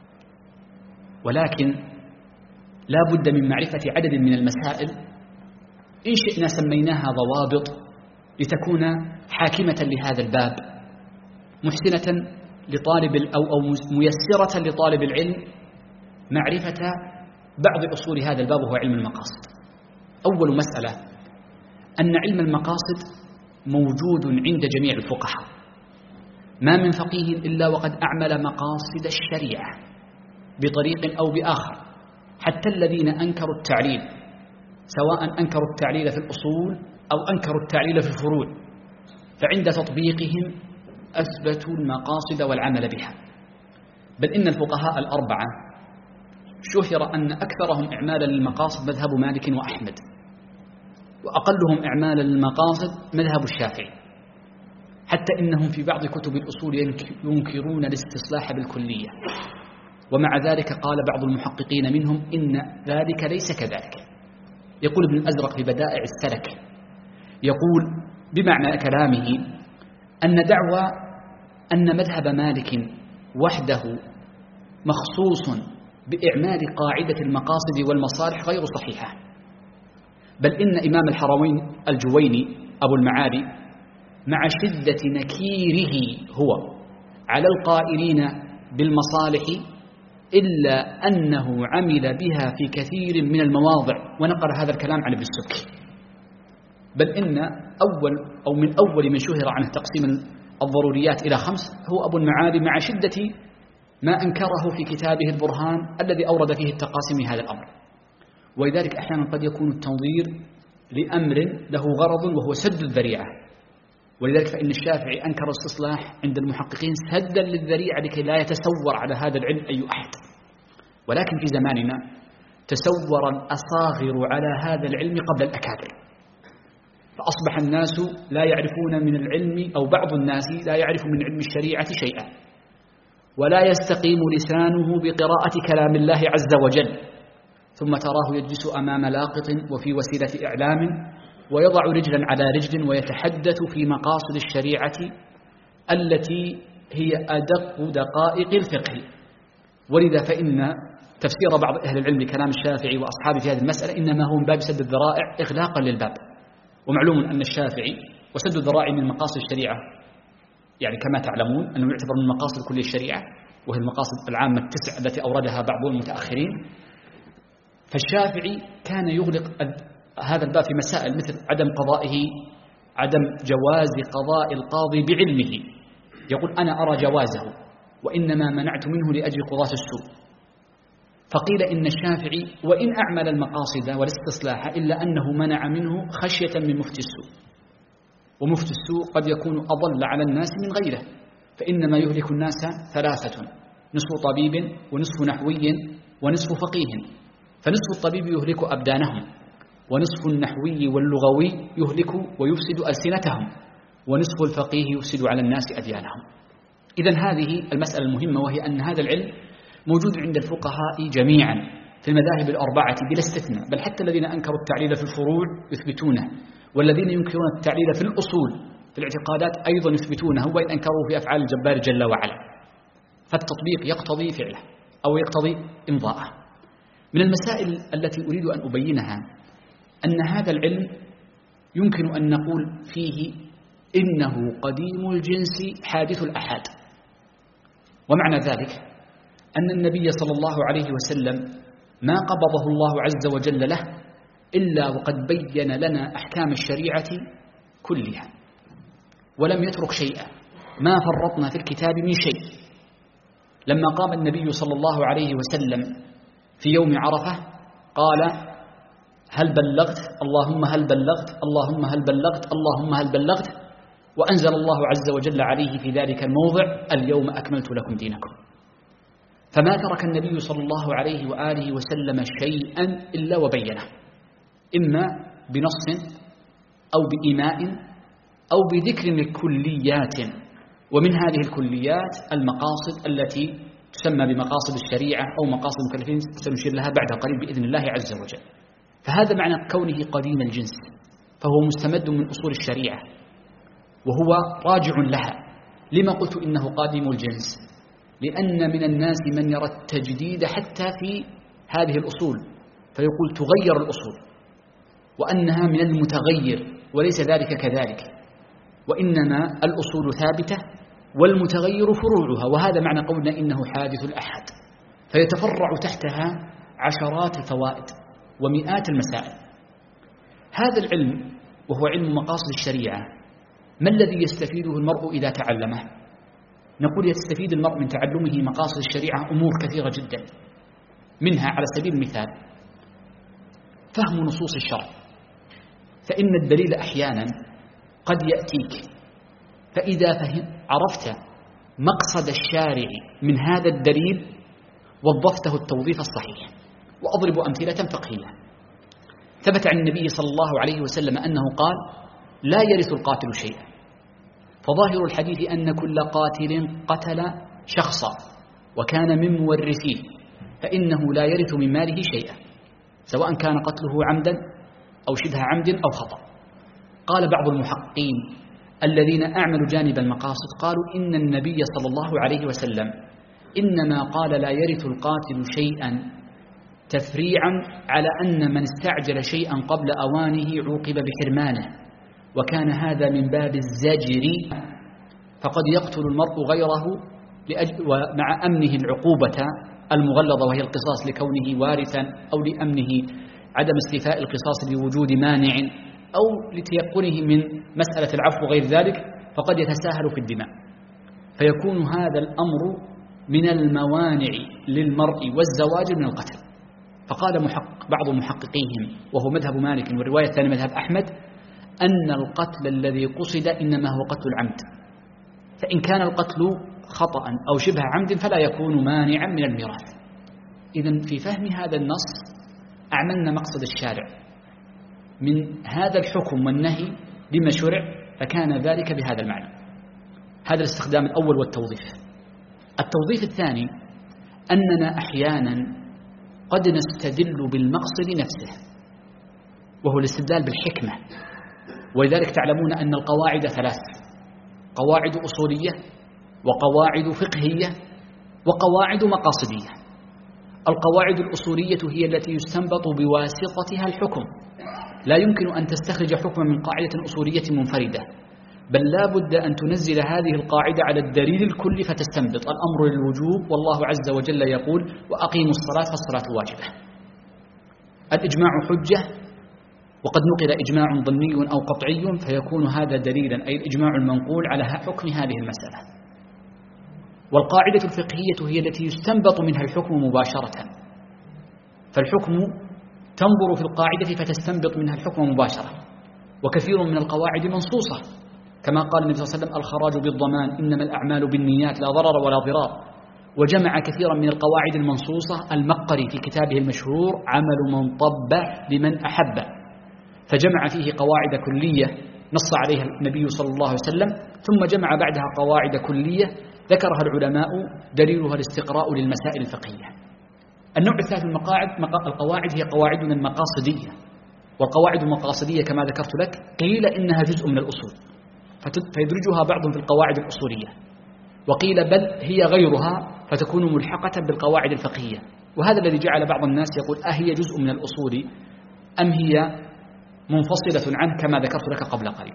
[SPEAKER 1] ولكن لا بد من معرفة عدد من المسائل إن شئنا سميناها ضوابط لتكون حاكمة لهذا الباب، محسنة لطالب أو أو ميسرة لطالب العلم معرفة بعض أصول هذا الباب وهو علم المقاصد. أول مسألة أن علم المقاصد موجود عند جميع الفقهاء، ما من فقيه إلا وقد أعمل مقاصد الشريعة بطريق أو بآخر، حتى الذين أنكروا التعليل، سواء أنكروا التعليل في الأصول أو أنكروا التعليل في الفروع، فعند تطبيقهم أثبتوا المقاصد والعمل بها. بل إن الفقهاء الأربعة شهر أن أكثرهم إعمالا للمقاصد مذهب مالك وأحمد، وأقلهم إعمالا للمقاصد مذهب الشافعي، حتى إنهم في بعض كتب الأصول ينكرون الاستصلاح بالكلية. ومع ذلك قال بعض المحققين منهم إن ذلك ليس كذلك. يقول ابن الأزرق في بدائع السلك، يقول بمعنى كلامه أن دعوى أن مذهب مالك وحده مخصوص بإعمال قاعدة المقاصد والمصالح غير صحيحة، بل إن إمام الحرمين الجويني أبو المعالي مع شدة نكيره هو على القائلين بالمصالح إلا أنه عمل بها في كثير من المواضع، ونقل هذا الكلام عن ابن السبكي. بل إن أول أو من أول من شهر عنه تقسيم الضروريات إلى خمس هو أبو المعالي، مع شدة ما أنكره في كتابه البرهان الذي أورد فيه التقاسيم هذا الأمر. ولذلك أحيانا قد يكون التنظير لأمر له غرض وهو سد الذريعة، ولذلك فإن الشافعي أنكر الاستصلاح عند المحققين سدا للذريعة لكي لا يتسور على هذا العلم أي أحد. ولكن في زماننا تسور الأصاغر على هذا العلم قبل الأكابر، فأصبح الناس لا يعرفون من العلم أو بعض الناس لا يعرف من علم الشريعة شيئا، ولا يستقيم لسانه بقراءة كلام الله عز وجل، ثم تراه يجلس أمام لاقط وفي وسيلة إعلام ويضع رجلا على رجل ويتحدث في مقاصد الشريعة التي هي أدق دقائق الفقه. ولذا فإن تفسير بعض أهل العلم لكلام الشافعي وأصحابه في هذه المسألة إنما هو من باب سد الذرائع إغلاقا للباب. ومعلوم أن الشافعي وسد الذرائع من مقاصد الشريعة، يعني كما تعلمون أنه يعتبر من مقاصد كل الشريعة، وهي المقاصد العامة التسع التي أوردها بعض المتأخرين. فالشافعي كان يغلق هذا الباب في مسائل مثل عدم قضائه، عدم جواز قضاء القاضي بعلمه، يقول أنا أرى جوازه وإنما منعت منه لأجل قضاة السوء. فقيل إن الشافعي وإن أعمل المقاصد والاستصلاح إلا أنه منع منه خشية من مفتي السوء، ومفتي السوء قد يكون أضل على الناس من غيره، فإنما يهلك الناس ثلاثة: نصف طبيب ونصف نحوي ونصف فقيه، فنصف الطبيب يهلك أبدانهم، ونصف النحوي واللغوي يهلك ويفسد ألسنتهم، ونصف الفقيه يفسد على الناس أديانهم. إذن هذه المسألة المهمة، وهي أن هذا العلم موجود عند الفقهاء جميعا في المذاهب الأربعة بلا استثناء، بل حتى الذين أنكروا التعليل في الفروع يثبتونه، والذين ينكرون التعليل في الأصول في الاعتقادات أيضا يثبتونه، وإن أنكروا في أفعال الجبار جل وعلا. فالتطبيق يقتضي فعله أو يقتضي إمضاءه. من المسائل التي أريد أن أبينها أن هذا العلم يمكن أن نقول فيه إنه قديم الجنس حادث الأحاد. ومعنى ذلك أن النبي صلى الله عليه وسلم ما قبضه الله عز وجل له إلا وقد بين لنا أحكام الشريعة كلها، ولم يترك شيئا، ما فرطنا في الكتاب من شيء. لما قام النبي صلى الله عليه وسلم في يوم عرفة قال: هل بلغت؟ اللهم هل بلغت؟ اللهم هل بلغت؟ اللهم هل بلغت؟ وأنزل الله عز وجل عليه في ذلك الموضع: اليوم أكملت لكم دينكم. فما ترك النبي صلى الله عليه وآله وسلم شيئا إلا وبينه، إما بنص أو بإيماء أو بذكر الكليات، ومن هذه الكليات المقاصد التي تسمى بمقاصد الشريعة أو مقاصد المكلفين، سنشير لها بعد قليل بإذن الله عز وجل. فهذا معنى كونه قديم الجنس، فهو مستمد من أصول الشريعة وهو راجع لها. لما قلت إنه قادم الجنس؟ لأن من الناس من يرى التجديد حتى في هذه الأصول، فيقول تغير الأصول وأنها من المتغير، وليس ذلك كذلك، وإنما الأصول ثابتة والمتغير فروعها. وهذا معنى قولنا إنه حادث الأحد، فيتفرع تحتها عشرات الفوائد ومئات المسائل. هذا العلم وهو علم مقاصد الشريعة، ما الذي يستفيده المرء إذا تعلمه؟ نقول يستفيد المرء من تعلمه مقاصد الشريعة أمور كثيرة جدا، منها على سبيل المثال فهم نصوص الشرع. فإن الدليل أحيانا قد يأتيك، فإذا فهم عرفت مقصد الشارع من هذا الدليل وظفته التوظيف الصحيح. وأضرب أمثلة فقهية. ثبت عن النبي صلى الله عليه وسلم أنه قال: لا يرث القاتل شيئا. فظاهر الحديث أن كل قاتل قتل شخصا وكان من مورثيه، فإنه لا يرث من ماله شيئا، سواء كان قتله عمدا أو شبه عمد أو خطأ. قال بعض المحققين الذين أعملوا جانب المقاصد، قالوا إن النبي صلى الله عليه وسلم إنما قال لا يرث القاتل شيئا تفريعا على أن من استعجل شيئا قبل أوانه عوقب بحرمانه، وكان هذا من باب الزجر، فقد يقتل المرء غيره ومع أمنه العقوبة المغلظة وهي القصاص لكونه وارثا، أو لأمنه عدم استيفاء القصاص لوجود مانع، أو لتيقنه من مسألة العفو وغير ذلك، فقد يتساهل في الدماء، فيكون هذا الأمر من الموانع للمرء والزواج من القتل. فقال محقق بعض محققيهم وهو مذهب مالك والرواية الثانية مذهب أحمد أن القتل الذي قصد إنما هو قتل العمد، فإن كان القتل خطأ أو شبه عمد فلا يكون مانعا من الميراث. إذن في فهم هذا النص أعملنا مقصد الشارع من هذا الحكم والنهي لما شرع، فكان ذلك بهذا المعنى. هذا الاستخدام الأول والتوظيف. التوظيف الثاني أننا أحيانا قد نستدل بالمقصد نفسه، وهو الاستدلال بالحكمة. ولذلك تعلمون أن القواعد ثلاث: قواعد أصولية، وقواعد فقهية، وقواعد مقاصدية. القواعد الأصولية هي التي يستنبط بواسطتها الحكم، لا يمكن أن تستخرج حكما من قاعدة أصولية منفردة، بل لا بد أن تنزل هذه القاعدة على الدليل الكلي فتستنبط الأمر للوجوب، والله عز وجل يقول وأقيموا الصلاة فالصلاة واجبة. الإجماع حجة، وقد نقل إجماع ضمني أو قطعي فيكون هذا دليلا، أي الإجماع المنقول على حكم هذه المسألة. والقاعدة الفقهية هي التي يستنبط منها الحكم مباشرة، فالحكم تنظر في القاعدة فتستنبط منها الحكم مباشرة. وكثير من القواعد منصوصة، كما قال النبي صلى الله عليه وسلم الخراج بالضمان إنما الأعمال بالنيات لا ضرر ولا ضرار. وجمع كثيرا من القواعد المنصوصة المقري في كتابه المشهور عمل من طب لمن أحب، فجمع فيه قواعد كلية نص عليها النبي صلى الله عليه وسلم، ثم جمع بعدها قواعد كلية ذكرها العلماء دليلها الاستقراء للمسائل الفقهية. النوع الثالث من القواعد هي قواعدنا المقاصدية. والقواعد المقاصدية كما ذكرت لك قيل إنها جزء من الأصول، فيدرجها بعض في القواعد الأصولية، وقيل بل هي غيرها فتكون ملحقة بالقواعد الفقهية. وهذا الذي جعل بعض الناس يقول أهي جزء من الأصول أم هي منفصلة عنه كما ذكرت لك قبل قليل.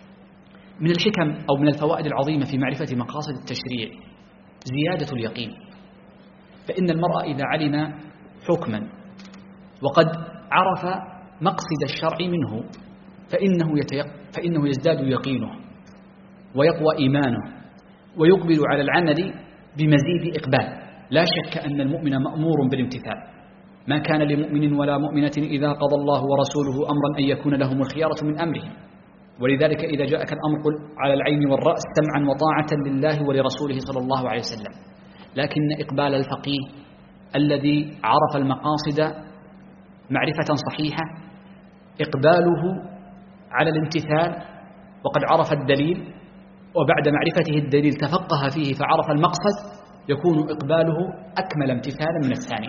[SPEAKER 1] من الحكم أو من الفوائد العظيمة في معرفة مقاصد التشريع زيادة اليقين، فإن المرء إذا علم حكما وقد عرف مقصد الشرع منه فإنه, يتيق... فإنه يزداد يقينه ويقوى إيمانه ويقبل على العمل بمزيد إقبال. لا شك أن المؤمن مأمور بالامتثال، ما كان لمؤمن ولا مؤمنة إذا قضى الله ورسوله أمرا أن يكون لهم الخيارة من أمرهم. ولذلك إذا جاءك الأمر قل على العين والرأس سمعا وطاعة لله ولرسوله صلى الله عليه وسلم. لكن إقبال الفقيه الذي عرف المقاصد معرفة صحيحة إقباله على الامتثال وقد عرف الدليل، وبعد معرفته الدليل تفقه فيه فعرف المقصد، يكون إقباله أكمل امتثالا من الثاني.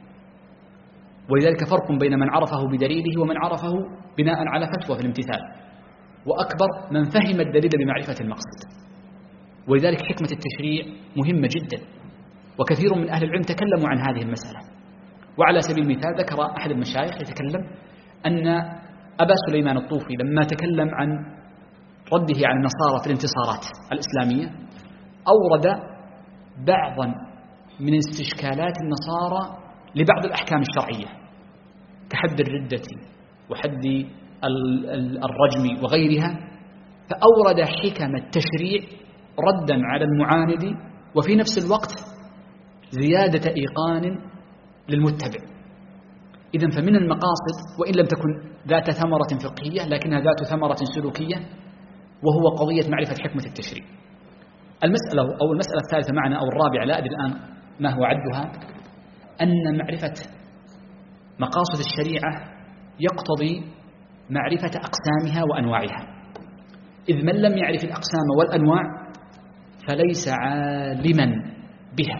[SPEAKER 1] ولذلك فرق بين من عرفه بدليله ومن عرفه بناء على فتوى في الامتثال، وأكبر من فهم الدليل بمعرفة المقصد. ولذلك حكمة التشريع مهمة جدا، وكثير من أهل العلم تكلموا عن هذه المسألة. وعلى سبيل المثال ذكر أحد المشايخ يتكلم أن أبا سليمان الطوفي لما تكلم عن رده على النصارى في الانتصارات الإسلامية أورد بعضا من استشكالات النصارى لبعض الأحكام الشرعية كحد الردة وحد الرجم وغيرها، فأورد حكم التشريع ردا على المعاند وفي نفس الوقت زيادة إيقان للمتبع. إذن فمن المقاصد وإن لم تكن ذات ثمرة فقهية لكنها ذات ثمرة سلوكية، وهو قضية معرفة حكمة التشريع. المسألة أو المسألة الثالثة معنا أو الرابعة لا أدري الآن ما هو عدها، أن معرفة مقاصد الشريعة يقتضي معرفة أقسامها وأنواعها، إذ من لم يعرف الأقسام والأنواع فليس عالما بها.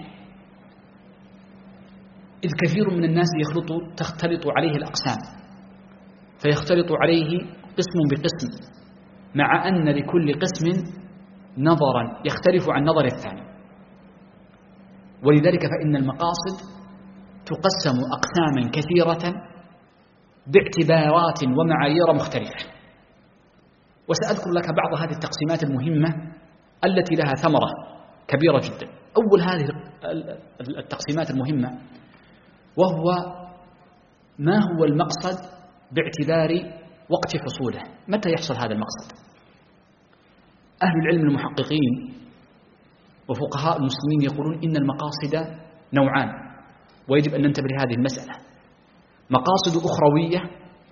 [SPEAKER 1] إذ كثير من الناس يخلط تختلط عليه الأقسام، فيختلط عليه قسم بقسم، مع أن لكل قسم نظرا يختلف عن نظر الثاني. ولذلك فإن المقاصد تقسم أقساما كثيرة باعتبارات ومعايير مختلفة، وسأذكر لك بعض هذه التقسيمات المهمة التي لها ثمرة كبيرة جدا. أول هذه التقسيمات المهمة وهو ما هو المقصد باعتبار وقت حصوله، متى يحصل هذا المقصد؟ أهل العلم المحققين وفقهاء المسلمين يقولون إن المقاصد نوعان، ويجب أن ننتبه لهذه المسألة: مقاصد أخروية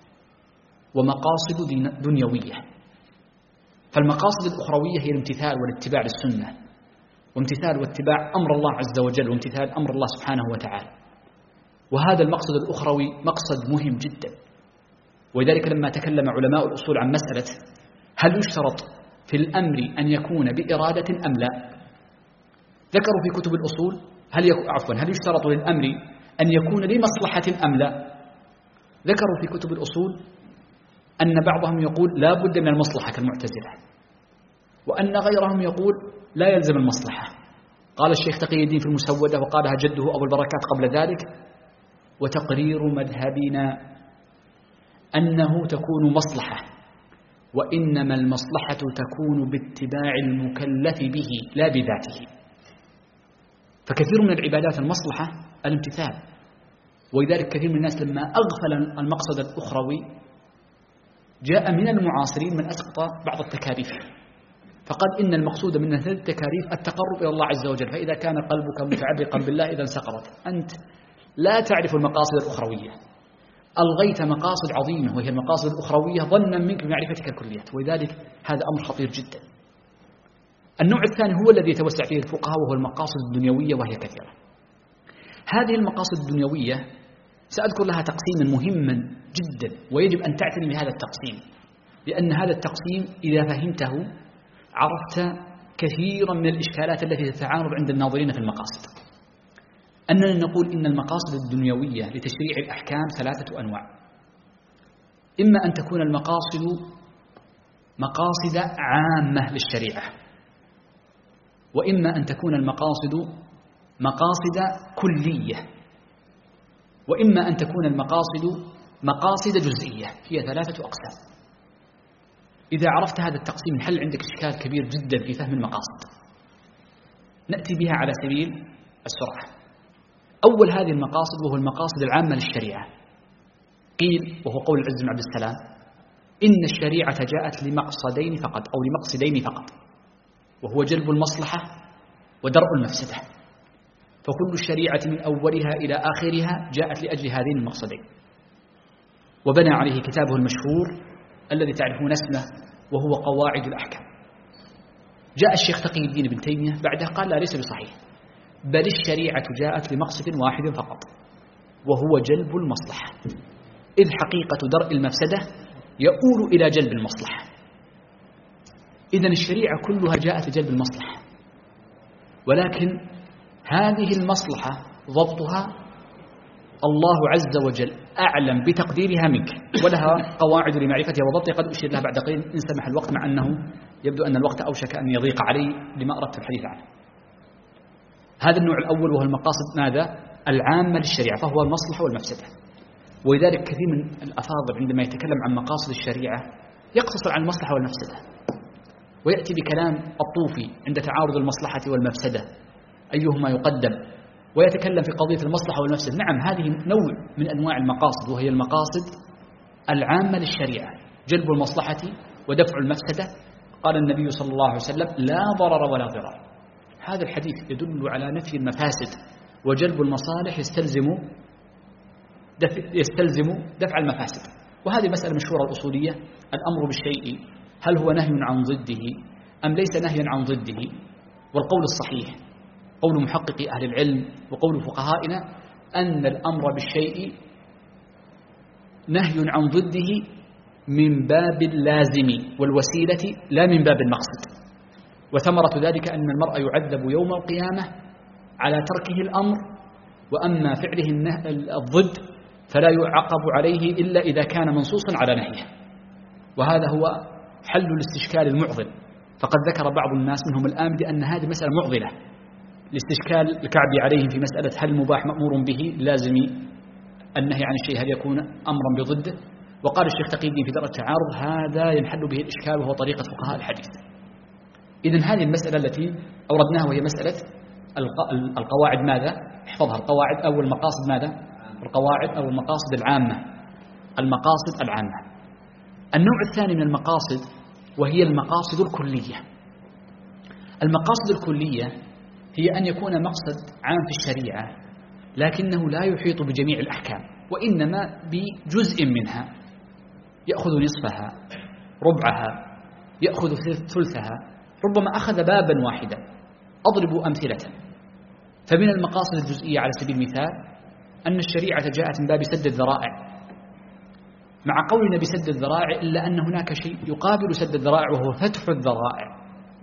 [SPEAKER 1] ومقاصد دنيوية. فالمقاصد الأخروية هي الامتثال والاتباع للسنة، وامتثال واتباع أمر الله عز وجل، وامتثال أمر الله سبحانه وتعالى. وهذا المقصد الأخروي مقصد مهم جدا، ولذلك لما تكلم علماء الأصول عن مسألة هل يشترط في الأمر أن يكون بإرادة أم لا، ذكروا في كتب الأصول هل يكون عفوا هل يشترط للأمر أن يكون لمصلحة أم لا. ذكروا في كتب الأصول أن بعضهم يقول لا بد من المصلحة كالمعتزلة، وأن غيرهم يقول لا يلزم المصلحة. قال الشيخ تقي الدين في المسودة، وقالها جده أبو البركات قبل ذلك: وتقرير مذهبنا أنه تكون مصلحة، وإنما المصلحة تكون باتباع المكلف به لا بذاته. فكثير من العبادات المصلحة الامتثال، ولذلك كثير من الناس لما أغفل المقصد الأخروي جاء من المعاصرين من أسقط بعض التكاليف، فقال إن المقصود من هذه التكاليف التقرب إلى الله عز وجل، فإذا كان قلبك متعلقا بالله إذا سقطت. أنت لا تعرف المقاصد الأخروية، ألغيت مقاصد عظيمة وهي المقاصد الأخروية ظنا منك بمعرفتك الكليات، ولذلك هذا أمر خطير جدا. النوع الثاني هو الذي يتوسع فيه الفقهاء، وهو المقاصد الدنيوية، وهي كثيرة. هذه المقاصد الدنيوية سأذكر لها تقسيما مهما جدا، ويجب أن تعتني بهذا التقسيم، لأن هذا التقسيم إذا فهمته عرفت كثيرا من الإشكالات التي تتعارض عند الناظرين في المقاصد. أننا نقول إن المقاصد الدنيوية لتشريع الأحكام ثلاثة أنواع: إما أن تكون المقاصد مقاصد عامة للشريعة، وإما أن تكون المقاصد مقاصد كلية، وإما أن تكون المقاصد مقاصد جزئية. هي ثلاثة أقسام. إذا عرفت هذا التقسيم انحل عندك إشكال كبير جدا في فهم المقاصد. نأتي بها على سبيل السرعة. أول هذه المقاصد وهو المقاصد العامة للشريعة. قيل وهو قول العز بن عبد السلام: إن الشريعة جاءت لمقصدين فقط أو لمقصدين فقط، وهو جلب المصلحة ودرء المفسدة. فكل الشريعة من أولها إلى آخرها جاءت لأجل هذين المقصدين. وبنى عليه كتابه المشهور الذي تعرفون اسمه وهو قواعد الأحكام. جاء الشيخ تقي الدين ابن تيمية بعده قال: لا، ليس بصحيح، بل الشريعة جاءت لمقصد واحد فقط، وهو جلب المصلحة، إذ حقيقة درء المفسدة يؤول إلى جلب المصلحة. إذن الشريعة كلها جاءت لجلب المصلحة، ولكن هذه المصلحة ضبطها الله عز وجل أعلم بتقديرها منك، ولها قواعد لمعرفتها وضبطها قد أشير لها بعد قليل إن سمح الوقت، مع أنه يبدو أن الوقت أوشك أن يضيق علي لما أردت الحديث عنه. هذا النوع الأول وهو المقاصد ماذا؟ العامة للشريعة، فهو المصلحة والمفسدة. ولذلك كثير من الأفاضل عندما يتكلم عن مقاصد الشريعة يقتصر على المصلحة والمفسدة، ويأتي بكلام الطوفي عند تعارض المصلحة والمفسدة أيهما يقدم، ويتكلم في قضية المصلحة والمفسدة. نعم، هذه نوع من أنواع المقاصد، وهي المقاصد العامة للشريعة، جلب المصلحة ودفع المفسدة. قال النبي صلى الله عليه وسلم: لا ضرر ولا ضرار. هذا الحديث يدل على نفي المفاسد، وجلب المصالح يستلزم دفع, يستلزم دفع المفاسد. وهذه مسألة مشهورة الأصولية: الأمر بالشيء هل هو نهي عن ضده أم ليس نهيا عن ضده؟ والقول الصحيح قول محققي أهل العلم وقول فقهائنا أن الأمر بالشيء نهي عن ضده من باب اللازم والوسيلة لا من باب المقصد. وثمرة ذلك أن المرء يعذب يوم القيامة على تركه الأمر، وأما فعله الضد فلا يعاقب عليه إلا إذا كان منصوصا على نهيه. وهذا هو حل الاستشكال المعضل. فقد ذكر بعض الناس منهم الآن بأن هذه مسألة معضلة، لاستشكال الكعبي عليهم في مسألة هل المباح مأمور به لازم النهي عن الشيء هل يكون أمرا بضده. وقال الشيخ تقي الدين في درء التعارض هذا ينحل به الإشكال وهو طريقة فقهاء الحديث. إذن هذه المسألة التي أوردناها وهي مسألة القواعد ماذا؟ احفظها، القواعد أو المقاصد ماذا؟ القواعد أو المقاصد العامة، المقاصد العامة. النوع الثاني من المقاصد وهي المقاصد الكلية. المقاصد الكلية هي أن يكون مقصد عام في الشريعة لكنه لا يحيط بجميع الأحكام وإنما بجزء منها، يأخذ نصفها، ربعها، يأخذ ثلثها، ربما أخذ بابا واحدا. أضرب أمثلة. فمن المقاصد الجزئية على سبيل المثال أن الشريعة جاءت من باب سد الذرائع، مع قولنا بسد الذرائع إلا أن هناك شيء يقابل سد الذرائع وهو فتح الذرائع،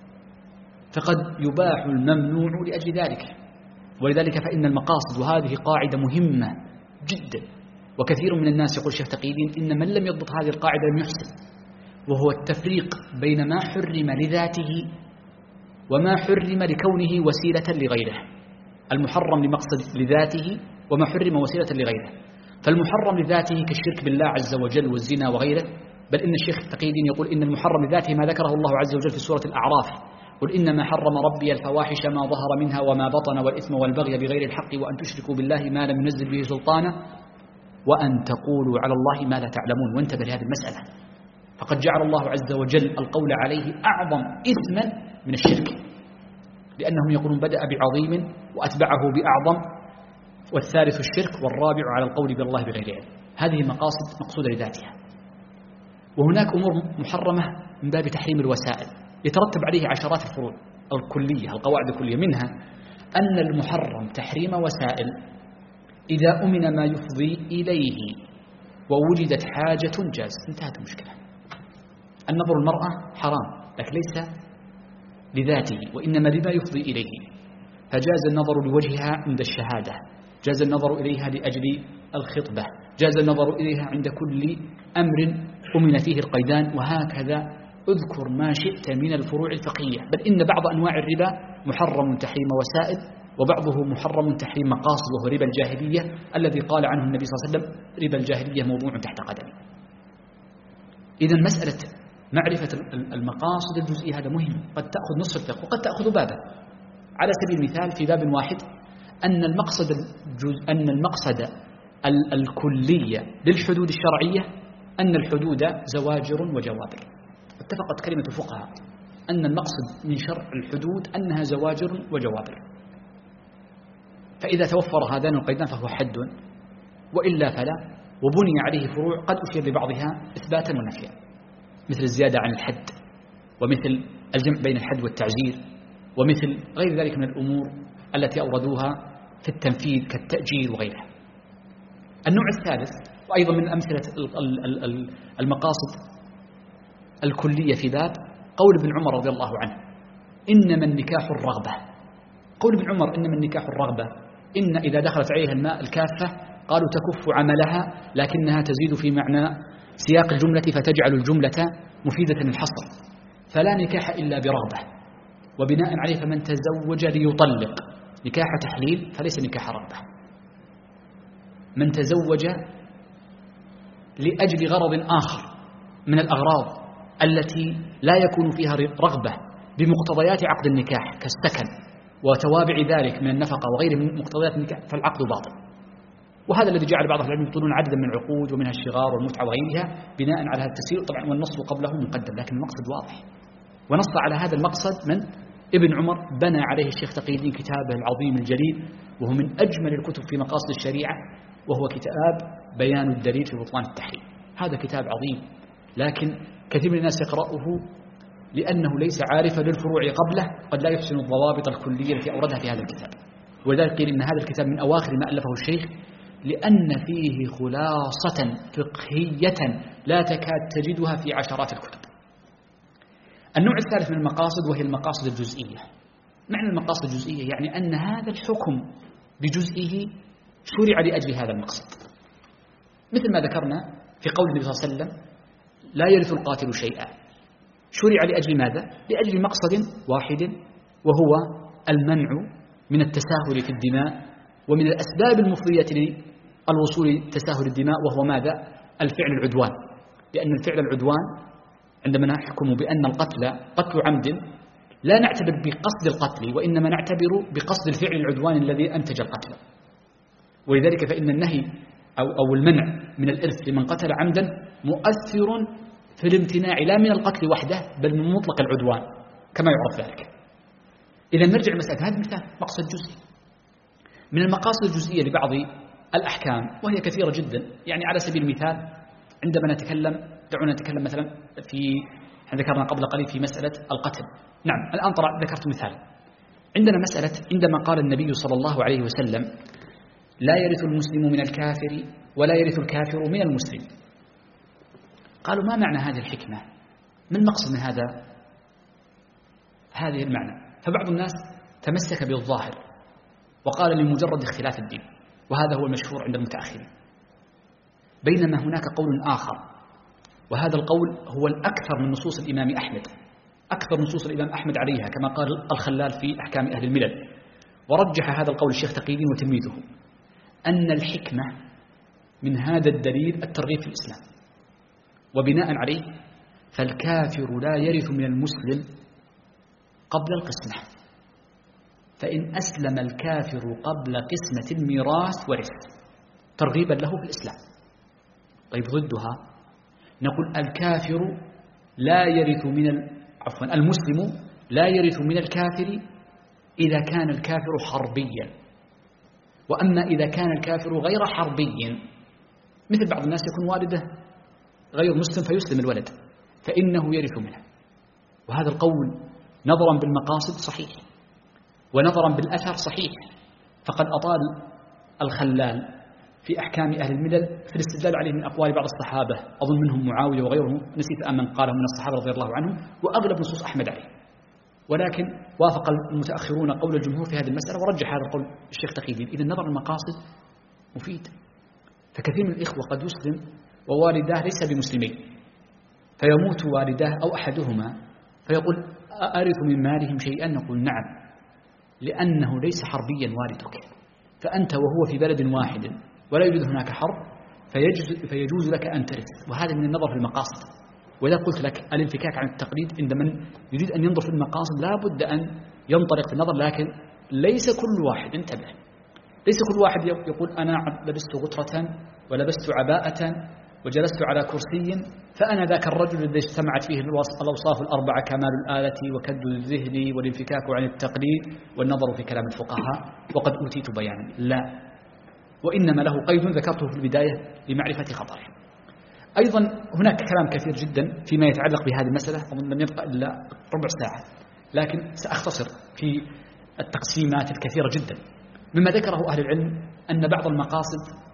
[SPEAKER 1] فقد يباح الممنوع لأجل ذلك. ولذلك فإن المقاصد، وهذه قاعدة مهمة جدا وكثير من الناس يقول الشيخ تقي الدين إن من لم يضبط هذه القاعدة لم يحسن، وهو التفريق بين ما حرم لذاته وما حرم لكونه وسيلة لغيره. المحرم لمقصد لذاته وما حرم وسيلة لغيره. فالمحرم لذاته كالشرك بالله عز وجل والزنا وغيره، بل إن الشيخ تقي الدين يقول إن المحرم لذاته ما ذكره الله عز وجل في سورة الأعراف: قل إنما حرم ربي الفواحش ما ظهر منها وما بطن والإثم والبغي بغير الحق وأن تشركوا بالله ما لم ينزل به سلطانا وأن تقولوا على الله ما لا تعلمون. وانتبه لهذه المسألة، فقد جعل الله عز وجل القول عليه أعظم إثما من الشرك، لأنهم يقولون بدأ بعظيم وأتبعه بأعظم والثالث الشرك والرابع على القول بالله بغير علم. هذه مقاصد مقصودة لذاتها. وهناك أمور محرمة من باب تحريم الوسائل يترتب عليه عشرات الفروع الكلية، القواعد الكلية، منها أن المحرم تحريم وسائل إذا أمن ما يفضي إليه ووجدت حاجة جاز. انتهت المشكلة. النظر المرأة حرام لكن ليس لذاته وإنما لما يفضي إليه، فجاز النظر لوجهها عند الشهادة، جاز النظر إليها لأجل الخطبة، جاز النظر إليها عند كل أمر أمن فيه القيدان، وهكذا اذكر ما شئت من الفروع الفقهية. بل إن بعض أنواع الربا محرم تحريم وسائل وبعضه محرم تحريم مقاصد، وهو ربا الجاهلية الذي قال عنه النبي صلى الله عليه وسلم: ربا الجاهلية موضوع تحت قدمي. إذا مسألة معرفة المقاصد الجزئية هذا مهم، قد تأخذ نصف الفقه وقد تأخذ بابا. على سبيل المثال في باب واحد أن المقصد الجزء أن المقصد الكلية للحدود الشرعية أن الحدود زواجر وجوابر. اتفقت كلمة الفقهاء أن المقصد من شرع الحدود أنها زواجر وجوابر، فإذا توفر هذان القيدان فهو حد، وإلا فلا. وبني عليه فروع قد أشير لبعضها إثباتا ونفيا، مثل الزيادة عن الحد، ومثل الجمع بين الحد والتعزير، ومثل غير ذلك من الأمور التي أوردوها في التنفيذ كالتأجير وغيرها. النوع الثالث وأيضا من أمثلة المقاصد الكلية في باب قول ابن عمر رضي الله عنه: إنما النكاح الرغبة. قول ابن عمر إنما النكاح الرغبة، إن إذا دخلت عليها الماء الكافة قالوا تكف عملها لكنها تزيد في معنى سياق الجملة فتجعل الجملة مفيدة للحصر، فلا نكاح إلا برغبة. وبناء عليه فمن تزوج ليطلق نكاح تحليل فليس نكاح رغبة. من تزوج لأجل غرض آخر من الأغراض التي لا يكون فيها رغبة بمقتضيات عقد النكاح كالسكن وتوابع ذلك من النفقة وغيره من مقتضيات النكاح فالعقد باطل. وهذا الذي جعل بعض العلماء يبطلون عددا من العقود ومنها الشغار والمتعة وغيرها بناء على هذا التسيير. طبعا والنص قبله مقدم لكن المقصد واضح، ونص على هذا المقصد من ابن عمر بنى عليه الشيخ تقي الدين كتابه العظيم الجليل، وهو من أجمل الكتب في مقاصد الشريعة، وهو كتاب بيان الدليل في بطلان التحريم. هذا كتاب عظيم لكن كثير من الناس يقرأه لأنه ليس عارفا للفروع قبله، قد لا يحسن الضوابط الكلية التي أوردها في هذا الكتاب. ولذلك قيل إن هذا الكتاب من أواخر ما ألفه الشيخ، لأن فيه خلاصة فقهية لا تكاد تجدها في عشرات الكتب. النوع الثالث من المقاصد وهي المقاصد الجزئية. معنى المقاصد الجزئية يعني أن هذا الحكم بجزئه شرع لأجل هذا المقصد، مثل ما ذكرنا في قول النبي صلى الله عليه وسلم: لا يرث القاتل شيئا. شرع لأجل ماذا؟ لأجل مقصد واحد وهو المنع من التساهل في الدماء ومن الأسباب المفضية للوصول لتساهل الدماء، وهو ماذا؟ الفعل العدوان. لأن الفعل العدوان عندما نحكم بأن القتل قتل عمد لا نعتبر بقصد القتل، وإنما نعتبر بقصد الفعل العدوان الذي أنتج القتل. ولذلك فإن النهي أو, أو المنع من الإرث لمن قتل عمدا مؤثر في الامتناع لا من القتل وحده بل من مطلق العدوان كما يعرف ذلك. إذا نرجع مسألة، هذا مثال مقصد جزئي من المقاصد الجزئية لبعض الأحكام، وهي كثيرة جدا. يعني على سبيل المثال عندما نتكلم، دعونا نتكلم مثلا في، ذكرنا قبل قليل في مسألة القتل. نعم الآن طبعا ذكرت مثال. عندنا مسألة عندما قال النبي صلى الله عليه وسلم لا يرث المسلم من الكافر ولا يرث الكافر من المسلم، قالوا ما معنى هذه الحكمة؟ ما المقصد من هذا هذه المعنى؟ فبعض الناس تمسك بالظاهر وقال لمجرد اختلاف الدين، وهذا هو المشهور عند المتأخرين. بينما هناك قول آخر، وهذا القول هو الأكثر من نصوص الإمام أحمد، أكثر نصوص الإمام أحمد عليها كما قال الخلال في أحكام أهل الملل. ورجح هذا القول الشيخ تقي الدين وتلميذه، أن الحكمة من هذا الدليل الترغيب في الإسلام، وبناء عليه فالكافر لا يرث من المسلم قبل القسمة، فإن أسلم الكافر قبل قسمة الميراث ورث، ترغيبا له في الإسلام. طيب ضدها نقول الكافر لا يرث من ال... عفوا المسلم لا يرث من الكافر إذا كان الكافر حربيا، وأما إذا كان الكافر غير حربي، مثل بعض الناس يكون والده غير مسلم فيسلم الولد فإنه يرث منه. وهذا القول نظرا بالمقاصد صحيح، ونظرا بالأثر صحيح، فقد أطال الخلال في أحكام أهل الملل في الاستدلال عليه من أقوال بعض الصحابة، أظن منهم معاوية وغيرهم، نسيت أمن قاله من الصحابة رضي الله عنهم، وأغلب نصوص أحمد عليه. ولكن وافق المتأخرون قول الجمهور في هذه المسألة، ورجح هذا القول الشيخ تقي الدين. إذا نظر المقاصد مفيد. فكثير من الإخوة قد يسلم ووالداه ليس بمسلمين، فيموت والداه أو أحدهما فيقول أرث من مالهم شيئا؟ نقول نعم، لأنه ليس حربيا والدك، فأنت وهو في بلد واحد ولا يوجد هناك حرب، فيجوز, فيجوز لك أن ترث. وهذا من النظر في المقاصد. وإذا قلت لك الانفكاك عن التقليد عند من يريد أن ينظر في المقاصد لا بد أن ينطلق في النظر، لكن ليس كل واحد، انتبه، ليس كل واحد يقول أنا لبست غترة ولبست عباءة وجلست على كرسي فأنا ذاك الرجل الذي اجتمعت فيه الأوصاف الأربعة: كمال الآلة وكد الذهن والانفكاك عن التقليد والنظر في كلام الفقهاء وقد أوتيت بيانا. لا، وإنما له قيد ذكرته في البداية لمعرفة خطره. أيضا هناك كلام كثير جدا فيما يتعلق بهذه المسألة، أظن لم يبقى إلا ربع ساعة، لكن سأختصر في التقسيمات الكثيرة جدا. مما ذكره أهل العلم أن بعض المقاصد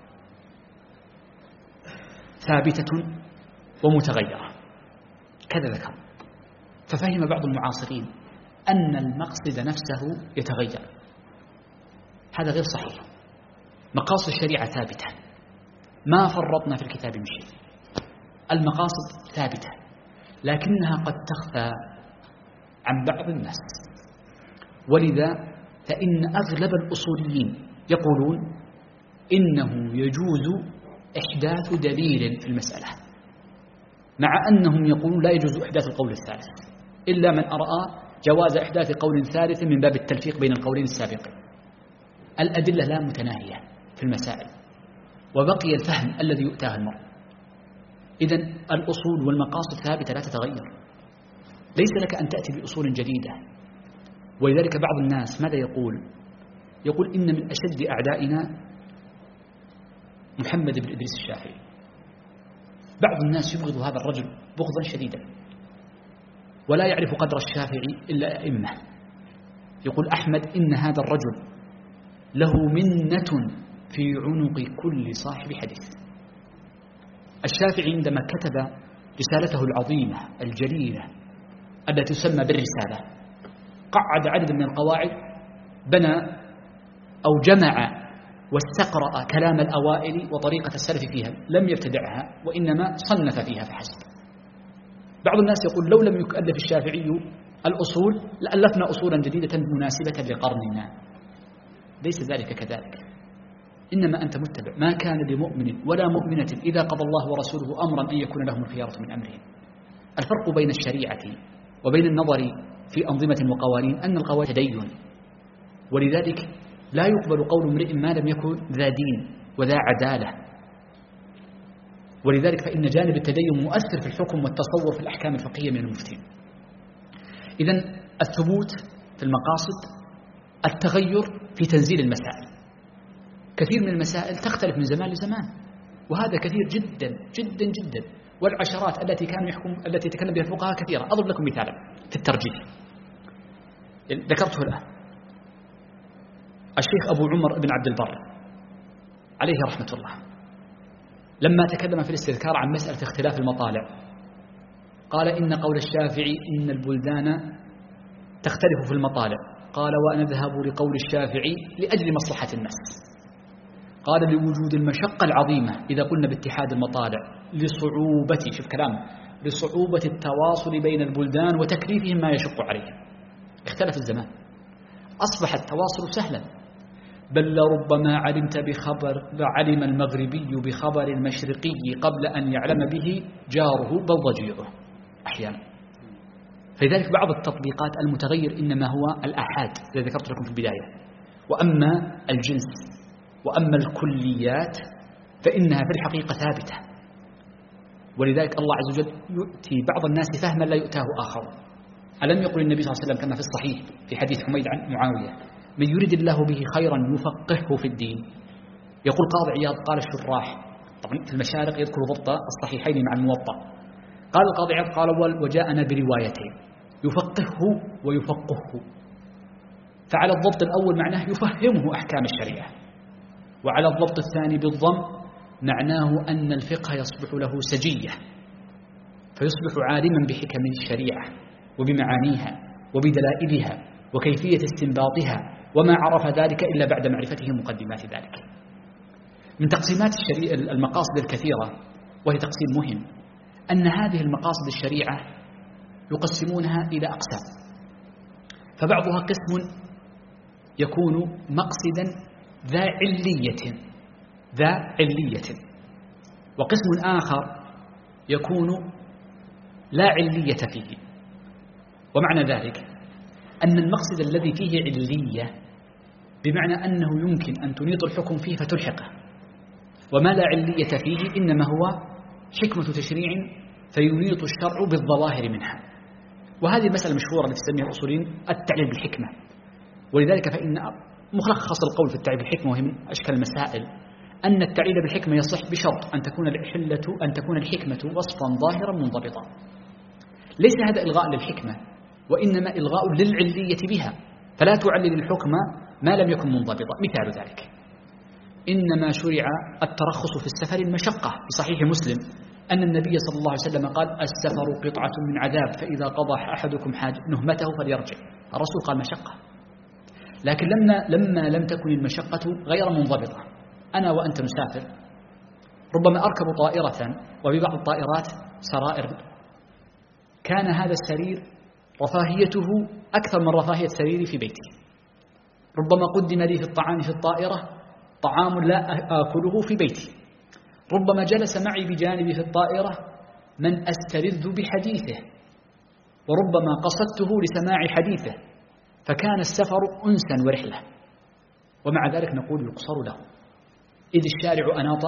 [SPEAKER 1] ثابتة ومتغيرة، كذا ذكر. ففهم بعض المعاصرين أن المقصد نفسه يتغير، هذا غير صحيح. مقاصد الشريعة ثابتة، ما فرطنا في الكتاب من شيء، المقاصد ثابتة، لكنها قد تخفى عن بعض الناس. ولذا فإن أغلب الأصوليين يقولون إنه يجوز إحداث دليل في المسألة، مع أنهم يقولون لا يجوز إحداث القول الثالث إلا من أرى جواز إحداث قول ثالث من باب التلفيق بين القولين السابقين. الأدلة لا متناهية في المسائل، وبقي الفهم الذي يؤتاه المرء. إذن الأصول والمقاصد ثابتة لا تتغير، ليس لك أن تأتي بأصول جديدة. ولذلك بعض الناس ماذا يقول؟ يقول إن من أشد أعدائنا محمد بن إدريس الشافعي. بعض الناس يبغض هذا الرجل بغضا شديدا، ولا يعرف قدر الشافعي إلا أئمة. يقول أحمد إن هذا الرجل له منة في عنق كل صاحب حديث. الشافعي عندما كتب رسالته العظيمة الجليلة التي تسمى بالرسالة قعد عدد من القواعد، بنى أو جمع واستقرأ كلام الأوائل وطريقة السلف فيها، لم يبتدعها وإنما صنف فيها فحسب. بعض الناس يقول لو لم يؤلف الشافعي الأصول لألفنا أصولا جديدة مناسبة لقرننا. ليس ذلك كذلك، إنما أنت متبع. ما كان لمؤمن ولا مؤمنة إذا قضى الله ورسوله أمرا أن يكون لهم الخيارة من أمرهم. الفرق بين الشريعة وبين النظر في أنظمة وقوانين أن القوانين تدين، ولذلك لا يقبل قول امرئ ما لم يكن ذا دين وذا عدالة، ولذلك فإن جانب التدين مؤثر في الحكم والتصور في الأحكام الفقهية من المفتين. إذن الثبوت في المقاصد، التغير في تنزيل المسائل. كثير من المسائل تختلف من زمان لزمان، وهذا كثير جدا جدا جدا، والعشرات التي كانوا يحكم التي يتكلم بها الفقهاء كثيرة. أضرب لكم مثالا في الترجيح ذكرته الآن. الشيخ أبو عمر بن عبد البر عليه رحمة الله لما تكلم في الاستذكار عن مسألة اختلاف المطالع قال إن قول الشافعي إن البلدان تختلف في المطالع، قال ونذهب لقول الشافعي لأجل مصلحة الناس. قال لوجود المشقة العظيمة إذا قلنا باتحاد المطالع، لصعوبة شوف كلام لصعوبة التواصل بين البلدان وتكليفهم ما يشق عليهم. اختلف الزمان، أصبح التواصل سهلا، بل لربما علمت بخبر علم المغربي بخبر المشرقي قبل أن يعلم به جاره بل ضجيعه أحيانا. فلذلك بعض التطبيقات المتغير إنما هو الآحاد الذي ذكرت لكم في البداية، وأما الجنس وأما الكليات فإنها في الحقيقة ثابتة. ولذلك الله عز وجل يؤتي بعض الناس فهما لا يؤتاه آخر. ألم يقل النبي صلى الله عليه وسلم كما في الصحيح في حديث حميد عن معاوية من يريد الله به خيرا يفقهه في الدين؟ يقول قاضي عياض قال الشراح، طبعا في المشارق يذكر ضبط الصحيحين مع الموطأ، قال القاضي عياض قال وجاءنا بروايتين يفقهه ويفقهه. فعلى الضبط الأول معناه يفهمه أحكام الشريعة، وعلى الضبط الثاني بالضم معناه أن الفقه يصبح له سجية، فيصبح عالما بحكم الشريعة وبمعانيها وبدلائلها وكيفية استنباطها، وما عرف ذلك إلا بعد معرفته مقدمات ذلك. من تقسيمات الشريعة المقاصد الكثيرة، وهي تقسيم مهم، أن هذه المقاصد الشريعة يقسمونها إلى أقسام، فبعضها قسم يكون مقصدا ذا علية ذا علية وقسم آخر يكون لا علية فيه. ومعنى ذلك أن المقصد الذي فيه علية بمعنى أنه يمكن أن تنيط الحكم فيه فتلحقه، وما لا علية فيه إنما هو حكمة تشريع فينيط الشرع بالظواهر منها. وهذه المسألة المشهورة التي تسميها الأصوليين التعليل بالحكمة. ولذلك فإن ملخص القول في التعليل بالحكمة وهي من أشكال المسائل أن التعليل بالحكمة يصح بشرط أن تكون الحلة أن تكون الحكمة وصفا ظاهرا منضبطا. ليس هذا إلغاء للحكمة، وإنما إلغاء للعلية بها، فلا تعلل الحكم ما لم يكن منضبطا. مثال ذلك إنما شرع الترخص في السفر المشقة في صحيح مسلم أن النبي صلى الله عليه وسلم قال السفر قطعة من عذاب فإذا قضى أحدكم حاجة نهمته فليرجع. الرسول قال مشقة، لكن لما لما لم تكن المشقة غير منضبطة، أنا وأنت نسافر ربما أركب طائرة وفي بعض الطائرات سرائر، كان هذا السرير رفاهيته أكثر من رفاهية سريري في بيتي، ربما قدم لي في الطعام في الطائرة طعام لا آكله في بيتي، ربما جلس معي بجانبي في الطائرة من أستلذ بحديثه، وربما قصدته لسماع حديثه، فكان السفر أنسا ورحلة، ومع ذلك نقول يقصر له، إذ الشارع أناط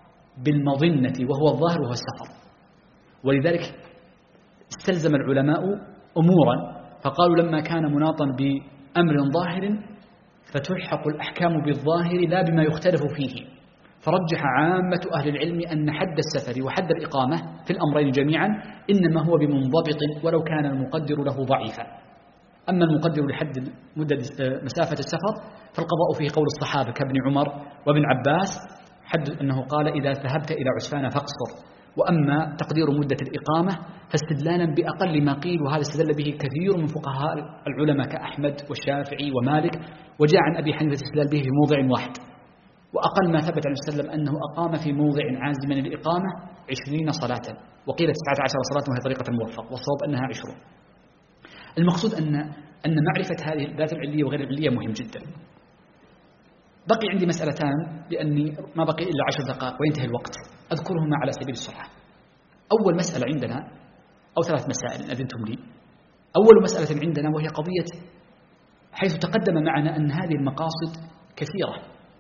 [SPEAKER 1] بالمظنة وهو الظاهر وهو السفر. ولذلك استلزم العلماء أمورا فقالوا لما كان مناطا بأمر ظاهر فتلحق الأحكام بالظاهر لا بما يختلف فيه، فرجح عامة أهل العلم أن حد السفر وحد الإقامة في الأمرين جميعا إنما هو بمنضبط ولو كان المقدر له ضعيفا. أما المقدر لحد مدة مسافة السفر فالقضاء فيه قول الصحابة كابن عمر وابن عباس، حد أنه قال إذا ذهبت إلى عسفان فاقصر. وأما تقدير مدة الإقامة فاستدلالا بأقل ما قيل، وهذا استدل به كثير من فقهاء العلماء كأحمد والشافعي ومالك، وجاء عن أبي حنيفة استدلال به في موضع واحد، وأقل ما ثبت عن وسلم أنه أقام في موضع عازما الإقامة عشرين صلاة، وقيل تسعة عشر صلاة وهي طريقة الموفق، والصواب أنها عشرون. المقصود أن أن معرفة هذه الذات العلية وغير العلية مهم جدا. بقي عندي مسألتان لأني ما بقي إلا عشر دقائق وينتهي الوقت، أذكرهما على سبيل السرعة. أول مسألة عندنا أو ثلاث مسائل إن أذنتم لي. أول مسألة عندنا وهي قضية حيث تقدم معنا أن هذه المقاصد كثيرة،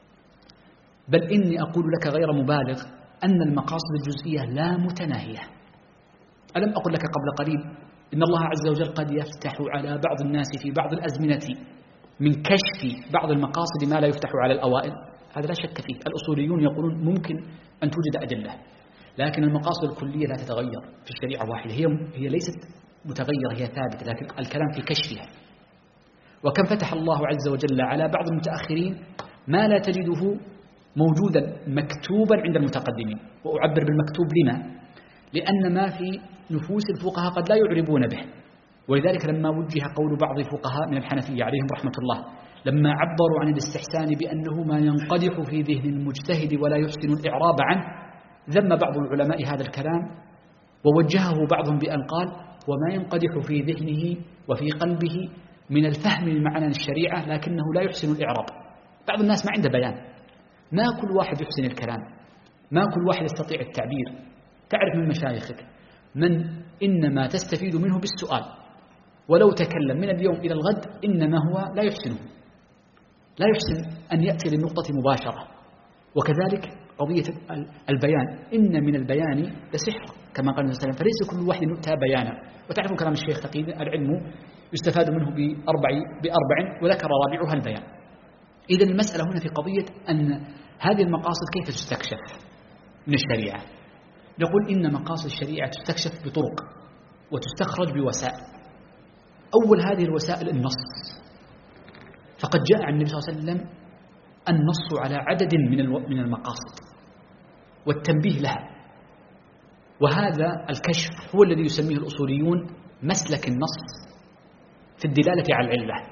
[SPEAKER 1] بل إني أقول لك غير مبالغ أن المقاصد الجزئية لا متناهية. ألم أقل لك قبل قليل إن الله عز وجل قد يفتح على بعض الناس في بعض الأزمنة من كشف بعض المقاصد ما لا يفتح على الأوائل؟ هذا لا شك فيه. الأصوليون يقولون ممكن أن توجد أدلة، لكن المقاصد الكلية لا تتغير في الشريعة واحدة، هي هي ليست متغيرة، هي ثابتة، لكن الكلام في كشفها. وكم فتح الله عز وجل على بعض المتأخرين ما لا تجده موجودا مكتوبا عند المتقدمين. وأعبر بالمكتوب لما؟ لأن ما في نفوس الفقهاء قد لا يعربون به. ولذلك لما وجه قول بعض الفقهاء من الحنفية عليهم رحمة الله لما عبروا عن الاستحسان بأنه ما ينقدح في ذهن المجتهد ولا يحسن الإعراب عنه، ذم بعض العلماء هذا الكلام ووجهه بعضهم بأن قال وما ينقدح في ذهنه وفي قلبه من الفهم لمعنى الشريعة لكنه لا يحسن الإعراب. بعض الناس ما عنده بيان، ما كل واحد يحسن الكلام، ما كل واحد يستطيع التعبير. تعرف من مشايخك من إنما تستفيد منه بالسؤال، ولو تكلم من اليوم إلى الغد إنما هو لا يحسنه، لا يحسن أن يأتي للنقطة مباشرة. وكذلك قضية البيان، إن من البيان لسحر كما قال النبي صلى الله عليه وسلم، فليس كل واحد يؤتى بيانا. وتعرفون كلام الشيخ تقي العلم يستفاد منه بأربع, بأربع وذكر رابعها البيان. إذن المسألة هنا في قضية أن هذه المقاصد كيف تستكشف من الشريعة. نقول إن مقاصد الشريعة تستكشف بطرق وتستخرج بوسائل. أول هذه الوسائل النص، فقد جاء عن النبي صلى الله عليه وسلم النص على عدد من المقاصد والتنبيه لها، وهذا الكشف هو الذي يسميه الأصوليون مسلك النص في الدلالة على العلة.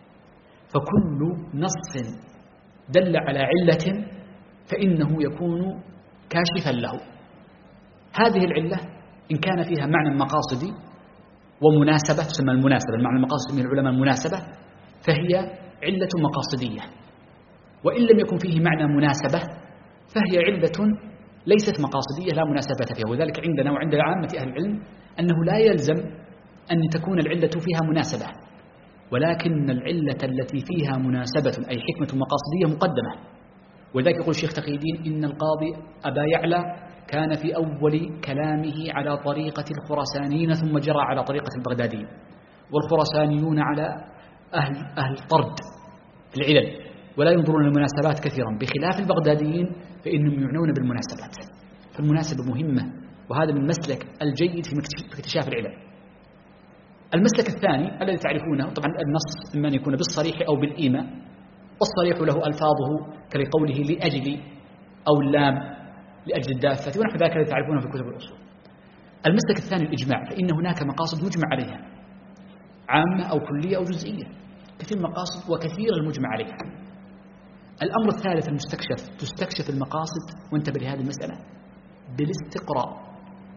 [SPEAKER 1] فكل نص دل على علة فإنه يكون كاشفا له. هذه العلة إن كان فيها معنى مقاصدي ومناسبة، تسمى المناسبة، المعنى المقاصد من العلماء المناسبة، فهي علة مقاصدية. وإن لم يكن فيه معنى مناسبة فهي علة ليست مقاصدية لا مناسبة فيها. وذلك عندنا وعند عامة أهل العلم أنه لا يلزم أن تكون العلة فيها مناسبة، ولكن العلة التي فيها مناسبة أي حكمة مقاصدية مقدمة. ولذلك يقول الشيخ تقي الدين إن القاضي أبا يعلى كان في أول كلامه على طريقة الخراسانيين ثم جرى على طريقة البغداديين، والخراسانيون على أهل, أهل طرد في العلل ولا ينظرون المناسبات كثيرا، بخلاف البغداديين فإنهم يعنون بالمناسبات. فالمناسبة مهمة، وهذا من المسلك الجيد في اكتشاف العلل. المسلك الثاني الذي تعرفونه طبعا النص إما أن يكون بالصريح أو بالإيماء، والصريح له ألفاظه كقوله لأجل أو اللام لأجل الدافة ونحو ذلك الذي تعرفونه في كتب الأصول. المسلك الثاني الإجماع، فإن هناك مقاصد مجمع عليها عامة أو كلية أو جزئية، كثير مقاصد وكثير المجمع عليها. الأمر الثالث المستكشف، تستكشف المقاصد وانتبه لهذه المسألة بالاستقراء،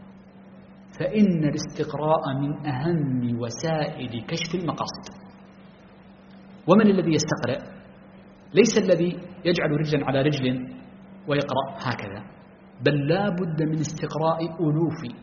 [SPEAKER 1] فإن الاستقراء من أهم وسائل كشف المقاصد. ومن الذي يستقرأ؟ ليس الذي يجعل رجلا على رجل ويقرأ هكذا، بل لا بد من استقراء ألوف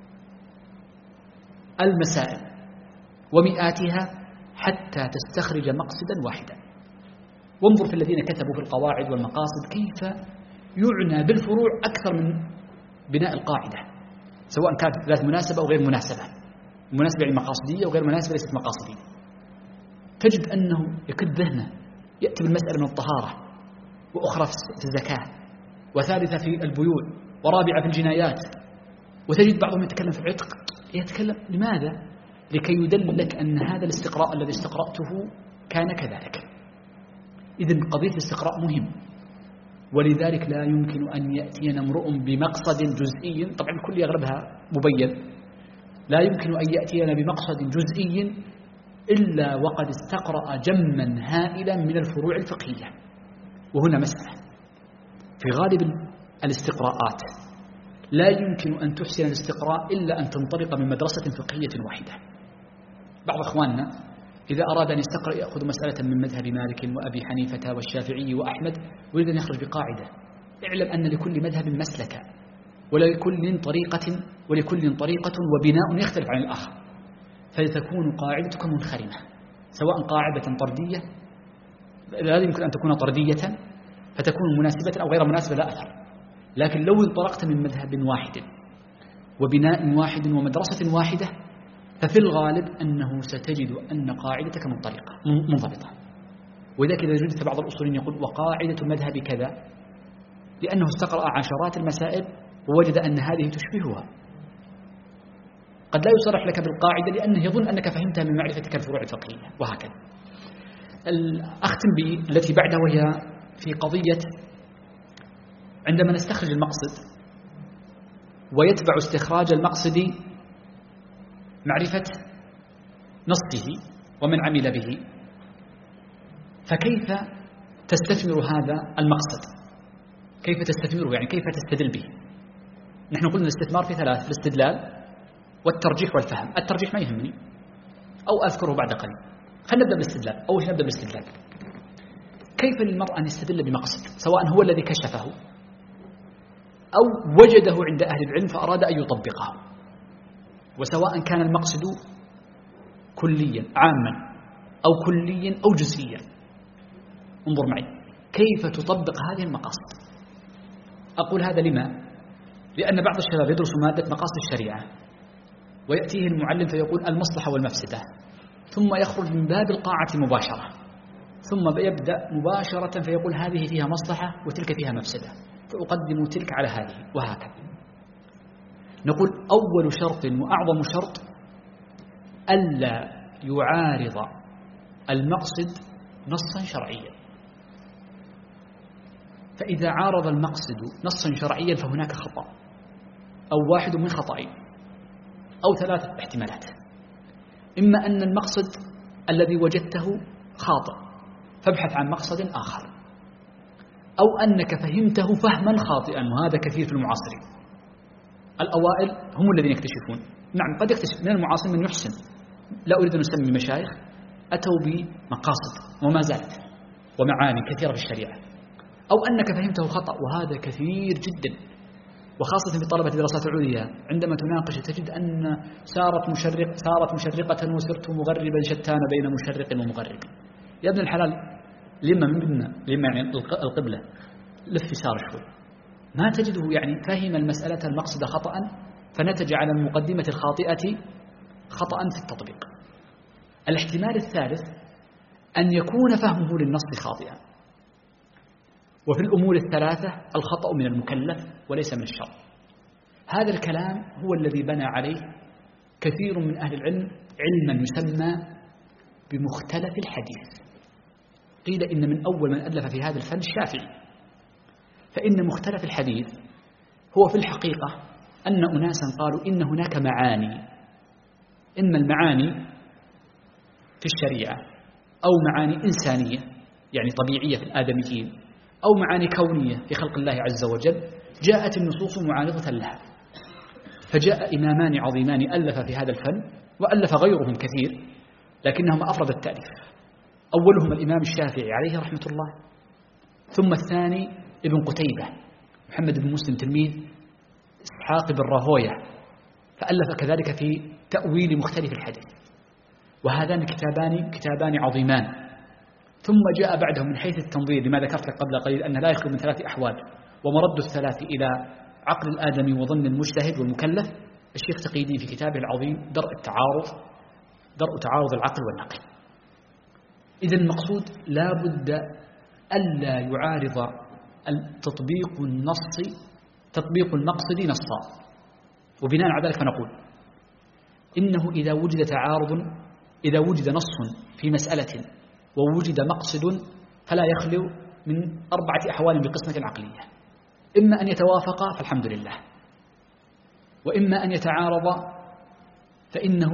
[SPEAKER 1] المسائل ومئاتها حتى تستخرج مقصدا واحدا. وانظر في الذين كتبوا في القواعد والمقاصد كيف يعنى بالفروع أكثر من بناء القاعدة، سواء كانت ذات مناسبة أو غير مناسبة، مناسبة يعني مقاصدية وغير مناسبة ليست مقاصدية. تجد أنه يكد ذهنه، يأتي بالمسألة من الطهارة، وأخرى في الزكاة، وثالثة في البيوع، ورابعة في الجنايات. وتجد بعضهم يتكلم في العتق، يتكلم لماذا؟ لكي يدلك أن هذا الاستقراء الذي استقرأته كان كذلك. إذن قضية الاستقراء مهم، ولذلك لا يمكن أن يأتينا امرؤ بمقصد جزئي، طبعا الكل أغلبها مبين، لا يمكن أن يأتينا بمقصد جزئي إلا وقد استقرأ جما هائلا من الفروع الفقهية. وهنا مسألة في غالب الاستقراءات لا يمكن أن تحسن الاستقراء إلا أن تنطلق من مدرسة فقهية واحدة. بعض أخواننا إذا أراد أن يستقرأ يأخذ مسألة من مذهب مالك وأبي حنيفة والشافعي وأحمد ويريد أن يخرج بقاعدة. اعلم أن لكل مذهب مسلكا ولكل طريقة ولكل طريقة وبناء يختلف عن الآخر، فتكون قاعدتك منخرمة، سواء قاعدة طردية لا يمكن أن تكون طردية فتكون مناسبة أو غير مناسبة لا أثر. لكن لو انطلقت من مذهب واحد وبناء واحد ومدرسة واحدة ففي الغالب أنه ستجد أن قاعدتك منطلقة منضبطة. وذلك إذا وجدت بعض الأصولين يقول وقاعدة المذهب كذا، لأنه استقرأ عشرات المسائل ووجد أن هذه تشبهها. قد لا يصرح لك بالقاعدة لأنه يظن أنك فهمتها من معرفتك الفروع الفقهية، وهكذا. أختم بالتي بعدها وهي في قضية عندما نستخرج المقصد ويتبع استخراج المقصد معرفة نصه ومن عمل به، فكيف تستثمر هذا المقصد؟ كيف تستثمره؟ يعني كيف تستدل به؟ نحن قلنا الاستثمار في ثلاث: الاستدلال والترجيح والفهم. الترجيح ما يهمني أو أذكره بعد قليل. خلينا نبدأ بالاستدلال. أول شيء نبدأ بالاستدلال. كيف للمرء أن يستدل بمقصد سواء هو الذي كشفه أو وجده عند أهل العلم فأراد أن يطبقه، وسواء كان المقصد كليا عاما أو كليا أو جزئيا. انظر معي كيف تطبق هذه المقاصد. أقول هذا لما؟ لأن بعض الشباب يدرس مادة مقاصد الشريعة ويأتيه المعلم فيقول المصلحة والمفسدة، ثم يخرج من باب القاعة مباشرة، ثم يبدأ مباشرة فيقول هذه فيها مصلحة وتلك فيها مفسدة، فأقدم تلك على هذه، وهكذا. نقول أول شرط وأعظم شرط ألا يعارض المقصد نصا شرعيا. فإذا عارض المقصد نصا شرعيا فهناك خطأ، أو واحد من خطأين أو ثلاثة احتمالات. إما أن المقصد الذي وجدته خاطئ فابحث عن مقصد آخر، أو أنك فهمته فهما خاطئا، وهذا كثير في المعاصرين. الأوائل هم الذين يكتشفون. نعم قد يكتشف من المعاصرين من يحسن، لا أريد أن أسمي مشايخ، أتوا بمقاصد وما زالت ومعاني كثيرة في الشريعة، أو أنك فهمته خطأ، وهذا كثير جدا، وخاصة في طلبة الدراسات العليا عندما تناقش تجد أن سارت مشرق سارت مشرقة وسرت مغربا شتان بين مشرق ومغرب. يا ابن الحلال لما منا لما يعني القبلة لف سار شوي، ما تجده يعني فهم المسألة المقصد خطأ فنتج على المقدمة الخاطئة خطأ في التطبيق. الاحتمال الثالث أن يكون فهمه للنص خاطئا. وفي الأمور الثلاثة الخطأ من المكلف وليس من الشرع. هذا الكلام هو الذي بنى عليه كثير من أهل العلم علما يسمى بمختلف الحديث. قيل إن من أول من ألف في هذا الفن الشافعي. فإن مختلف الحديث هو في الحقيقة أن أناسا قالوا إن هناك معاني، إما المعاني في الشريعة أو معاني إنسانية يعني طبيعية في الآدميين، أو معاني كونية في خلق الله عز وجل، جاءت النصوص معارضة لها. فجاء إمامان عظيمان ألف في هذا الفن، وألف غيرهم كثير لكنهم أفرد التأليف. أولهم الإمام الشافعي عليه رحمة الله، ثم الثاني ابن قتيبة محمد بن مسلم تلميذ إسحاق بن راهويه، فألف كذلك في تأويل مختلف الحديث. وهذان كتابان كتابان عظيمان. ثم جاء بعدهم من حيث التنظير لما ذكرت لك قبل قليل أن لا يخلو من ثلاث أحوال، ومرد الثلاث إلى عقل الآدمي وظن المجتهد والمكلف، الشيخ تقيدي في كتابه العظيم درء التعارض درء تعارض العقل والنقل. إذن المقصود لا بد ألا يعارض تطبيق النص تطبيق المقصد نصا. وبناء على ذلك فنقول إنه إذا وجد تعارض إذا وجد نص في مسألة ووجد مقصد فلا يخلو من أربعة أحوال بقسمة عقلية: إما أن يتوافقا فالحمد لله، وإما أن يتعارضا فإنه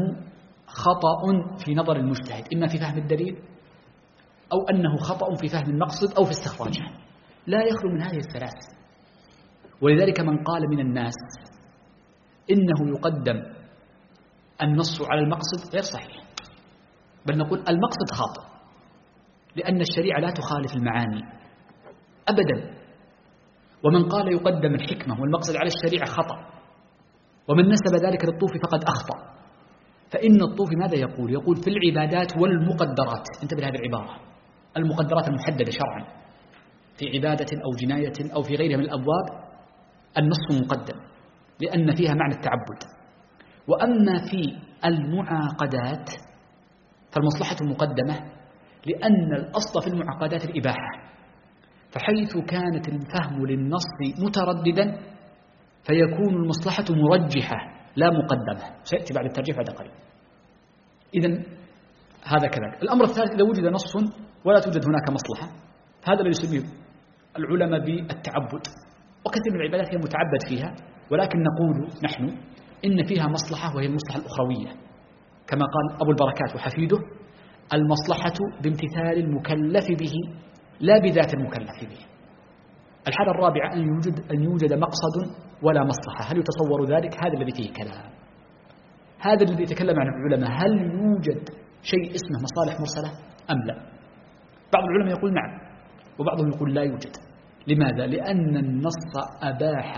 [SPEAKER 1] خطأ في نظر المجتهد، إما في فهم الدليل أو أنه خطأ في فهم المقصد أو في استخراجه، لا يخلو من هذه الثلاث. ولذلك من قال من الناس إنه يقدم النص على المقصد غير صحيح. بل نقول المقصد خاطئ، لأن الشريعة لا تخالف المعاني أبدا. ومن قال يقدم الحكمة والمقصد على الشريعة خطأ، ومن نسب ذلك للطوفي فقد أخطأ. فإن الطوفي ماذا يقول؟ يقول في العبادات والمقدرات، انتبه لهذه العبارة، المقدرات المحددة شرعا في عبادة أو جناية أو في غيرها من الأبواب النص مقدم لأن فيها معنى التعبد. وأما في المعاقدات فالمصلحة مقدمة لأن الأصل في المعاقدات الإباحة، فحيث كانت الفهم للنص مترددا فيكون المصلحة مرجحة لا مقدمة، سيأتي بعد الترجيح بعد قليل. إذن هذا كذلك. الأمر الثالث، إذا وجد نص ولا توجد هناك مصلحة، هذا الذي يسميه العلماء بالتعبد. وكثير من العبادات هي متعبد فيها، ولكن نقول نحن إن فيها مصلحة وهي المصلحة الأخروية، كما قال أبو البركات وحفيده: المصلحة بامتثال المكلف به لا بذات المكلف به. الحالة الرابعة أن يوجد, أن يوجد مقصد ولا مصلحة. هل يتصور ذلك؟ هذا الذي فيه كلام، هذا الذي يتكلم عن العلماء. هل يوجد شيء اسمه مصالح مرسلة أم لا؟ بعض العلماء يقول نعم، وبعضهم يقول لا يوجد. لماذا؟ لأن النص أباح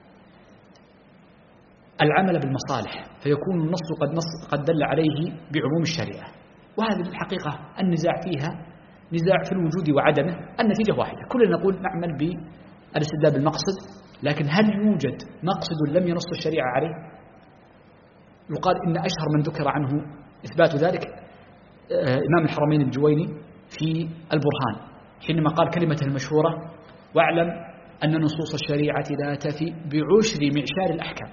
[SPEAKER 1] العمل بالمصالح، فيكون النص قد, نص قد دل عليه بعموم الشريعة. وهذه الحقيقة النزاع فيها نزاع في الوجود وعدمه، النتيجة واحدة، كلنا نقول نعمل بالاستدلال بالمقصد، لكن هل يوجد مقصد لم ينص الشريعة عليه؟ يقال إن أشهر من ذكر عنه إثبات ذلك إمام الحرمين الجويني في البرهان، حينما قال كلمته المشهورة: واعلم أن نصوص الشريعة لا تفي بعشر معشار الأحكام.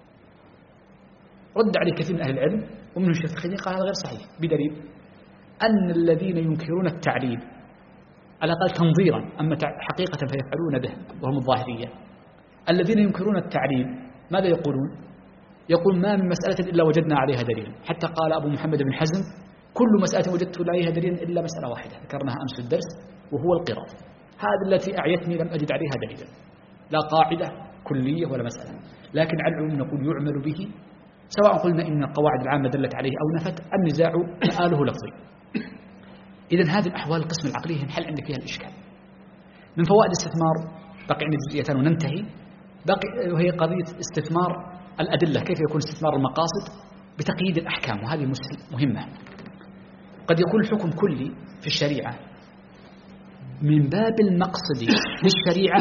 [SPEAKER 1] رد عليه كثير من أهل العلم ومنهم الشيخ الخديوي قال هذا غير صحيح، بدليل أن الذين ينكرون التعليل على الأقل تنظيرا، أما حقيقة فيفعلون به وهم الظاهرية، الذين ينكرون التعليل ماذا يقولون؟ يقول ما من مسألة إلا وجدنا عليها دليل، حتى قال أبو محمد بن حزم: كل مسألة وجدت عليها دليل إلا مسألة واحدة ذكرناها أمس الدرس وهو القراءة، هذه التي أعيتني لم أجد عليها دليلا، لا قاعدة كلية ولا مسألة. لكن على العموم نقول يعمل به، سواء قلنا إن القواعد العامة دلت عليه أو نفت، النزاع مآله لفظي. إذن هذه الأحوال القسم العقلي انحل عندك فيها الإشكال. من فوائد الاستثمار بقي عندي جزئيتان وننتهي، بقي وهي قضية استثمار الأدلة، كيف يكون استثمار المقاصد بتقييد الأحكام، وهذه مهمة. قد يكون الحكم كلي في الشريعة من باب المقصد للشريعة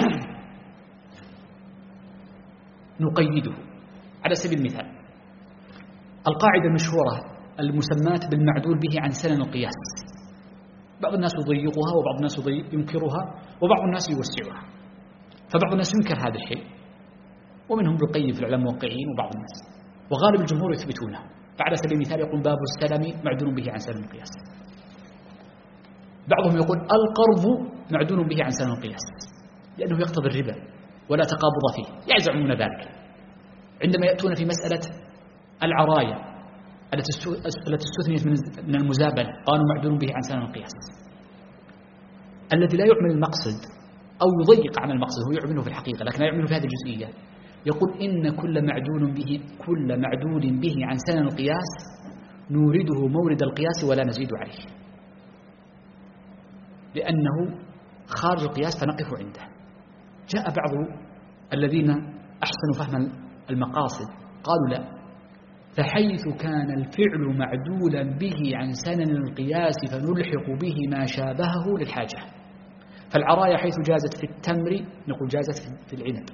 [SPEAKER 1] نقيده. على سبيل المثال القاعدة المشهورة المسماة بالمعدول به عن سنن القياس، بعض الناس يضيقها وبعض الناس ينكرها وبعض الناس يوسعها، فبعض الناس ينكر هذا الشيء ومنهم بالقيم في العلماء الموقعين وبعض الناس، وغالب الجمهور يثبتونه. فعلى سبيل المثال يقول باب السلم معدول به عن سنن القياس، بعضهم يقول القرض معدول به عن سنن القياس لأنه يقتضي الربا ولا تقابض فيه، يزعمون ذلك. عندما يأتون في مسألة العراية التي استثنيت من المزابلة قالوا معدول به عن سنن القياس. الذي لا يعمل المقصد أو يضيق عن المقصد هو يعمله في الحقيقة لكن لا يعمله في هذه الجزئية، يقول إن كل معدول به كل معدول به عن سنن القياس نورده مورد القياس ولا نزيد عليه، لأنه خارج القياس فنقف عنده. جاء بعض الذين أحسنوا فهم المقاصد قالوا لا، فحيث كان الفعل معدولا به عن سنن القياس فنلحق به ما شابهه للحاجة. فالعراية حيث جازت في التمر نقول جازت في العنب،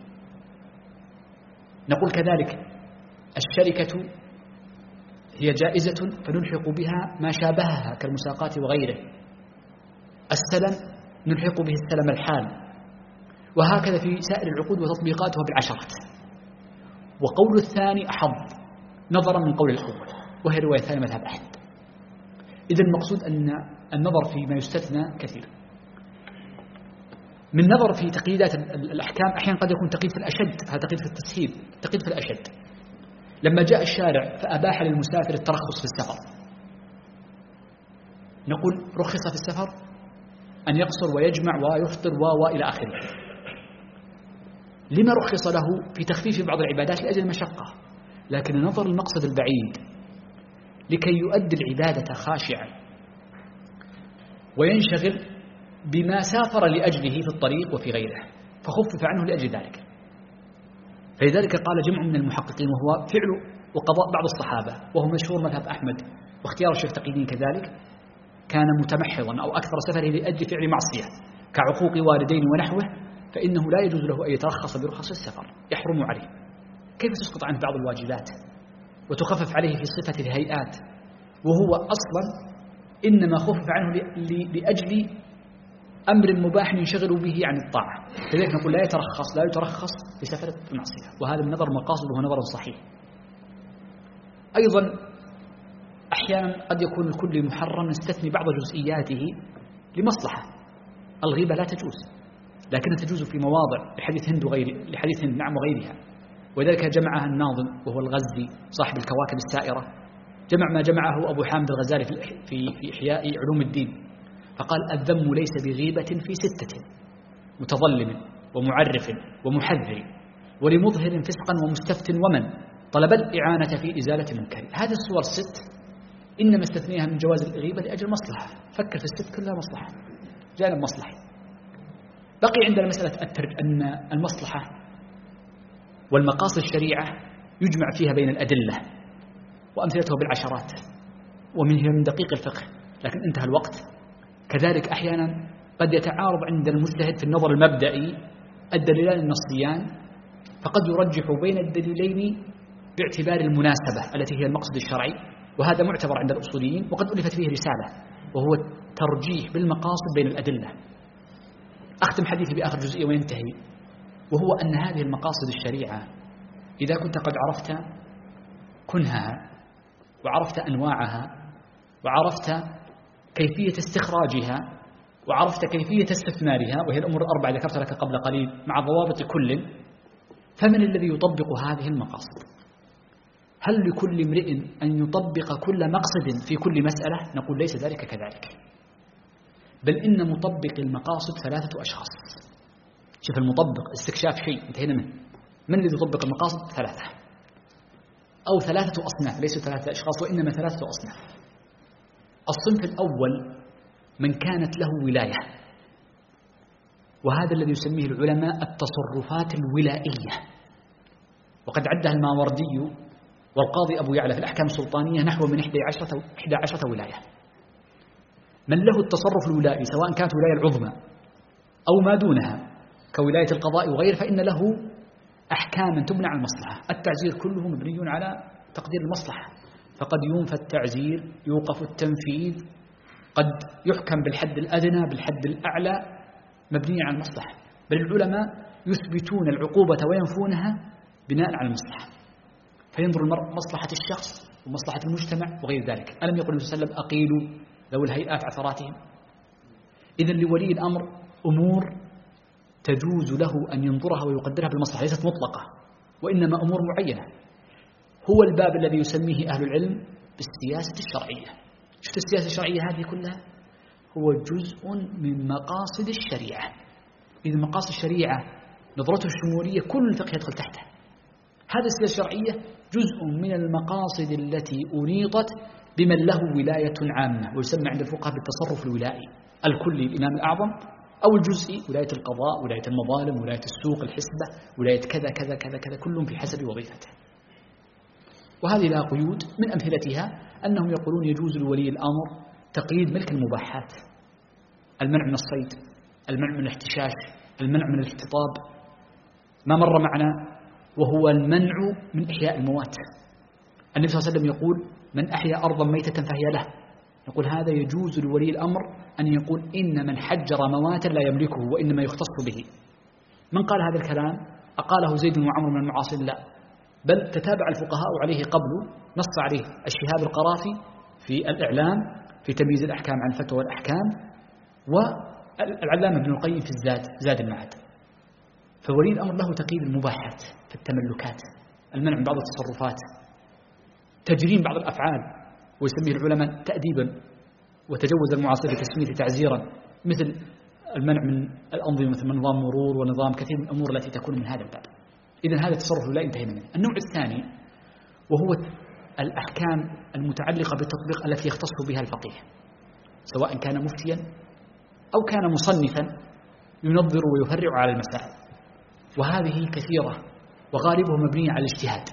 [SPEAKER 1] نقول كذلك الشركة هي جائزة فنلحق بها ما شابهها كالمساقات وغيره. السلم نلحق به السلم الحال، وهكذا في سائر العقود وتطبيقاتها بالعشرات. وقول الثاني أحظ نظرا من قول الأول، وهي رواية ثانية مذهب أحمد. إذن المقصود أن النظر فيما يستثنى كثير. من نظر في تقييدات الأحكام أحيانا قد يكون تقييد في الأشد، هذا تقييد في التسهيل، تقييد في الأشد. لما جاء الشارع فأباح للمسافر الترخص في السفر، نقول رخص في السفر أن يقصر ويجمع ويفطر و إلى آخره. لما رخص له في تخفيف بعض العبادات؟ لأجل المشقة. لكن نظر المقصد البعيد لكي يؤدي العبادة خاشعا وينشغل بما سافر لأجله في الطريق وفي غيره، فخفف عنه لأجل ذلك. فلذلك قال جمع من المحققين، وهو فعل وقضاء بعض الصحابة، وهو مشهور مذهب أحمد واختيار الشيخ تقي الدين كذلك، كان متمحضا أو أكثر سفره لأجل فعل معصية كعقوق والدين ونحوه، فإنه لا يجوز له أن يترخص برخص السفر، يحرم عليه. كيف تسقط عنه بعض الواجبات وتخفف عليه في صفة الهيئات وهو أصلا إنما خفف عنه لأجل أمر مباح ينشغل به عن الطاعة؟ لذلك نقول لا يترخص لا يترخص لسفر المعصية، وهذا من نظر مقاصد وهو نظر صحيح. أيضا أحيانا قد يكون الكل محرم نستثني بعض جزئياته لمصلحة. الغيبة لا تجوز، لكنها تجوز في مواضع لحديث هند وغير لحديث هند نعم وغيرها، وذلك جمعها الناظم وهو الغزي صاحب الكواكب السائرة، جمع ما جمعه أبو حامد الغزالي في في إحياء علوم الدين، فقال الذم ليس بغيبة في ستة: متظلم ومعرف ومحذر ولمظهر فسقا ومستفت ومن طلب الإعانة في إزالة المنكر. هذه الصور الست إنما استثنيها من جواز الغيبة لأجل مصلحة، فكر في الست كلها مصلحة، جانب مصلحي. بقي عندنا مسألة أن المصلحة والمقاصد الشريعة يجمع فيها بين الأدلة، وأمثلته بالعشرات ومنها من دقيق الفقه، لكن انتهى الوقت. كذلك أحيانا قد يتعارض عند المجتهد في النظر المبدئي الدليلان النصيان، فقد يرجح بين الدليلين باعتبار المناسبة التي هي المقصد الشرعي، وهذا معتبر عند الأصوليين، وقد ألفت فيه رسالة وهو الترجيح بالمقاصد بين الأدلة. أختم حديثي بآخر جزئية وينتهي، وهو أن هذه المقاصد الشريعة إذا كنت قد عرفت كنهها وعرفت أنواعها وعرفت كيفية استخراجها وعرفت كيفية استثمارها، وهي الأمور الأربعة ذكرت لك قبل قليل مع ضوابط كل، فمن الذي يطبق هذه المقاصد؟ هل لكل امرئ أن يطبق كل مقصد في كل مسألة؟ نقول ليس ذلك كذلك، بل إن مطبق المقاصد ثلاثة أشخاص. شوف المطبق استكشاف شيء انتهينا منه. من الذي يطبق المقاصد؟ ثلاثة أو ثلاثة أصناف، ليسوا ثلاثة أشخاص وإنما ثلاثة أصناف. الصنف الأول من كانت له ولاية، وهذا الذي يسميه العلماء التصرفات الولائية، وقد عدها الماوردي والقاضي أبو يعلى في الأحكام السلطانية نحو من إحدى عشرة, إحدى عشرة ولاية. من له التصرف الولائي سواء كانت ولاية العظمى أو ما دونها كولاية القضاء وغيره، فإن له أحكاما تبنى على المصلحة. التعزير كله مبني على تقدير المصلحة، فقد ينفى التعزير، يوقف التنفيذ، قد يحكم بالحد الأدنى بالحد الأعلى، مبنيا على المصلحة. بل العلماء يثبتون العقوبة وينفونها بناء على المصلحة، فينظر المرء مصلحة الشخص ومصلحة المجتمع وغير ذلك. ألم يقل النبي صلى الله عليه وسلم أقيلوا ذوي الهيئات عثراتهم؟ إذن لولي الأمر أمور تجوز له أن ينظرها ويقدرها بالمصلحة، ليست مطلقة وإنما أمور معينة. هو الباب الذي يسميه أهل العلم بالسياسة الشرعية. شفت السياسة الشرعية هذه كلها هو جزء من مقاصد الشريعة. إذا مقاصد الشريعة نظرته الشمولية كل الفقه يدخل تحته. هذه السياسة الشرعية جزء من المقاصد التي أنيطت بمن له ولاية عامة، ويسمى عند الفقهاء بالتصرف الولائي الكلي الإمام الأعظم، أو الجزئي ولاية القضاء، ولاية المظالم، ولاية السوق، الحسبة، ولاية كذا كذا كذا كذا، كلهم في حسب وظيفته. وهذه لها قيود، من أمثلتها أنهم يقولون يجوز لولي الأمر تقييد ملك المباحات، المنع من الصيد، المنع من الاحتشاش، المنع من الاختطاب، ما مر معنا، وهو المنع من إحياء الموات. النبي صلى الله عليه وسلم يقول من أحيا أرضا ميتة فهي له، يقول هذا يجوز لولي الأمر أن يقول إن من حجر مواتا لا يملكه وإنما يختص به. من قال هذا الكلام؟ أقاله زيد وعمر من المعاصرين؟ لا، بل تتابع الفقهاء عليه قبله، نص عليه الشهاب القرافي في الإعلام في تمييز الأحكام عن الفتوى والأحكام، والعلامة ابن القيم في الزاد زاد المعاد. فولي الأمر له تقييد المباحات في التملكات، المنع من بعض التصرفات، تجريم بعض الأفعال، ويسميه العلماء تأديبا، وتجوز المعاصر بتسميته تعزيرا، مثل المنع من الأنظمة مثل نظام مرور ونظام كثير من الأمور التي تكون من هذا الباب. إذن هذا التصرف لا انتهينا منه. النوع الثاني وهو الأحكام المتعلقة بالتطبيق التي يختص بها الفقيه، سواء كان مفتيا أو كان مصنفا ينظر ويفرع على المسائل، وهذه كثيرة وغالبها مبنية على الاجتهاد.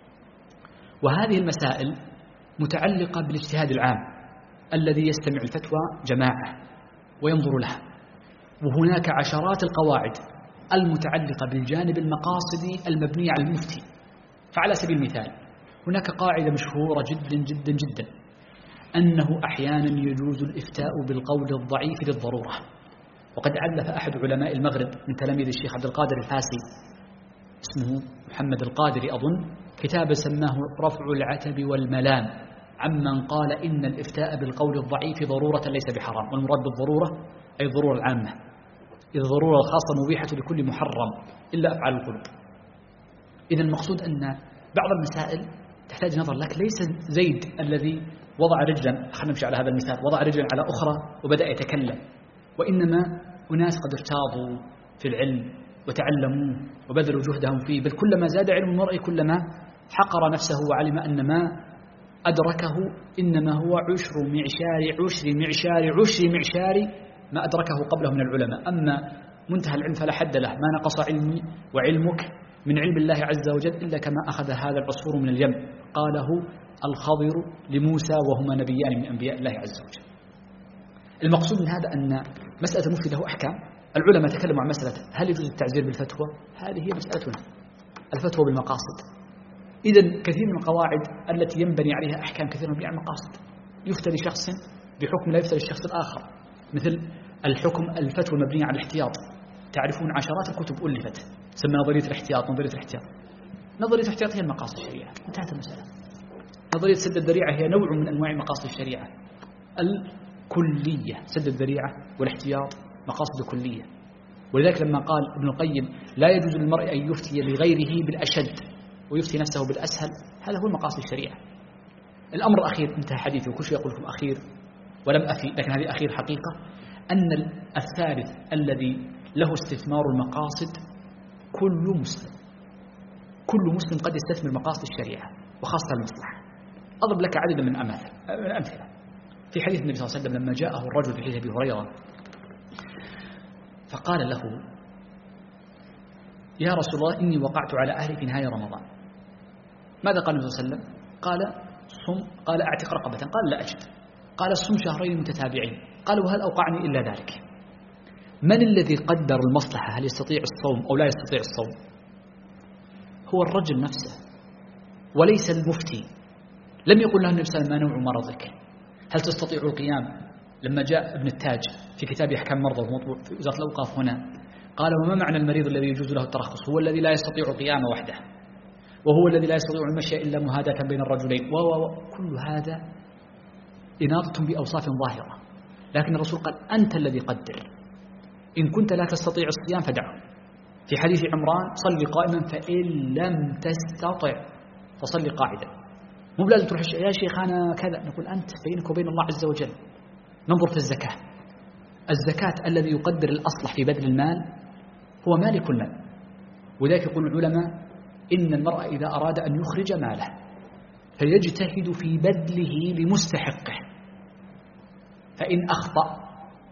[SPEAKER 1] وهذه المسائل متعلقة بالاجتهاد العام الذي يستمع الفتوى جماعة وينظر لها، وهناك عشرات القواعد المتعلقة بالجانب المقاصدي المبنية على المفتي. فعلى سبيل المثال هناك قاعدة مشهورة جدا جدا جدا أنه أحيانا يجوز الإفتاء بالقول الضعيف للضرورة، وقد ألف أحد علماء المغرب من تلاميذ الشيخ عبد القادر الفاسي اسمه محمد القادري أظن كتابا سماه رفع العتب والملام عمن قال إن الإفتاء بالقول الضعيف ضرورة ليس بحرام، والمراد بالضرورة أي الضرورة العامة، إذا الضرورة الخاصة مبيحة لكل محرم إلا أفعال القلوب. إذا المقصود أن بعض المسائل تحتاج نظر، لك ليس زيد الذي وضع رجلا، خلينا نمشي على هذا المثال، وضع رجلا على أخرى وبدأ يتكلم، وإنما أناس قد ارتاضوا في العلم وتعلموا وبذلوا جهدهم فيه، بل كلما زاد علم المرء كلما حقر نفسه وعلم أن ما أدركه إنما هو عشر معشار عشر معشار عشر معشار ما أدركه قبله من العلماء. أما منتهى العلم فلا حد له، ما نقص علمي وعلمك من علم الله عز وجل إلا كما أخذ هذا العصفور من اليم، قاله الخضر لموسى وهما نبيان من أنبياء الله عز وجل. المقصود من هذا أن مسألة المفتي له أحكام. العلماء تكلموا عن مسألة هل يجوز التعزير بالفتوى؟ هذه هي مسألتنا، الفتوى بالمقاصد. إذن كثير من القواعد التي ينبني عليها أحكام كثيرة مبنية على المقاصد، يفتى لشخص بحكم لا يفتى للشخص الآخر، مثل الحكم الفتوى المبنية على الاحتياط. تعرفون عشرات الكتب ألفت تسمى نظرية الاحتياط. نظرية الاحتياط نظرية الاحتياط هي المقاصد الشريعة، انتهت المسألة. نظرية سد الذريعة هي نوع من أنواع مقاصد الشريعة الكلية، سد الذريعة والاحتياط مقاصد كلية. ولذلك لما قال ابن القيم لا يجوز للمرء أن يفتي لغيره بالأشد ويفتي نفسه بالأسهل، هذا هو المقاصد الشريعة. الأمر الأخير، انتهى حديثي وكل شيء يقول لكم أخير ولم أفي، لكن هذه أخير حقيقة، أن الثالث الذي له استثمار المقاصد كل مسلم. كل مسلم قد يستثمر مقاصد الشريعة وخاصة المصلحة. أضرب لك عددا من الأمثلة. في حديث النبي صلى الله عليه وسلم لما جاءه الرجل في حديث أبي هريرة فقال له يا رسول الله إني وقعت على أهلي في نهاية رمضان. ماذا قال النبي صلى الله عليه وسلم؟ قال صم، قال أعتق رقبة، قال لا أجد، قال صم شهرين متتابعين، قال وهل أوقعني إلا ذلك. من الذي قدر المصلحة؟ هل يستطيع الصوم أو لا يستطيع الصوم؟ هو الرجل نفسه وليس المفتي. لم يقل له النبي صلى الله عليه وسلم ما نوع مرضك، هل تستطيع القيام؟ لما جاء ابن التاج في كتاب أحكام مرضى ومطبوع في وزارة الأوقاف هنا قال وما معنى المريض الذي يجوز له الترخص؟ هو الذي لا يستطيع القيام وحده، وهو الذي لا يستطيع المشي إلا مهادة بين الرجلين، وكل هذا إناطة بأوصاف ظاهرة. لكن الرسول قال أنت الذي قدر، إن كنت لا تستطيع الصيام فدعه. في حديث عمران صلي قائما فإن لم تستطع فصلي قاعدا. مو بلازم تروح يا شيخ أنا كذا، نقول أنت بينك وبين الله عز وجل. ننظر في الزكاة. الزكاة الذي يقدر الأصلح في بذل المال هو مالك المال. وذلك يقول العلماء إن المرء إذا أراد أن يخرج ماله فيجتهد في بذله لمستحقه، فإن أخطأ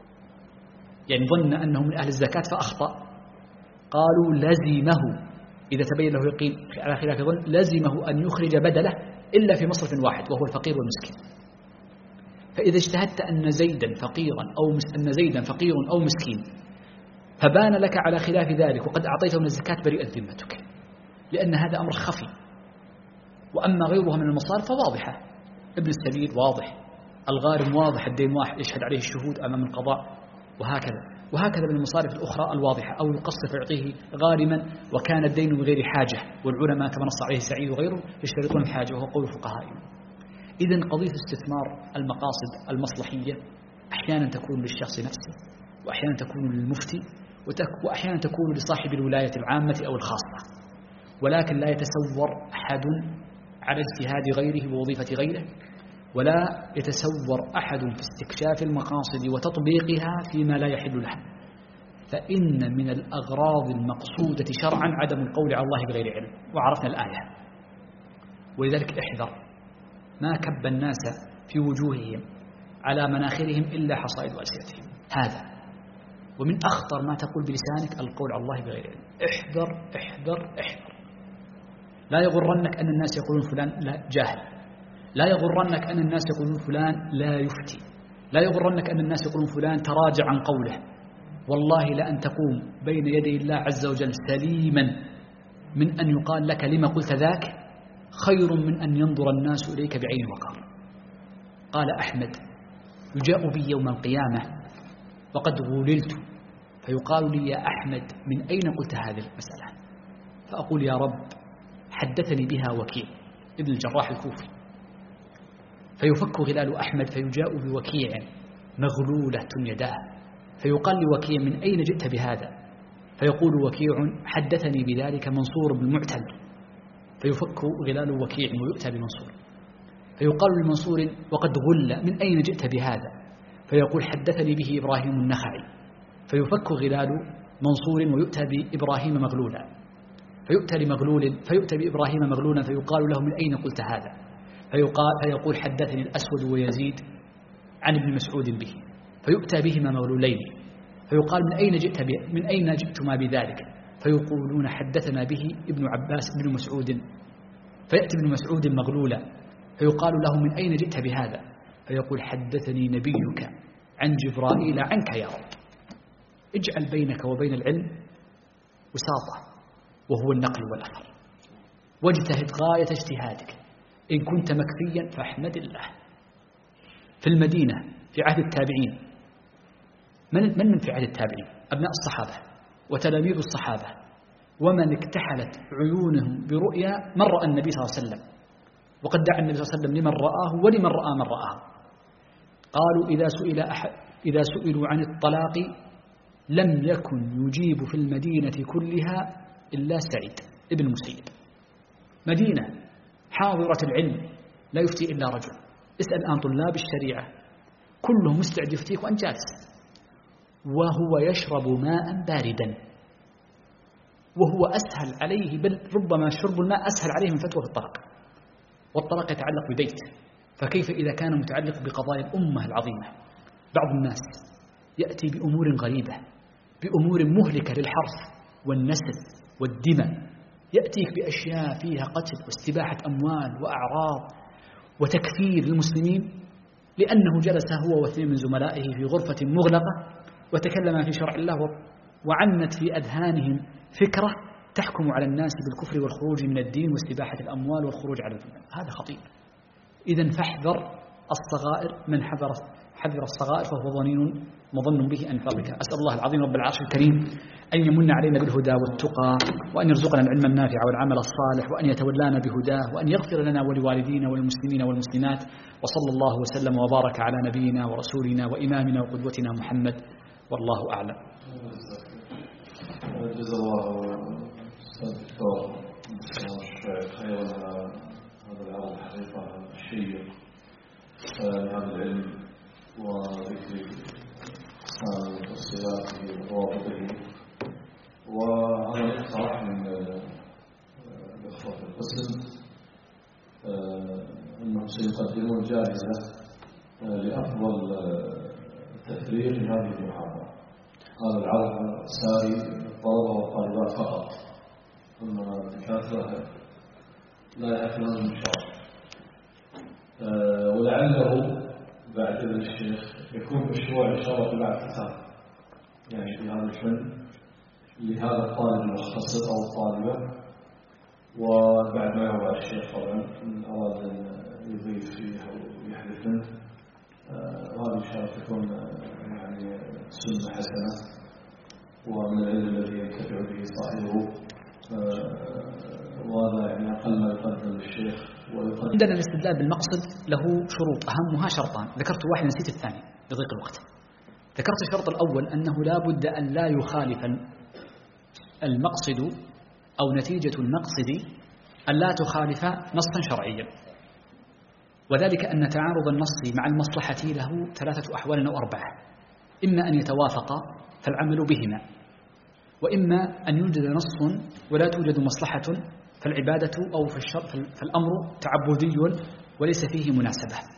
[SPEAKER 1] يعني ظن أنه من أهل الزكاة فأخطأ قالوا لزمه، إذا تبين له يقين على خلاف ظن لزمه أن يخرج بدله إلا في مصرف واحد وهو الفقير والمسكين. فإذا اجتهدت أن زيدا فقيرا أو مس... أن زيدا فقير أو مسكين فبان لك على خلاف ذلك وقد أعطيته من الزكاة برئت ذمتك، لأن هذا أمر خفي. وأما غيرها من المصارف فواضحة، ابن السبيل واضح، الغارم واضح، الدين واحد يشهد عليه الشهود أمام القضاء، وهكذا وهكذا من المصارف الأخرى الواضحة. أو يقصر فيعطيه غارما وكان الدين بغير حاجة، والعلماء كما نص عليه سعيد وغيره يشترطون الحاجة وهو قول الفقهاء. إذن قضية استثمار المقاصد المصلحية أحيانا تكون للشخص نفسه، وأحيانا تكون للمفتي، وأحيانا تكون لصاحب الولاية العامة أو الخاصة. ولكن لا يتسور أحد على اجتهاد غيره ووظيفة غيره، ولا يتسور أحد في استكشاف المقاصد وتطبيقها فيما لا يحل له، فإن من الأغراض المقصودة شرعا عدم القول على الله بغير علم، وعرفنا الآية. ولذلك احذر ما كب الناس في وجوههم على مناخرهم إلا حصائد ألسنتهم. هذا ومن أخطر ما تقول بلسانك القول على الله بغير علم. احذر احذر احذر. لا يغرنك أن الناس يقولون فلان لا جاهل، لا يغرنك أن الناس يقولون فلان لا يفتي، لا يغرنك أن الناس يقولون فلان تراجع عن قوله. والله لأن تقوم بين يدي الله عز وجل سليما من أن يقال لك لما قلت ذاك خير من أن ينظر الناس إليك بعين وقار. قال أحمد: يجاء بي يوم القيامة وقد غللت فيقال لي: يا أحمد من أين قلت هذه المسألة؟ فأقول: يا رب حدثني بها وكيع ابن الجراح الكوفي. فيفك غلال أحمد فيجاء بوكيع مغلولة يداه، فيقال لوكيع: من أين جئت بهذا؟ فيقول وكيع: حدثني بذلك منصور بن المعتل. فيفك غلال وكيع ويؤتى بمنصور، فيقال لمنصور: وقد غل، من أين جئت بهذا؟ فيقول: حدثني به إبراهيم النخعي. فيفك غلال منصور ويؤتى بإبراهيم مغلولا، فيؤتى لمغلول فيؤتى بإبراهيم مغلولا فيقال له: من أين قلت هذا؟ فيقال فيقول: حدثني الأسود ويزيد عن ابن مسعود به. فيؤتى بهما مغلولين، فيقال: من أين جئت ب... من أين جئتما بذلك؟ فيقولون: حدثنا به ابن عباس ابن مسعود. فيأتي ابن مسعود مغلولا، فيقال له: من أين جئت بهذا؟ فيقول: حدثني نبيك عن جبرائيل عنك يا رب. اجعل بينك وبين العلم وساطة، وهو النقل والأثر، واجتهد غاية اجتهادك. إن كنت مكفيا فاحمد الله. في المدينة في عهد التابعين، من من من في عهد التابعين؟ أبناء الصحابة وتلاميذ الصحابة، ومن اكتحلت عيونهم برؤيا من رأى النبي صلى الله عليه وسلم، وقد دعا النبي صلى الله عليه وسلم لمن رآه ولمن رأى من رآه. قالوا: إذا سئل أحد إذا سئلوا عن الطلاق لم يكن يجيب في المدينة كلها إلا سعيد ابن المسيب. مدينة حاضرة العلم لا يفتي إلا رجل. اسأل الآن طلاب الشريعة كلهم مستعد يفتيك وأنت جالس، وهو يشرب ماء باردا، وهو أسهل عليه، بل ربما شرب الماء أسهل عليه من فتوى الطلاق. والطلاق يتعلق ببيت، فكيف إذا كان متعلق بقضايا الأمة العظيمة؟ بعض الناس يأتي بأمور غريبة، بأمور مهلكة للحرث والنسل والدماء، يأتيك بأشياء فيها قتل واستباحة أموال وأعراض وتكفير للمسلمين، لأنه جلس هو واثنين من زملائه في غرفة مغلقة وتكلم في شرع الله وعنت في أذهانهم فكرة تحكم على الناس بالكفر والخروج من الدين واستباحة الأموال والخروج على الدين. هذا خطير. إذن فاحذر الصغائر، من حذر حذر الصغائر فهو ظنين مظن به أن فضلك. أسأل الله العظيم رب العرش الكريم أن يمن علينا بالهدى والتقى، وأن يرزقنا العلم النافع والعمل الصالح، وأن يتولانا بهداه، وأن يغفر لنا ولوالدينا والمسلمين والمسلمات. وصلى الله وسلم وبارك على نبينا ورسولنا وإمامنا وقدوتنا محمد، والله أعلم.
[SPEAKER 2] جزا الله الدكتور خيرا هذا العرض الحقيقة الشيق لهذا العلم وذكر أقسام تفصيلاته وضوابطه. وأنا اقترح من الإخوة في القسم أنهم سيقدمون جائزة لأفضل تفريغ لهذه المحاضرة. هذا العرض ساري للطلبة والطالبات فقط، أما الدكاترة لا يحفلون المشاركة. ولعله بعد إذن الشيخ يكون مشروع إن شاء الله في الاعتكاف، يعني في هذا الفن لهذا الطالب المختصر أو الطالبة، وبعد ما يوضع الشيخ طبعا إن أراد أن يضيف فيه أو يحدث منه، وهذه إن شاء الله تكون يعني سنة حسنة ومن العلم الذي ينتفع به صاحبه. وهذا يعني أقل ما يقدم للشيخ.
[SPEAKER 1] عندنا الاستدلال بالمقصد له شروط أهمها شرطان، ذكرت واحد نسيت الثاني لضيق الوقت. ذكرت الشرط الأول أنه لا بد أن لا يخالف المقصد أو نتيجة المقصد أن لا تخالف نصا شرعيا، وذلك أن تعارض النص مع المصلحة له ثلاثة أحوال أو أربعة: إما أن يتوافقا فالعمل بهما، وإما أن يوجد نص ولا توجد مصلحة فالعبادة أو في الشر فالأمر تعبدي وليس فيه مناسبة،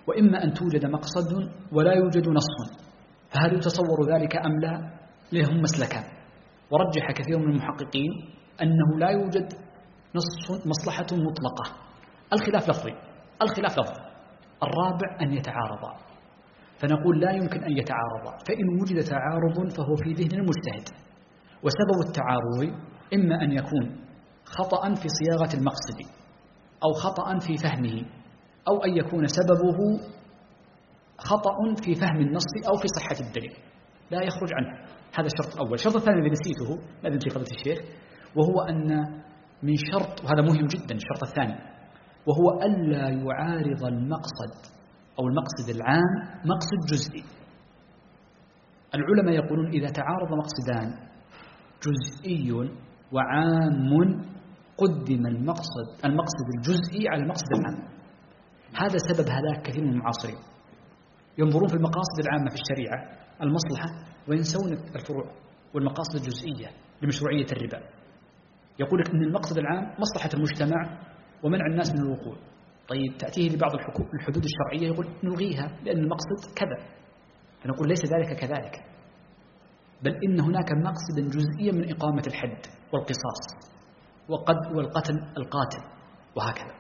[SPEAKER 1] وإما أن توجد مقصد ولا يوجد نص، فهل يتصور ذلك أم لا؟ لهم مسلكان، ورجح كثير من المحققين أنه لا يوجد نص مصلحة مطلقة، الخلاف لفظي الخلاف لفظي الرابع أن يتعارضا، فنقول لا يمكن أن يتعارضا، فإن وجد تعارض فهو في ذهن المجتهد، وسبب التعارض إما أن يكون خطأ في صياغة المقصد أو خطأ في فهمه، أو أن يكون سببه خطأ في فهم النص أو في صحة الدليل، لا يخرج عنه. هذا الشرط الأول. الشرط الثاني الذي نسيته لا أدري فضيلة الشيخ، وهو أن من شرط، وهذا مهم جدا، الشرط الثاني وهو ألا يعارض المقصد أو المقصد العام مقصد جزئي. العلماء يقولون إذا تعارض مقصدان جزئي وعام قدم المقصد المقصد الجزئي على المقصد العام. هذا سبب هلاك كثير من المعاصرين، ينظرون في المقاصد العامة في الشريعة المصلحة وينسون الفروع والمقاصد الجزئية لمشروعية الربا. يقول لك أن المقصد العام مصلحة المجتمع ومنع الناس من الوقوع، طيب تأتيه لبعض الحدود الشرعية يقول نلغيها لأن المقصد كذا، فنقول ليس ذلك كذلك، بل إن هناك مقصدا جزئيا من إقامة الحد والقصاص وقد والقتل القاتل وهكذا.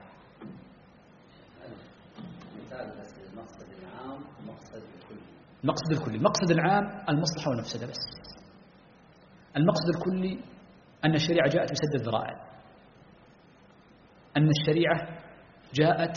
[SPEAKER 3] المقصد العام المقصد الكلي.
[SPEAKER 1] المقصد الكلي، المقصد العام المصلحة والمفسدة بس. المقصد الكلي أن الشريعة جاءت بسد الذرائع، أن الشريعة جاءت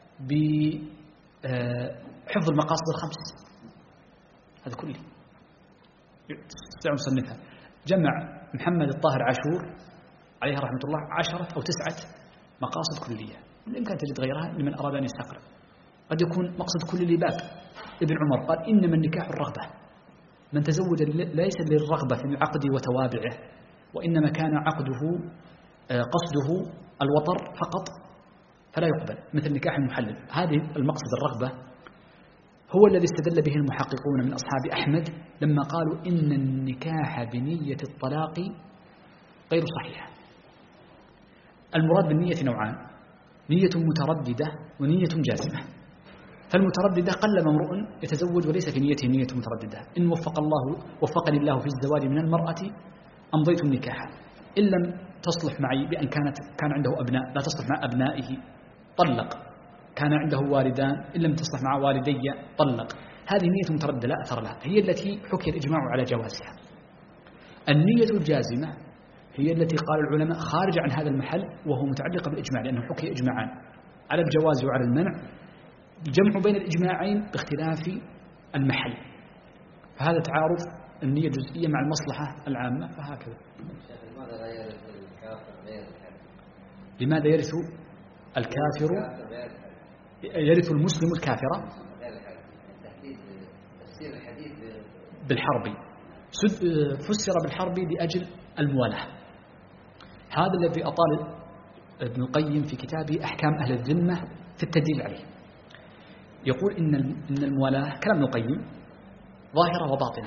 [SPEAKER 1] بحفظ المقاصد الخمس، هذا كله تستطيع مصنفها. جمع محمد الطاهر عاشور عليه رحمة الله عشرة أو تسعة مقاصد كلية، بالإمكان تجد غيرها لمن أراد أن يستقرأ. قد يكون مقصد كلي لباب. ابن عمر قال إنما النكاح الرغبة، من تزوج ليس للرغبة في العقد وتوابعه، وإنما كان عقده قصده الوطر فقط فلا يقبل، مثل نكاح المحلل. هذه المقصد الرغبة هو الذي استدل به المحققون من أصحاب أحمد لما قالوا إن النكاح بنية الطلاق غير صحيحة. المراد بالنية نوعان، نية مترددة ونية جازمة. فالمترددة قلما امرؤ يتزوج وليس في نيته نية مترددة، إن وفق الله وفقني الله في الزواج من المرأة أمضيت النكاح، إن لم تصلح معي بأن كانت كان عنده أبناء لا تصلح مع أبنائه طلق، كان عنده والدان إن لم تصلح مع والدي طلق. هذه نية مترددة لا أثر لها، هي التي حكي الإجماع على جوازها. النية الجازمة هي التي قال العلماء خارج عن هذا المحل وهو متعلق بالإجماع، لأنه حكي إجماعان على الجواز وعلى المنع، الجمع بين الإجماعين باختلاف المحل، فهذا تعارض النية الجزئية مع المصلحة العامة. فهكذا.
[SPEAKER 3] لماذا لا يرث الكافر غير الحر؟
[SPEAKER 1] لماذا يرث الكافر يرث المسلم الكافر؟
[SPEAKER 3] تفسير الحديث
[SPEAKER 1] بالحرب فسر بالحرب لأجل الموالاة. هذا الذي أطال ابن القيم في كتابه أحكام أهل الذمة في التدليل عليه. يقول إن إن الموالاة كلام ابن القيم ظاهرة وباطنة،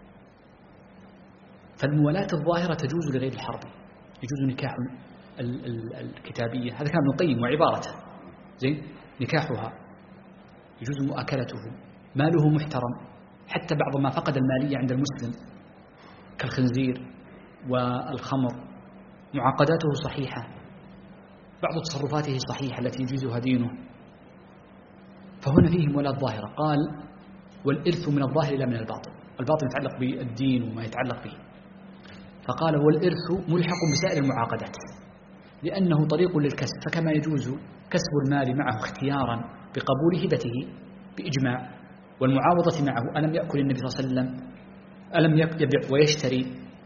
[SPEAKER 1] فالموالاة الظاهرة تجوز لغير الحرب، يجوز نكاح الكتابية، هذا كلام ابن القيم وعبارته، زين، نكاحها يجوز مؤاكلته، ماله محترم، حتى بعض ما فقد المالية عند المسلم كالخنزير والخمر معاقداته صحيحة، بعض تصرفاته صحيحة التي يجوزها دينه، فهنا فيه موالاة ظاهرة. قال والإرث من الظاهر لا من الباطن، الباطن يتعلق بالدين وما يتعلق به، فقال والإرث ملحق بسائر المعاقدات لأنه طريق للكسب، فكما يجوز كسب المال معه اختيارا بقبول هبته بإجماع والمعاوضة معه. ألم يأكل النبي صلى الله عليه وسلم ألم يبيع ويشتري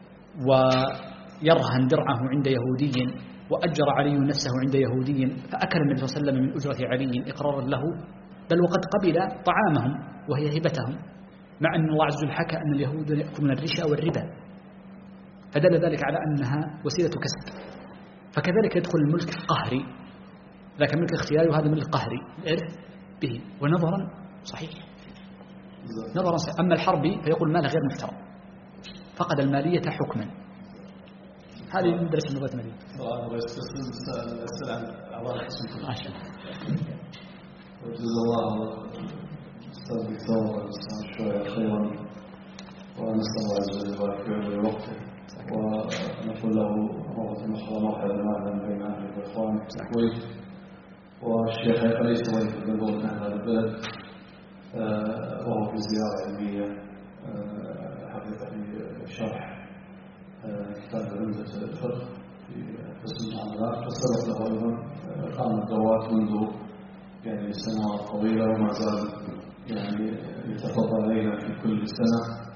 [SPEAKER 1] ويرهن درعه عند يهودي وأجر علي نفسه عند يهودي فأكل النبي صلى الله عليه وسلم من أجرة علي إقرارا له، بل وقد قبل طعامهم وهي هبتهم، مع أن الله عز وجل حكى أن اليهود يأكلون الرشا والربا، فدل ذلك على أنها وسيلة كسب. فكذلك يدخل الملك القهري، ذاك ملك اختياري وهذا ملك قهري الإرث به، ونظرا صحيح نظرا صحيح. أما الحربي فيقول ماله غير محترم، فقد المالية حكما. هذه من درس اللغة المالية.
[SPEAKER 2] وجزا الله الأستاذ الدكتور الأستاذ شوية خيرا، ونسأل الله عز وجل يبارك له وقته، ونقول له مرة أخرى مرحبا معنا بين أهلك وإخوانك في الكويت. والشيخ ليس وليس بالضبط من هذا البلد، وهو في زيارة علمية حقيقة في شرح كتاب عمدة الفقه في قسم المعاملات، وسبق له أيضا قام الدورات منذ يعني سنوات طويلة، وما زال يعني يتفضل علينا في كل سنة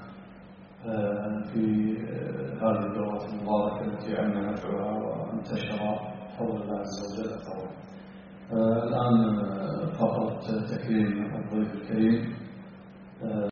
[SPEAKER 2] في هذه الدورات المباركة التي عنا نفعها وانتشر بفضل الله عز وجل أثرها. الآن فقط تكريم الضيف الكريم.